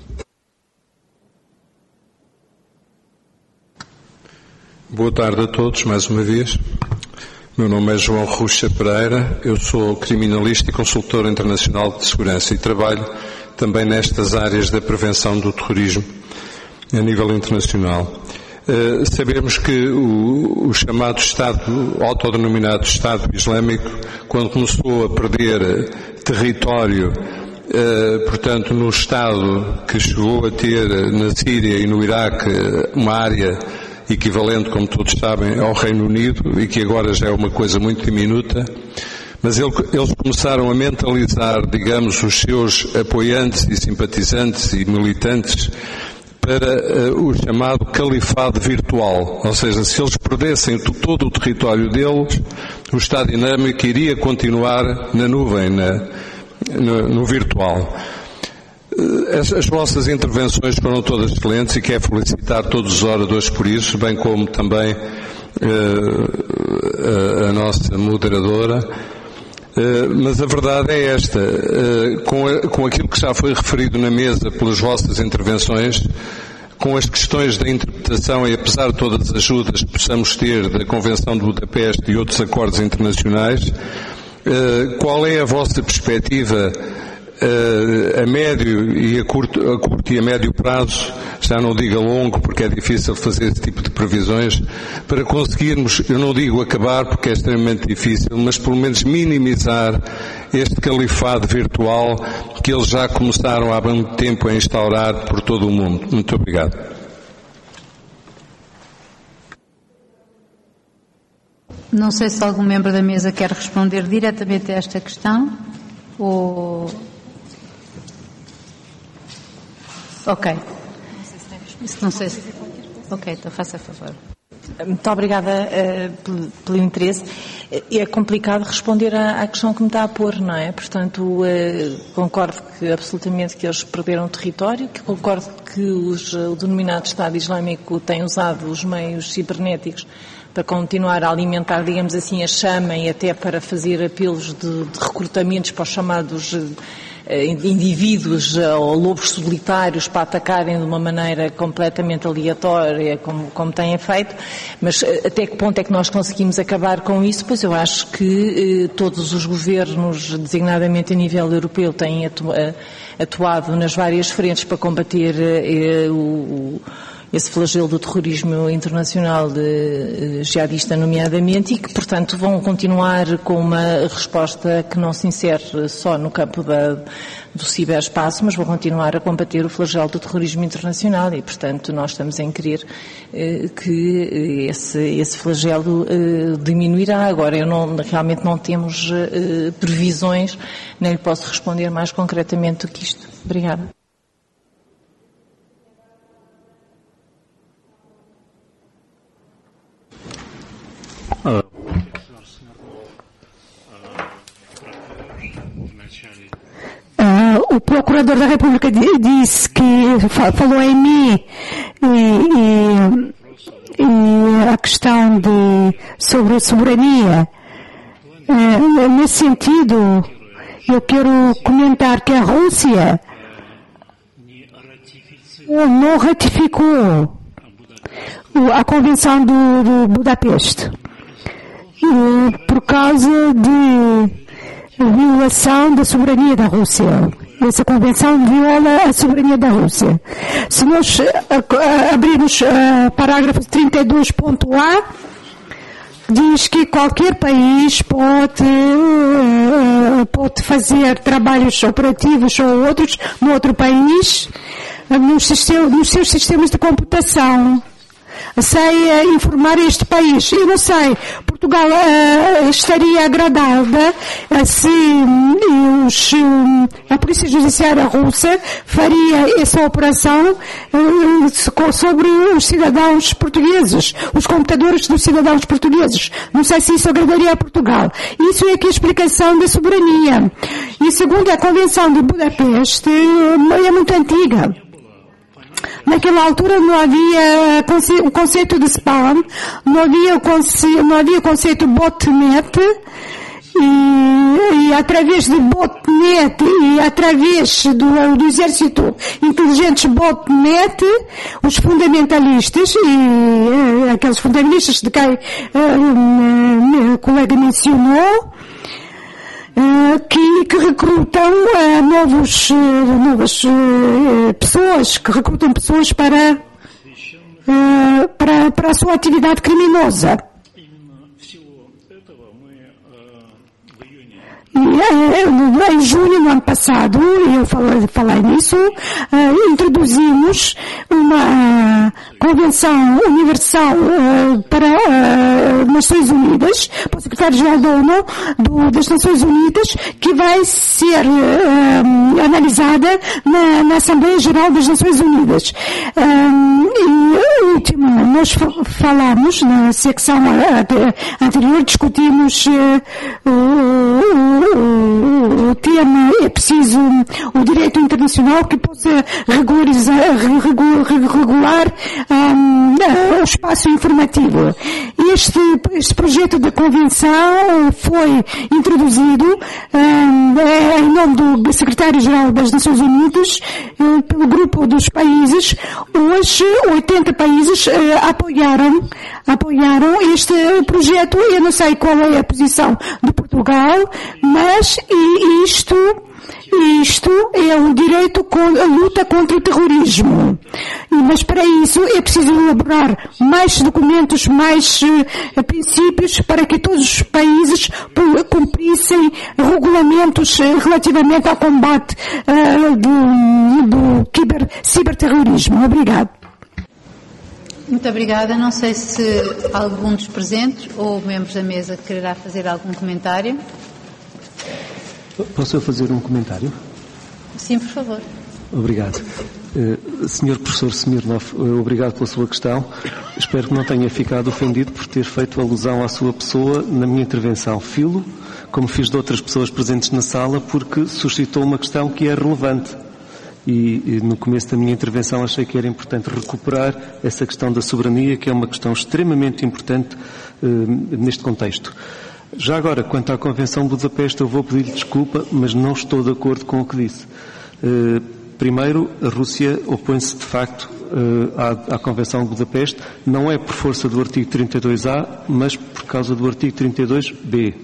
Boa tarde a todos, mais uma vez. Meu nome é João Ruxa Pereira, eu sou criminalista e consultor internacional de segurança e trabalho também nestas áreas da prevenção do terrorismo a nível internacional. Sabemos que o chamado Estado, autodenominado Estado Islâmico, quando começou a perder território, portanto, no Estado que chegou a ter na Síria e no Iraque uma área equivalente, como todos sabem, ao Reino Unido, e que agora já é uma coisa muito diminuta, mas eles começaram a mentalizar, digamos, os seus apoiantes e simpatizantes e militantes para o chamado califado virtual. Ou seja, se eles perdessem todo o território deles, o Estado Islâmico iria continuar na nuvem, no virtual. As vossas intervenções foram todas excelentes e quero felicitar todos os oradores por isso, bem como também a nossa moderadora. Mas a verdade é esta, com aquilo que já foi referido na mesa pelas vossas intervenções, com as questões da interpretação e apesar de todas as ajudas que possamos ter da Convenção de Budapeste e outros acordos internacionais, qual é a vossa perspectiva a médio e a curto e a médio prazo, já não digo a longo porque é difícil fazer esse tipo de previsões, para conseguirmos, eu não digo acabar porque é extremamente difícil, mas pelo menos minimizar este califado virtual que eles já começaram há muito tempo a instaurar por todo o mundo. Muito obrigado. Não sei se algum membro da mesa quer responder diretamente a esta questão ou... Ok. Não sei se... Ok, então faça a favor. Muito obrigada pelo interesse. É complicado responder à questão que me está a pôr, não é? Portanto, concordo absolutamente que eles perderam território, que concordo que o denominado Estado Islâmico tem usado os meios cibernéticos para continuar a alimentar, digamos assim, a chama e até para fazer apelos de recrutamentos para os chamados indivíduos ou lobos solitários para atacarem de uma maneira completamente aleatória, como têm feito, mas até que ponto é que nós conseguimos acabar com isso? Pois eu acho que todos os governos, designadamente a nível europeu, têm atuado nas várias frentes para combater esse flagelo do terrorismo internacional jihadista, nomeadamente, e que, portanto, vão continuar com uma resposta que não se insere só no campo do ciberespaço, mas vão continuar a combater o flagelo do terrorismo internacional e, portanto, nós estamos em crer que esse flagelo diminuirá. Agora, realmente não temos previsões, nem lhe posso responder mais concretamente do que isto. Obrigada. O Procurador da República disse que falou em mim e a questão sobre a soberania. Nesse sentido, eu quero comentar que a Rússia não ratificou a Convenção do Budapeste por causa de violação da soberania da Rússia. Essa convenção viola a soberania da Rússia. Se nós abrirmos parágrafo 32.a, diz que qualquer país pode fazer trabalhos operativos ou outros no outro país, nos seus sistemas de computação. Sei informar este país. Eu não sei, Portugal estaria agradada se a Polícia Judiciária Russa faria essa operação sobre os cidadãos portugueses, os computadores dos cidadãos portugueses. Não sei se isso agradaria a Portugal. Isso é que a explicação da soberania. E segundo a Convenção de Budapeste, é muito antiga. Naquela altura não havia o conceito de spam, não havia o conceito botnet, e através de botnet e através do exército inteligentes botnet, os fundamentalistas e aqueles fundamentalistas de quem a colega mencionou, que recrutam novas pessoas, que recrutam pessoas para a sua atividade criminosa. Em junho do ano passado, eu falei nisso, introduzimos uma Convenção Universal para as Nações Unidas, para o Secretário-Geral da ONU das Nações Unidas, que vai ser analisada na Assembleia Geral das Nações Unidas. E último, nós falamos na secção anterior, discutimos o tema, é preciso o direito internacional que possa regular o espaço informativo. Este projeto de convenção foi introduzido em nome do Secretário-Geral das Nações Unidas pelo grupo dos países. Hoje 80 países apoiaram este projeto. Eu não sei qual é a posição de Portugal, mas isto é o direito a luta contra o terrorismo. Mas para isso é preciso elaborar mais documentos, mais princípios para que todos os países cumprissem regulamentos relativamente ao combate do ciberterrorismo. Obrigado. Muito obrigada. Não sei se algum dos presentes ou membros da mesa quererá fazer algum comentário. Posso eu fazer um comentário? Sim, por favor. Obrigado. Senhor Professor Smirnov, obrigado pela sua questão. Espero que não tenha ficado ofendido por ter feito alusão à sua pessoa na minha intervenção. Filo, como fiz de outras pessoas presentes na sala, porque suscitou uma questão que é relevante. E no começo da minha intervenção achei que era importante recuperar essa questão da soberania, que é uma questão extremamente importante neste contexto. Já agora, quanto à Convenção de Budapeste, eu vou pedir desculpa, mas não estou de acordo com o que disse. Primeiro, a Rússia opõe-se de facto à Convenção de Budapeste, não é por força do artigo 32A, mas por causa do artigo 32B.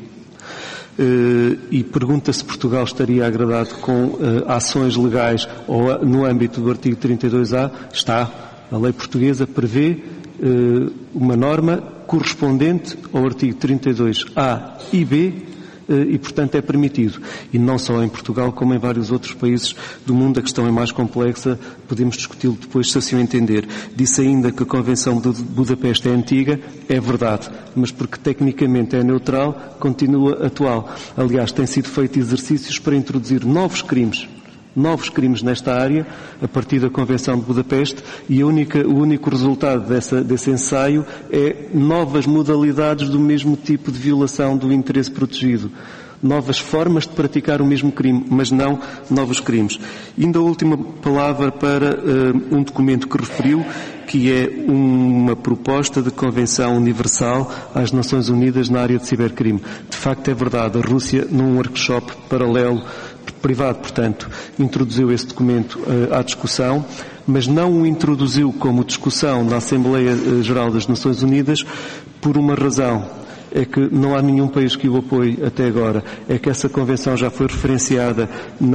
E pergunta se Portugal estaria agradado com ações legais ou no âmbito do artigo 32A. Está. A lei portuguesa prevê uma norma correspondente ao artigo 32A e B e, portanto, é permitido. E não só em Portugal, como em vários outros países do mundo. A questão é mais complexa, podemos discuti-lo depois, se assim o entender. Disse ainda que a Convenção de Budapeste é antiga, é verdade, mas porque tecnicamente é neutral, continua atual. Aliás, têm sido feitos exercícios para introduzir novos crimes nesta área, a partir da Convenção de Budapeste, e o único resultado desse ensaio é novas modalidades do mesmo tipo de violação do interesse protegido. Novas formas de praticar o mesmo crime, mas não novos crimes. E ainda a última palavra para um documento que referiu, que é uma proposta de convenção universal às Nações Unidas na área de cibercrime. De facto, é verdade, a Rússia, num workshop paralelo, privado, portanto, introduziu esse documento à discussão, mas não o introduziu como discussão na Assembleia Geral das Nações Unidas por uma razão. É que não há nenhum país que o apoie até agora. É que essa convenção já foi referenciada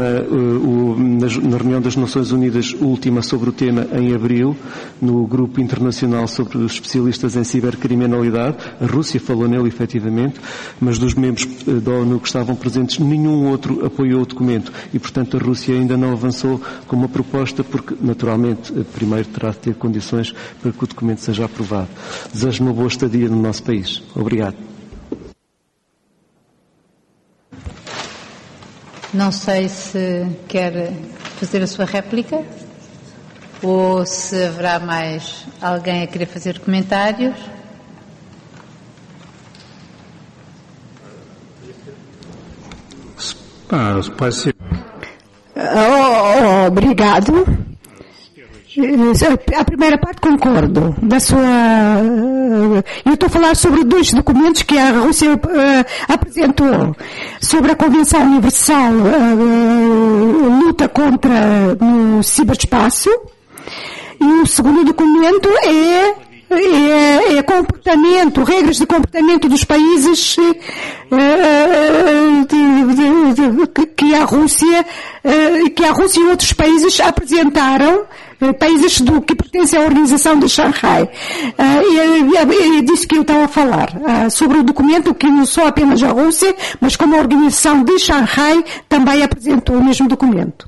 na reunião das Nações Unidas última sobre o tema em abril, no grupo internacional sobre os especialistas em cibercriminalidade. A Rússia falou nele, efetivamente, mas dos membros da ONU que estavam presentes, nenhum outro apoiou o documento. E, portanto, a Rússia ainda não avançou com uma proposta, porque, naturalmente, primeiro terá de ter condições para que o documento seja aprovado. Desejo uma boa estadia no nosso país. Obrigado. Não sei se quer fazer a sua réplica ou se haverá mais alguém a querer fazer comentários. Obrigado. A primeira parte concordo. Eu estou a falar sobre dois documentos que a Rússia apresentou. Sobre a Convenção Universal luta contra no ciberespaço. E o segundo documento é comportamento, regras de comportamento dos países que a Rússia e outros países apresentaram, países que pertencem à Organização de Xangai. É disso que eu estava a falar, sobre o documento que não só apenas a Rússia, mas como a Organização de Xangai também apresentou o mesmo documento.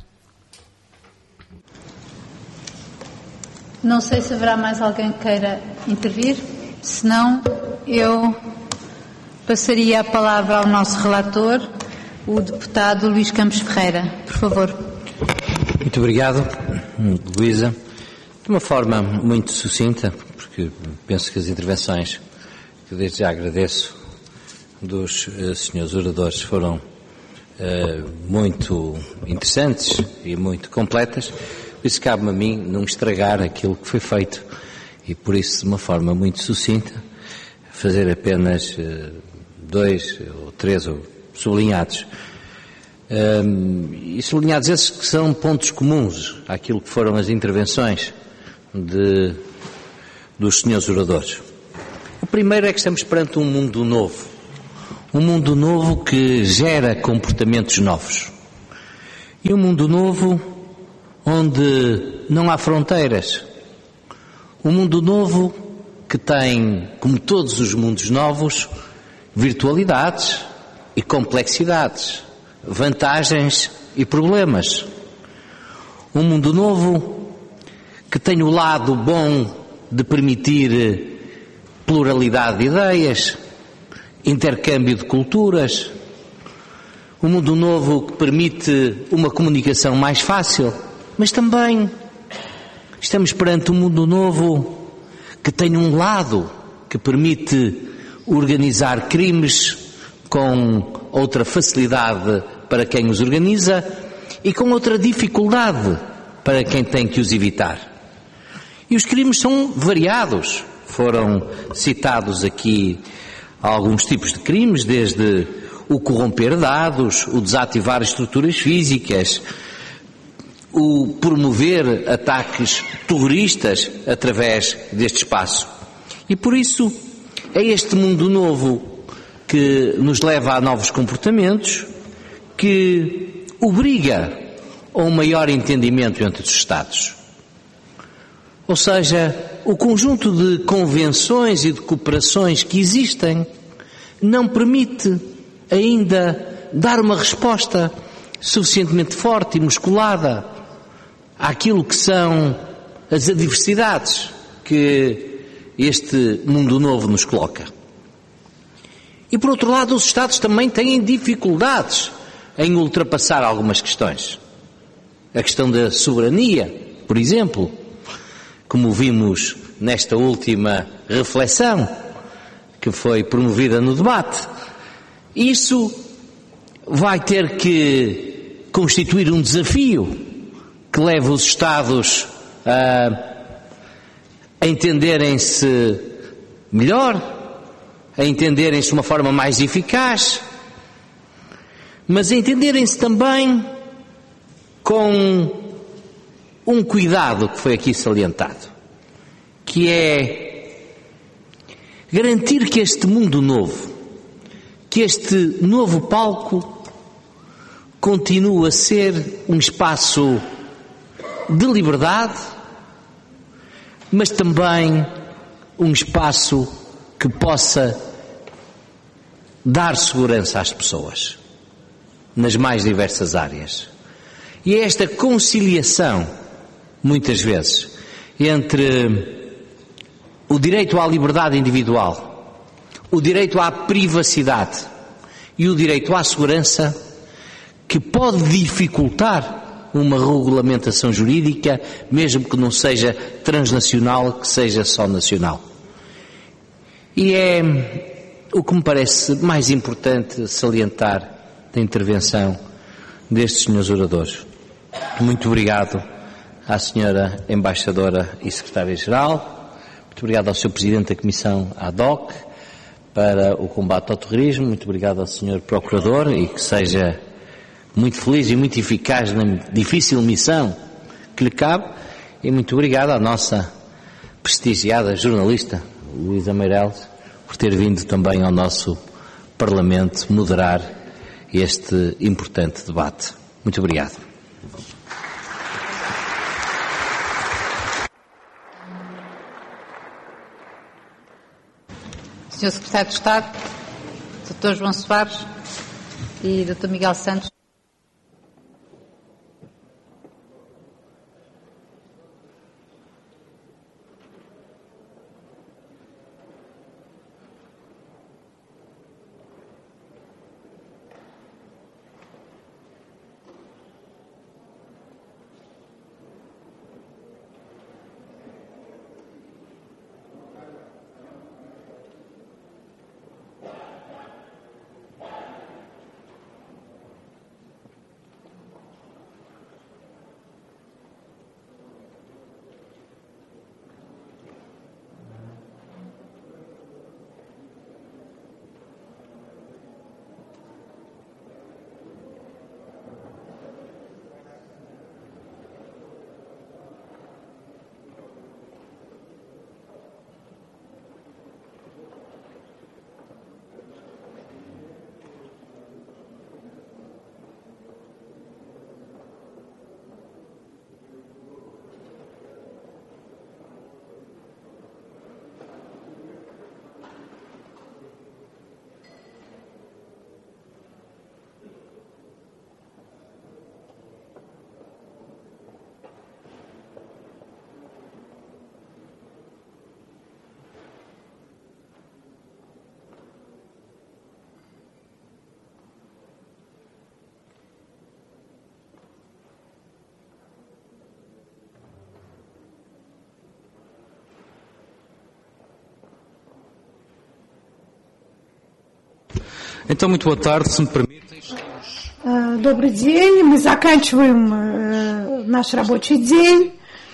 Não sei se haverá mais alguém que queira intervir. Se não, eu passaria a palavra ao nosso relator, o deputado Luís Campos Ferreira. Por favor. Muito obrigado, Luísa. De uma forma muito sucinta, porque penso que as intervenções, que desde já agradeço, dos senhores oradores foram muito interessantes e muito completas. Por isso cabe-me a mim não estragar aquilo que foi feito e, por isso, de uma forma muito sucinta, fazer apenas 2 ou 3 sublinhados. E sublinhados esses que são pontos comuns àquilo que foram as intervenções dos senhores oradores. O primeiro é que estamos perante um mundo novo que gera comportamentos novos. E um mundo novo onde não há fronteiras. Um mundo novo que tem, como todos os mundos novos, virtualidades e complexidades, vantagens e problemas. Um mundo novo que tem o lado bom de permitir pluralidade de ideias, intercâmbio de culturas. Um mundo novo que permite uma comunicação mais fácil. Mas também estamos perante um mundo novo que tem um lado que permite organizar crimes com outra facilidade para quem os organiza e com outra dificuldade para quem tem que os evitar. E os crimes são variados. Foram citados aqui alguns tipos de crimes, desde o corromper dados, o desativar estruturas físicas, o promover ataques terroristas através deste espaço. E por isso é este mundo novo que nos leva a novos comportamentos, que obriga a um maior entendimento entre os Estados. Ou seja, o conjunto de convenções e de cooperações que existem não permite ainda dar uma resposta suficientemente forte e musculada àquilo que são as adversidades que este mundo novo nos coloca. E por outro lado, os Estados também têm dificuldades em ultrapassar algumas questões. A questão da soberania, por exemplo, como vimos nesta última reflexão que foi promovida no debate. Isso vai ter que constituir um desafio que leve os Estados a entenderem-se melhor, a entenderem-se de uma forma mais eficaz, mas a entenderem-se também com um cuidado que foi aqui salientado, que é garantir que este mundo novo, que este novo palco continua a ser um espaço de liberdade, mas também um espaço que possa dar segurança às pessoas, nas mais diversas áreas. E é esta conciliação, muitas vezes, entre o direito à liberdade individual, o direito à privacidade e o direito à segurança, que pode dificultar uma regulamentação jurídica, mesmo que não seja transnacional, que seja só nacional. E é o que me parece mais importante salientar da intervenção destes senhores oradores. Muito obrigado à senhora Embaixadora e Secretária-Geral, muito obrigado ao Sr. Presidente da Comissão ad hoc para o combate ao terrorismo, muito obrigado ao Sr. Procurador e que seja muito feliz e muito eficaz na difícil missão que lhe cabe, e muito obrigado à nossa prestigiada jornalista Luísa Meireles por ter vindo também ao nosso Parlamento moderar este importante debate. Muito obrigado. Sr. Secretário de Estado, Dr. João Soares e Dr. Miguel Santos. Então, muito boa tarde, se me permitem. Добрый день. Мы заканчиваем наш рабочий день.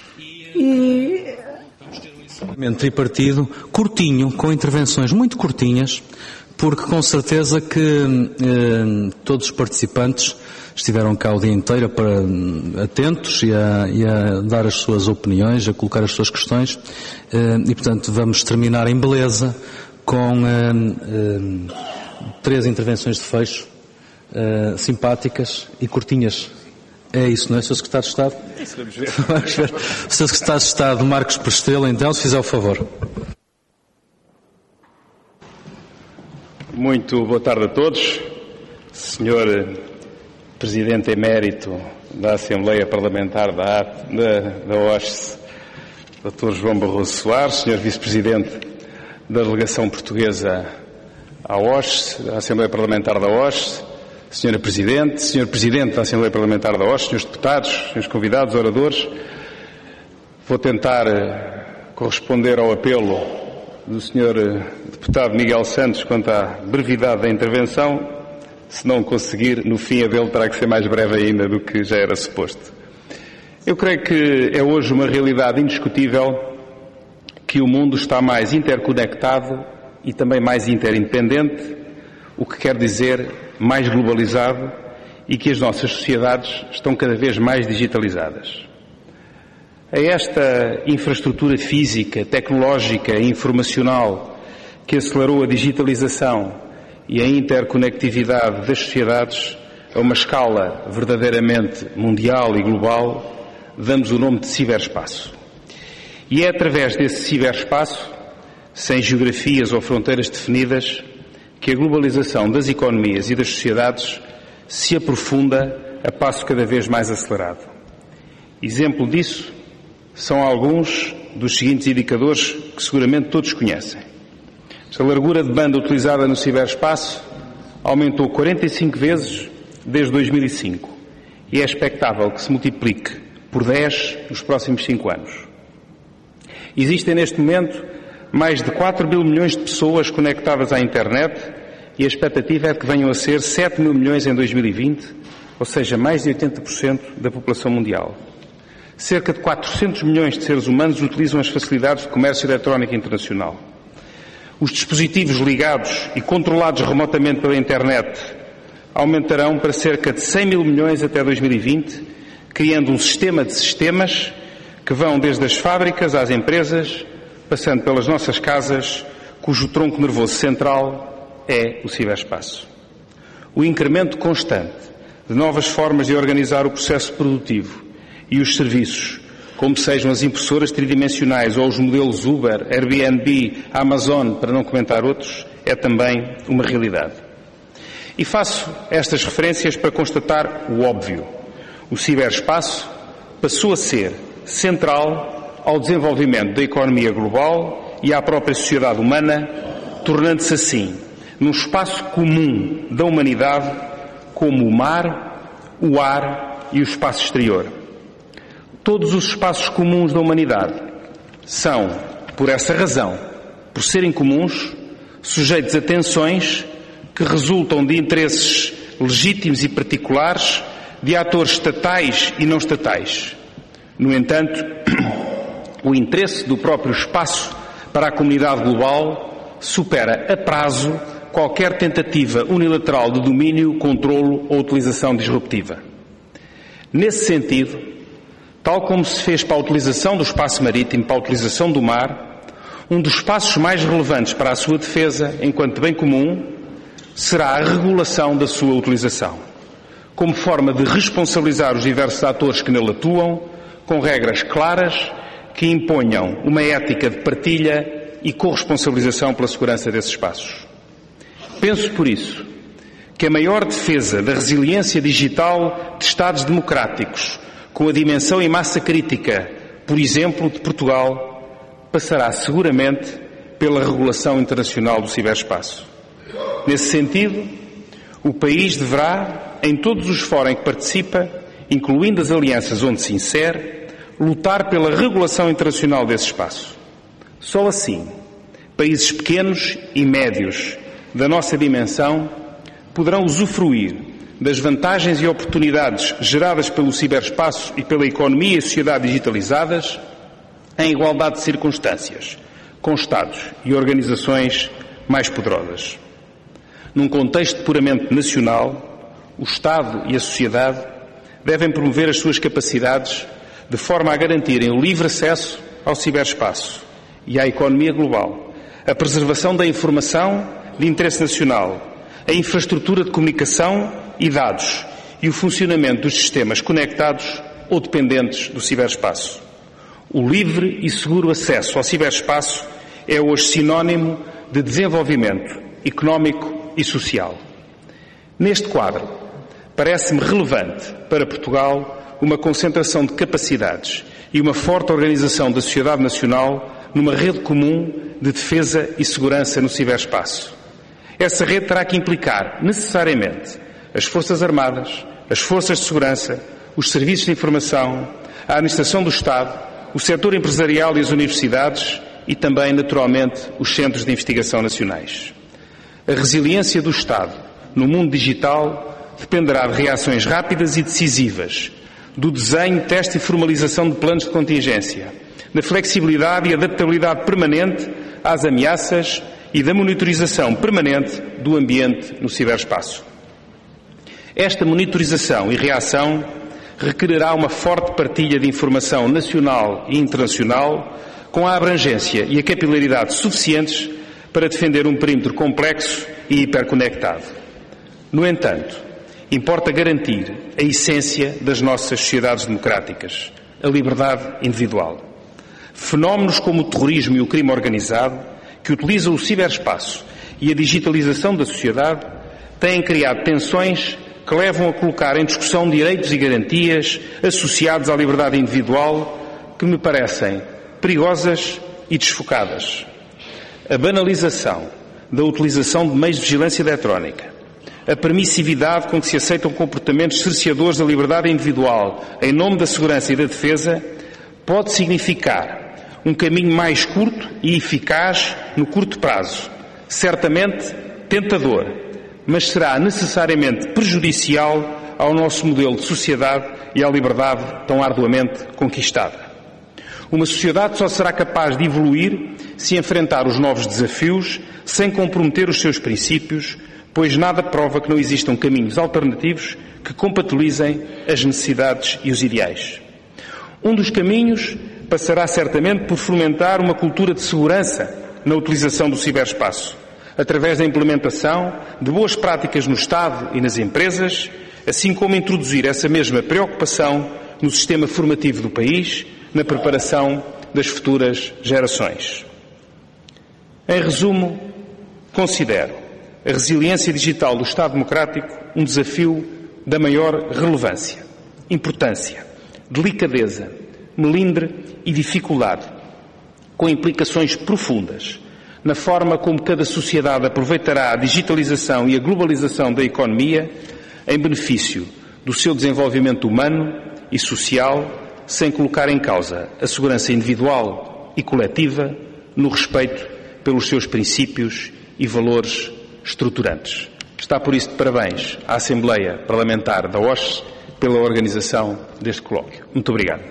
Tripartido, curtinho, com intervenções muito curtinhas, porque com certeza que todos os participantes estiveram cá o dia inteiro atentos e a dar as suas opiniões, a colocar as suas questões, e portanto vamos terminar em beleza com 3 intervenções de fecho simpáticas e curtinhas É isso, não é, Sr. Secretário de Estado? Vamos ver. Vamos ver. O Sr. Secretário de Estado, Marcos Prestrela, então, se fizer o favor. Muito boa tarde a todos. Senhor Presidente Emérito da Assembleia Parlamentar da OSCE, Dr. João Barroso Soares, Senhor Vice-Presidente da Delegação Portuguesa à OSCE, da Assembleia Parlamentar da OSCE, Senhora Presidente, Senhor Presidente da Assembleia Parlamentar da OSCE, Senhores Deputados, Senhores Convidados, oradores, vou tentar corresponder ao apelo do Sr. Deputado Miguel Santos quanto à brevidade da intervenção. Se não conseguir, no fim a dele terá que ser mais breve ainda do que já era suposto. Eu creio que é hoje uma realidade indiscutível que o mundo está mais interconectado e também mais interindependente, o que quer dizer mais globalizado, e que as nossas sociedades estão cada vez mais digitalizadas. A esta infraestrutura física, tecnológica e informacional que acelerou a digitalização e a interconectividade das sociedades a uma escala verdadeiramente mundial e global, damos o nome de ciberespaço. E é através desse ciberespaço, sem geografias ou fronteiras definidas, que a globalização das economias e das sociedades se aprofunda a passo cada vez mais acelerado. Exemplo disso são alguns dos seguintes indicadores que seguramente todos conhecem. A largura de banda utilizada no ciberespaço aumentou 45 vezes desde 2005 e é expectável que se multiplique por 10 nos próximos 5 anos. Existem neste momento mais de 4 mil milhões de pessoas conectadas à internet e a expectativa é que venham a ser 7 mil milhões em 2020, ou seja, mais de 80% da população mundial. Cerca de 400 milhões de seres humanos utilizam as facilidades de comércio eletrónico internacional. Os dispositivos ligados e controlados remotamente pela internet aumentarão para cerca de 100 mil milhões até 2020, criando um sistema de sistemas que vão desde as fábricas às empresas, passando pelas nossas casas, cujo tronco nervoso central é o ciberespaço. O incremento constante de novas formas de organizar o processo produtivo e os serviços, como sejam as impressoras tridimensionais ou os modelos Uber, Airbnb, Amazon, para não comentar outros, é também uma realidade. E faço estas referências para constatar o óbvio. O ciberespaço passou a ser central ao desenvolvimento da economia global e à própria sociedade humana, tornando-se assim num espaço comum da humanidade como o mar, o ar e o espaço exterior. Todos os espaços comuns da humanidade são, por essa razão, por serem comuns, sujeitos a tensões que resultam de interesses legítimos e particulares de atores estatais e não estatais. No entanto, o interesse do próprio espaço para a comunidade global supera a prazo qualquer tentativa unilateral de domínio, controlo ou utilização disruptiva. Nesse sentido, tal como se fez para a utilização do espaço marítimo, para a utilização do mar, um dos passos mais relevantes para a sua defesa enquanto bem comum será a regulação da sua utilização, como forma de responsabilizar os diversos atores que nele atuam, com regras claras que imponham uma ética de partilha e corresponsabilização pela segurança desses espaços. Penso, por isso, que a maior defesa da resiliência digital de Estados democráticos, com a dimensão e massa crítica, por exemplo, de Portugal, passará seguramente pela regulação internacional do ciberespaço. Nesse sentido, o país deverá, em todos os fóruns em que participa, incluindo as alianças onde se insere, lutar pela regulação internacional desse espaço. Só assim, países pequenos e médios da nossa dimensão poderão usufruir das vantagens e oportunidades geradas pelo ciberespaço e pela economia e sociedade digitalizadas em igualdade de circunstâncias, com Estados e organizações mais poderosas. Num contexto puramente nacional, o Estado e a sociedade devem promover as suas capacidades de forma a garantirem o livre acesso ao ciberespaço e à economia global, a preservação da informação de interesse nacional, a infraestrutura de comunicação e dados e o funcionamento dos sistemas conectados ou dependentes do ciberespaço. O livre e seguro acesso ao ciberespaço é hoje sinónimo de desenvolvimento económico e social. Neste quadro, parece-me relevante para Portugal uma concentração de capacidades e uma forte organização da sociedade nacional numa rede comum de defesa e segurança no ciberespaço. Essa rede terá que implicar, necessariamente, as Forças Armadas, as Forças de Segurança, os Serviços de Informação, a Administração do Estado, o setor empresarial e as universidades e também, naturalmente, os centros de investigação nacionais. A resiliência do Estado no mundo digital dependerá de reações rápidas e decisivas, do desenho, teste e formalização de planos de contingência, da flexibilidade e adaptabilidade permanente às ameaças e da monitorização permanente do ambiente no ciberespaço. Esta monitorização e reação requererá uma forte partilha de informação nacional e internacional com a abrangência e a capilaridade suficientes para defender um perímetro complexo e hiperconectado. No entanto, importa garantir a essência das nossas sociedades democráticas, a liberdade individual. Fenómenos como o terrorismo e o crime organizado, que utilizam o ciberespaço e a digitalização da sociedade, têm criado tensões que levam a colocar em discussão direitos e garantias associados à liberdade individual que me parecem perigosas e desfocadas. A banalização da utilização de meios de vigilância eletrónica, a permissividade com que se aceitam comportamentos cerceadores da liberdade individual em nome da segurança e da defesa, pode significar um caminho mais curto e eficaz no curto prazo, certamente tentador, mas será necessariamente prejudicial ao nosso modelo de sociedade e à liberdade tão arduamente conquistada. Uma sociedade só será capaz de evoluir se enfrentar os novos desafios sem comprometer os seus princípios, pois nada prova que não existam caminhos alternativos que compatibilizem as necessidades e os ideais. Um dos caminhos passará certamente por fomentar uma cultura de segurança na utilização do ciberespaço, através da implementação de boas práticas no Estado e nas empresas, assim como introduzir essa mesma preocupação no sistema formativo do país, na preparação das futuras gerações. Em resumo, considero a resiliência digital do Estado Democrático um desafio da maior relevância, importância, delicadeza, melindre e dificuldade, com implicações profundas na forma como cada sociedade aproveitará a digitalização e a globalização da economia em benefício do seu desenvolvimento humano e social, sem colocar em causa a segurança individual e coletiva no respeito pelos seus princípios e valores estruturantes. Está por isso de parabéns à Assembleia Parlamentar da OSCE pela organização deste colóquio. Muito obrigado.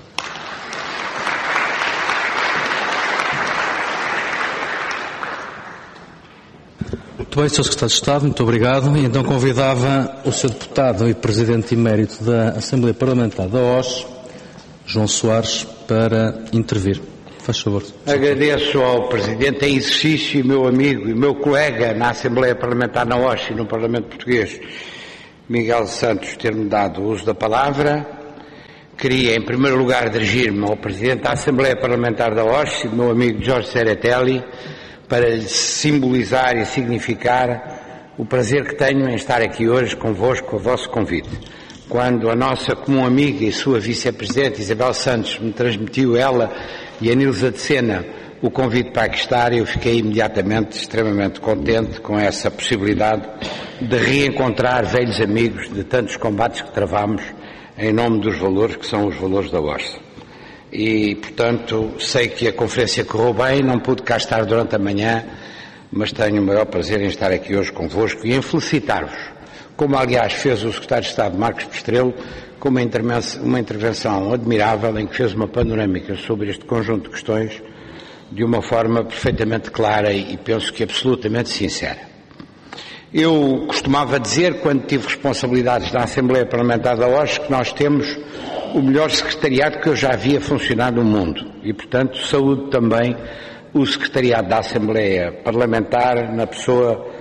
Muito bem, Sr. Secretário de Estado, muito obrigado. E então convidava o Sr. Deputado e Presidente Emérito da Assembleia Parlamentar da OSCE, João Soares, para intervir. Faz favor. Agradeço ao Presidente em exercício, meu amigo e meu colega na Assembleia Parlamentar na OSCE e no Parlamento Português, Miguel Santos, ter-me dado o uso da palavra. Queria, em primeiro lugar, dirigir-me ao Presidente da Assembleia Parlamentar da OSCE, meu amigo Jorge Seretelli, para lhe simbolizar e significar o prazer que tenho em estar aqui hoje convosco, a vosso convite. Quando a nossa comum amiga e sua Vice-Presidente Isabel Santos me transmitiu, ela e a Nilza de Sena, o convite para aqui estar, eu fiquei imediatamente extremamente contente com essa possibilidade de reencontrar velhos amigos de tantos combates que travámos em nome dos valores que são os valores da OSCE. E, portanto, sei que a conferência correu bem, não pude cá estar durante a manhã, mas tenho o maior prazer em estar aqui hoje convosco e em felicitar-vos, como aliás fez o Secretário de Estado Marcos Pestrelo, com uma intervenção admirável em que fez uma panorâmica sobre este conjunto de questões de uma forma perfeitamente clara e penso que absolutamente sincera. Eu costumava dizer, quando tive responsabilidades na Assembleia Parlamentar da OSCE, que nós temos o melhor secretariado que eu já via funcionar no mundo e, portanto, saúdo também o secretariado da Assembleia Parlamentar na pessoa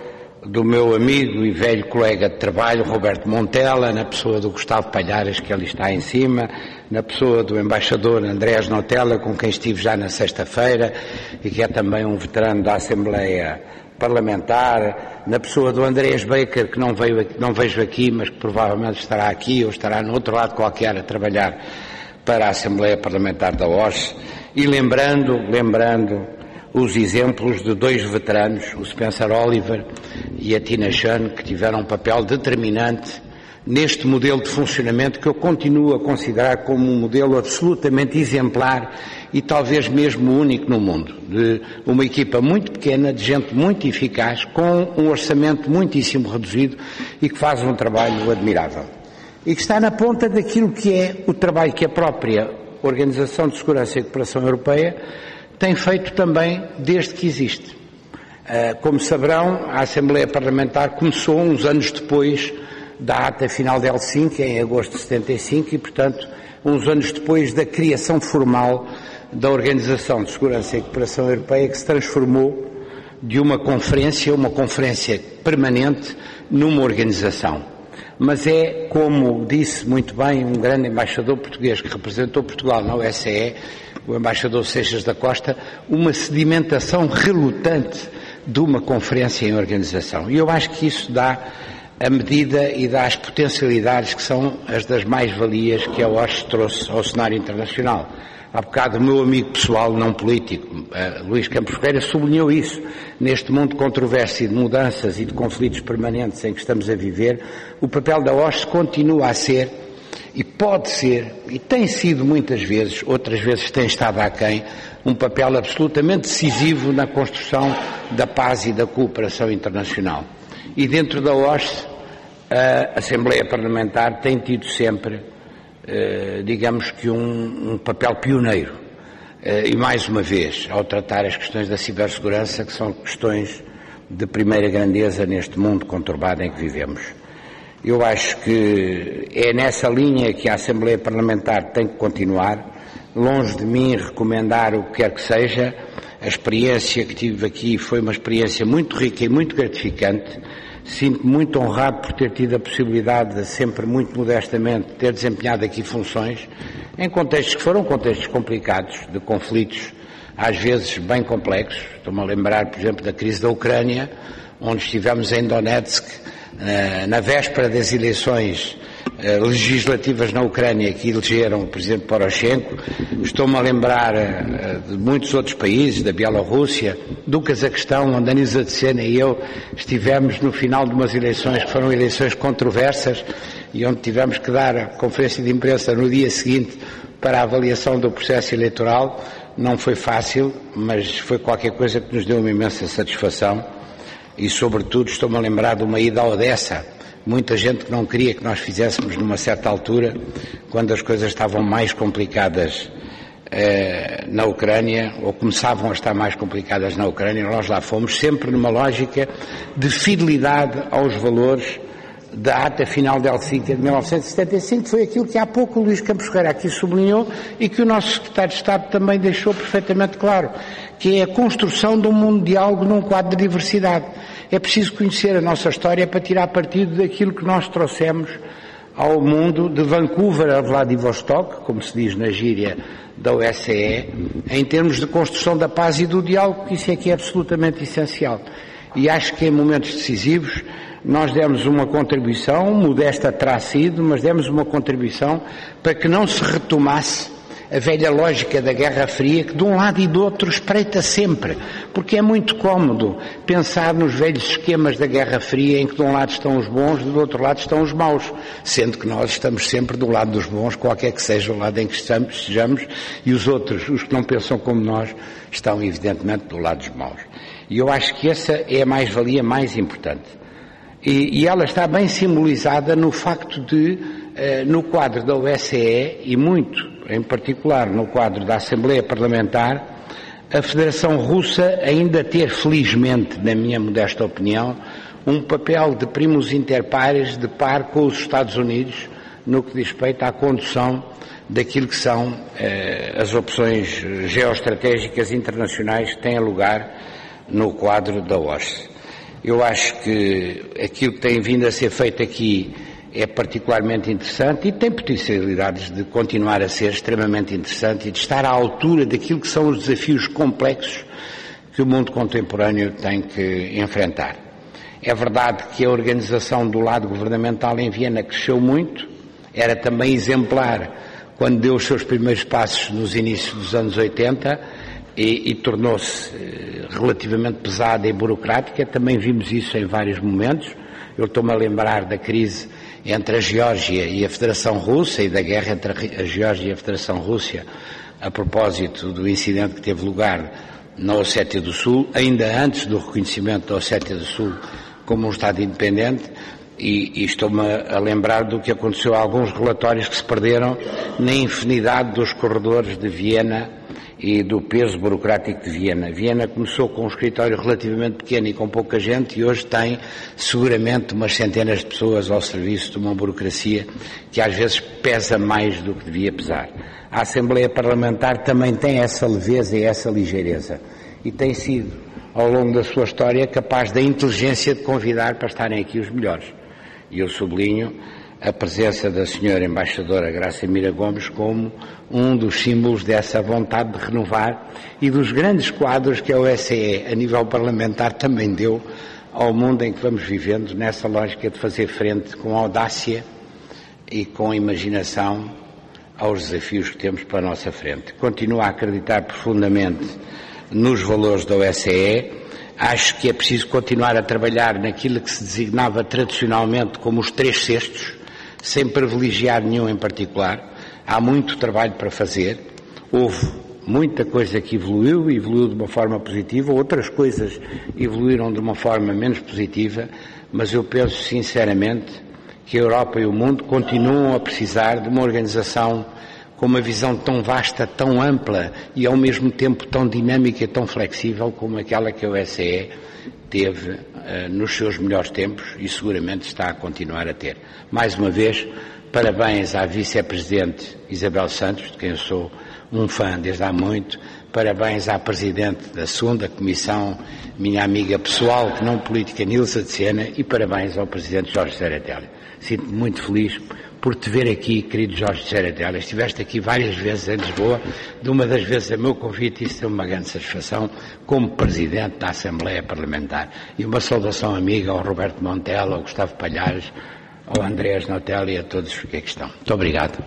do meu amigo e velho colega de trabalho, Roberto Montella, na pessoa do Gustavo Palhares, que ali está em cima, na pessoa do embaixador Andrés Notella, com quem estive já na sexta-feira e que é também um veterano da Assembleia Parlamentar, na pessoa do Andrés Baker, que não vejo aqui, mas que provavelmente estará aqui ou estará no outro lado qualquer a trabalhar para a Assembleia Parlamentar da OSCE, e lembrando os exemplos de dois veteranos, o Spencer Oliver e a Tina Chan, que tiveram um papel determinante neste modelo de funcionamento que eu continuo a considerar como um modelo absolutamente exemplar e talvez mesmo único no mundo, de uma equipa muito pequena, de gente muito eficaz, com um orçamento muitíssimo reduzido e que faz um trabalho admirável. E que está na ponta daquilo que é o trabalho que a própria Organização de Segurança e Cooperação Europeia tem feito também desde que existe. Como saberão, a Assembleia Parlamentar começou uns anos depois da ata final de Helsinki, em agosto de 75, e, portanto, uns anos depois da criação formal da Organização de Segurança e Cooperação Europeia, que se transformou de uma conferência permanente, numa organização. Mas é, como disse muito bem um grande embaixador português que representou Portugal na OSCE, o embaixador Seixas da Costa, uma sedimentação relutante de uma conferência em organização. E eu acho que isso dá a medida e dá as potencialidades que são as das mais-valias que a OSCE trouxe ao cenário internacional. Há bocado o meu amigo pessoal, não político, Luís Campos Ferreira, sublinhou isso. Neste mundo de controvérsia, de mudanças e de conflitos permanentes em que estamos a viver, o papel da OSCE continua a ser, e pode ser, e tem sido muitas vezes, outras vezes tem estado aquém, um papel absolutamente decisivo na construção da paz e da cooperação internacional. E dentro da OSCE, a Assembleia Parlamentar tem tido sempre, digamos que um papel pioneiro. E mais uma vez, ao tratar as questões da cibersegurança, que são questões de primeira grandeza neste mundo conturbado em que vivemos. Eu acho que é nessa linha que a Assembleia Parlamentar tem que continuar. Longe de mim recomendar o que quer que seja. A experiência que tive aqui foi uma experiência muito rica e muito gratificante. Sinto-me muito honrado por ter tido a possibilidade de, sempre muito modestamente, ter desempenhado aqui funções em contextos que foram contextos complicados, de conflitos às vezes bem complexos. Estou-me a lembrar, por exemplo, da crise da Ucrânia, onde estivemos em Donetsk, na véspera das eleições legislativas na Ucrânia que elegeram o presidente Poroshenko. Estou-me a lembrar de muitos outros países, da Bielorrússia, do Cazaquistão, onde a Anisa de Sena e eu estivemos no final de umas eleições que foram eleições controversas e onde tivemos que dar a conferência de imprensa no dia seguinte para a avaliação do processo eleitoral. Não foi fácil, mas foi qualquer coisa que nos deu uma imensa satisfação. E, sobretudo, estou-me a lembrar de uma ida a Odessa. Muita gente que não queria que nós fizéssemos numa certa altura, quando as coisas estavam mais complicadas na Ucrânia, ou começavam a estar mais complicadas na Ucrânia. Nós lá fomos, sempre numa lógica de fidelidade aos valores da ata final de Helsinki de 1975, foi aquilo que há pouco o Luís Campos Ferreira aqui sublinhou e que o nosso secretário de Estado também deixou perfeitamente claro, que é a construção de um mundo de diálogo num quadro de diversidade. É preciso conhecer a nossa história para tirar partido daquilo que nós trouxemos ao mundo, de Vancouver a Vladivostok, como se diz na gíria da OSCE, em termos de construção da paz e do diálogo, que isso é que é absolutamente essencial. E acho que em momentos decisivos nós demos uma contribuição, modesta terá sido, mas demos uma contribuição para que não se retomasse a velha lógica da Guerra Fria, que de um lado e do outro espreita sempre, porque é muito cómodo pensar nos velhos esquemas da Guerra Fria, em que de um lado estão os bons, do outro lado estão os maus, sendo que nós estamos sempre do lado dos bons, qualquer que seja o lado em que estejamos, e os outros, os que não pensam como nós, estão evidentemente do lado dos maus. E eu acho que essa é a mais-valia mais importante. E ela está bem simbolizada no facto de, no quadro da OSCE, e muito, em particular, no quadro da Assembleia Parlamentar, a Federação Russa ainda ter, felizmente, na minha modesta opinião, um papel de primus inter pares, de par com os Estados Unidos, no que diz respeito à condução daquilo que são as opções geoestratégicas internacionais que têm lugar no quadro da OSCE. Eu acho que aquilo que tem vindo a ser feito aqui é particularmente interessante e tem potencialidades de continuar a ser extremamente interessante e de estar à altura daquilo que são os desafios complexos que o mundo contemporâneo tem que enfrentar. É verdade que a organização do lado governamental em Viena cresceu muito, era também exemplar quando deu os seus primeiros passos nos inícios dos anos 80 e tornou-se relativamente pesada e burocrática. Também vimos isso em vários momentos. Eu estou-me a lembrar da crise entre a Geórgia e a Federação Russa e da guerra entre a Geórgia e a Federação Russa a propósito do incidente que teve lugar na Ossétia do Sul, ainda antes do reconhecimento da Ossétia do Sul como um Estado independente, e estou-me a lembrar do que aconteceu a alguns relatórios que se perderam na infinidade dos corredores de Viena e do peso burocrático de Viena. Viena começou com um escritório relativamente pequeno e com pouca gente e hoje tem seguramente umas centenas de pessoas ao serviço de uma burocracia que às vezes pesa mais do que devia pesar. A Assembleia Parlamentar também tem essa leveza e essa ligeireza e tem sido, ao longo da sua história, capaz da inteligência de convidar para estarem aqui os melhores. E eu sublinho a presença da senhora embaixadora Graça Mira Gomes como um dos símbolos dessa vontade de renovar e dos grandes quadros que a OSCE, a nível parlamentar, também deu ao mundo em que vamos vivendo, nessa lógica de fazer frente com audácia e com imaginação aos desafios que temos pela nossa frente. Continuo a acreditar profundamente nos valores da OSCE. Acho que é preciso continuar a trabalhar naquilo que se designava tradicionalmente como os 3 cestos, sem privilegiar nenhum em particular. Há muito trabalho para fazer. Houve muita coisa que evoluiu de uma forma positiva, outras coisas evoluíram de uma forma menos positiva, mas eu penso sinceramente que a Europa e o mundo continuam a precisar de uma organização com uma visão tão vasta, tão ampla e ao mesmo tempo tão dinâmica e tão flexível como aquela que a OSCE teve nos seus melhores tempos e seguramente está a continuar a ter. Mais uma vez, parabéns à Vice-Presidente Isabel Santos, de quem eu sou um fã desde há muito, parabéns à Presidente da 2ª Comissão, minha amiga pessoal, que não política, Nilsa de Sena, e parabéns ao Presidente Jorge Serratelli. Sinto-me muito feliz por te ver aqui, querido Jorge Serratelli. Estiveste aqui várias vezes em Lisboa, de uma das vezes a meu convite, e isso é uma grande satisfação como Presidente da Assembleia Parlamentar. E uma saudação amiga ao Roberto Montella, ao Gustavo Palhares, ao Andrés Notelli e a todos que aqui estão. Muito obrigado.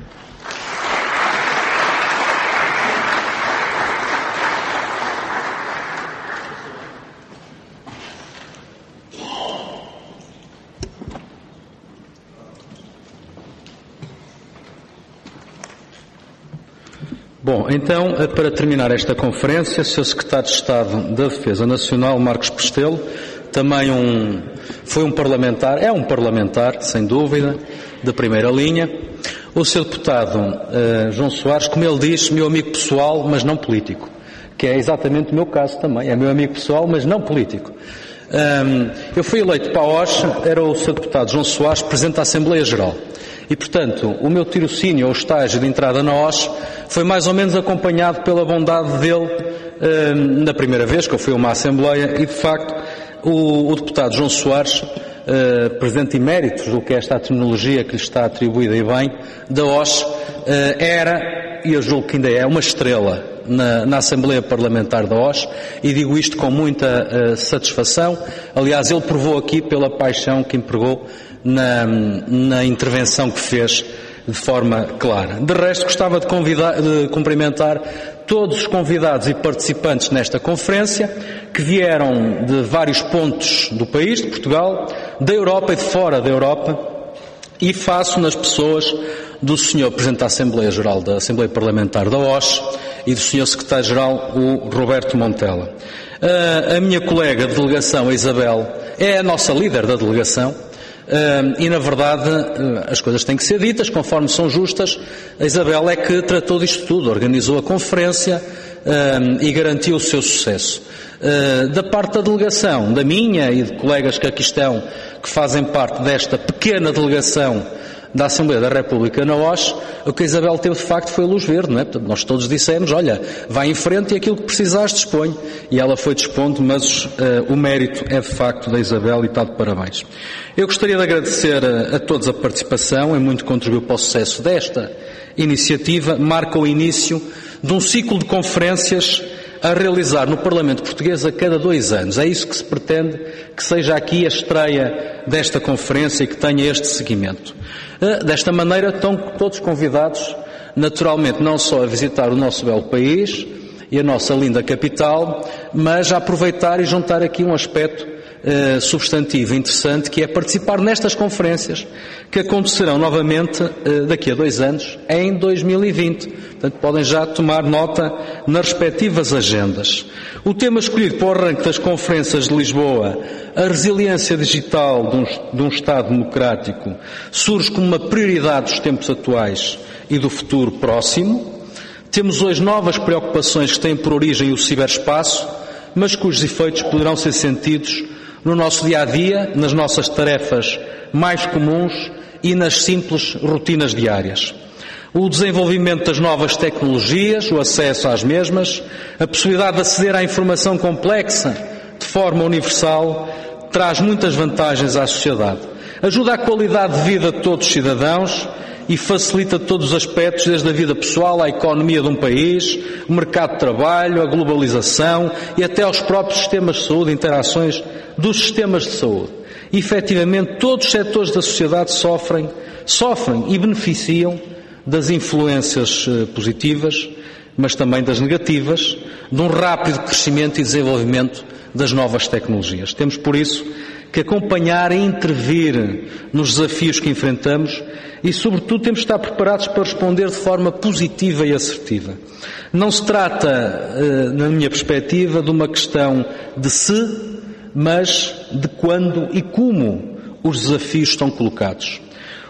Bom, então, para terminar esta conferência, Sr. Secretário de Estado da Defesa Nacional, Marcos Pestelo, também foi um parlamentar, é um parlamentar, sem dúvida, de primeira linha. O Sr. Deputado João Soares, como ele diz, meu amigo pessoal, mas não político, que é exatamente o meu caso também, é meu amigo pessoal, mas não político. Eu fui eleito para a OSCE, era o Sr. Deputado João Soares, Presidente da Assembleia Geral. E, portanto, o meu tirocínio ou estágio de entrada na OSCE foi mais ou menos acompanhado pela bondade dele na primeira vez que eu fui a uma Assembleia e, de facto, o deputado João Soares, Presidente emérito, do que é esta terminologia que lhe está atribuída e bem, da OSCE, era, e eu julgo que ainda é, uma estrela na Assembleia Parlamentar da OSCE, e digo isto com muita satisfação. Aliás, ele provou aqui pela paixão que empregou na intervenção que fez de forma clara. De resto, gostava de cumprimentar todos os convidados e participantes nesta conferência, que vieram de vários pontos do país, de Portugal, da Europa e de fora da Europa, e faço nas pessoas do Sr. Presidente da Assembleia Geral da Assembleia Parlamentar da OSCE e do Sr. Secretário-Geral, o Roberto Montella. A minha colega de delegação, a Isabel, é a nossa líder da delegação, e na verdade as coisas têm que ser ditas conforme são justas. A Isabel é que tratou disto tudo, organizou a conferência e garantiu o seu sucesso. Da parte da delegação, da minha e de colegas que aqui estão, que fazem parte desta pequena delegação da Assembleia da República na OSCE, o que a Isabel teve de facto foi luz verde, não é? Portanto, nós todos dissemos, olha, vai em frente e aquilo que precisares dispõe. E ela foi dispondo, mas o mérito é de facto da Isabel e está de parabéns. Eu gostaria de agradecer a todos a participação, em muito contribuiu para o sucesso desta iniciativa, marca o início de um ciclo de conferências a realizar no Parlamento Português a cada 2 anos. É isso que se pretende que seja aqui a estreia desta conferência e que tenha este seguimento. Desta maneira estão todos convidados, naturalmente, não só a visitar o nosso belo país e a nossa linda capital, mas a aproveitar e juntar aqui um aspecto substantivo interessante, que é participar nestas conferências que acontecerão novamente daqui a 2 anos, em 2020. Portanto, podem já tomar nota nas respectivas agendas. O tema escolhido para o arranque das conferências de Lisboa, a resiliência digital de um Estado democrático, surge como uma prioridade dos tempos atuais e do futuro próximo. Temos hoje novas preocupações que têm por origem o ciberespaço, mas cujos efeitos poderão ser sentidos no nosso dia-a-dia, nas nossas tarefas mais comuns e nas simples rotinas diárias. O desenvolvimento das novas tecnologias, o acesso às mesmas, a possibilidade de aceder à informação complexa de forma universal, traz muitas vantagens à sociedade. Ajuda à qualidade de vida de todos os cidadãos e facilita todos os aspectos, desde a vida pessoal à economia de um país, o mercado de trabalho, a globalização e até aos próprios sistemas de saúde, interações dos sistemas de saúde. E, efetivamente, todos os setores da sociedade sofrem e beneficiam das influências positivas, mas também das negativas, de um rápido crescimento e desenvolvimento das novas tecnologias. Temos, por isso, que acompanhar e intervir nos desafios que enfrentamos e, sobretudo, temos de estar preparados para responder de forma positiva e assertiva. Não se trata, na minha perspectiva, de uma questão de se, mas de quando e como os desafios estão colocados.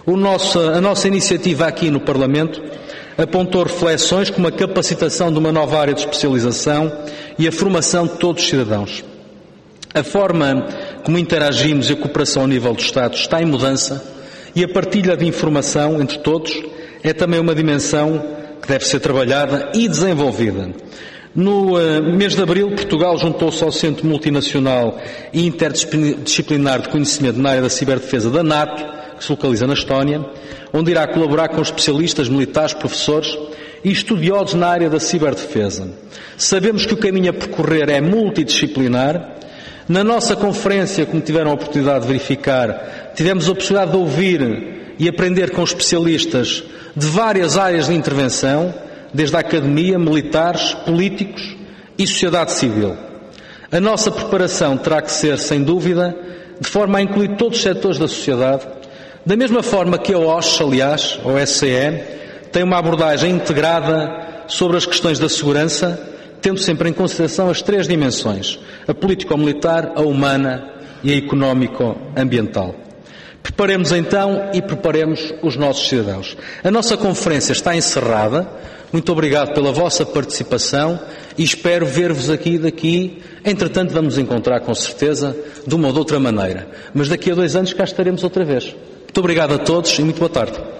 A nossa iniciativa aqui no Parlamento apontou reflexões como a capacitação de uma nova área de especialização e a formação de todos os cidadãos. A forma como interagimos e a cooperação ao nível do Estado está em mudança e a partilha de informação entre todos é também uma dimensão que deve ser trabalhada e desenvolvida. No mês de abril, Portugal juntou-se ao Centro Multinacional e Interdisciplinar de Conhecimento na área da ciberdefesa da NATO, que se localiza na Estónia, onde irá colaborar com especialistas, militares, professores e estudiosos na área da ciberdefesa. Sabemos que o caminho a percorrer é multidisciplinar. Na nossa conferência, como tiveram a oportunidade de verificar, tivemos a possibilidade de ouvir e aprender com especialistas de várias áreas de intervenção, desde a academia, militares, políticos e sociedade civil. A nossa preparação terá que ser, sem dúvida, de forma a incluir todos os setores da sociedade, da mesma forma que a OSCE, aliás, a OSCE, tem uma abordagem integrada sobre as questões da segurança, tendo sempre em consideração as 3 dimensões, a político-militar, a humana e a económico-ambiental. Preparemos então e preparemos os nossos cidadãos. A nossa conferência está encerrada. Muito obrigado pela vossa participação e espero ver-vos aqui daqui. Entretanto, vamos nos encontrar com certeza de uma ou de outra maneira. Mas daqui a 2 anos cá estaremos outra vez. Muito obrigado a todos e muito boa tarde.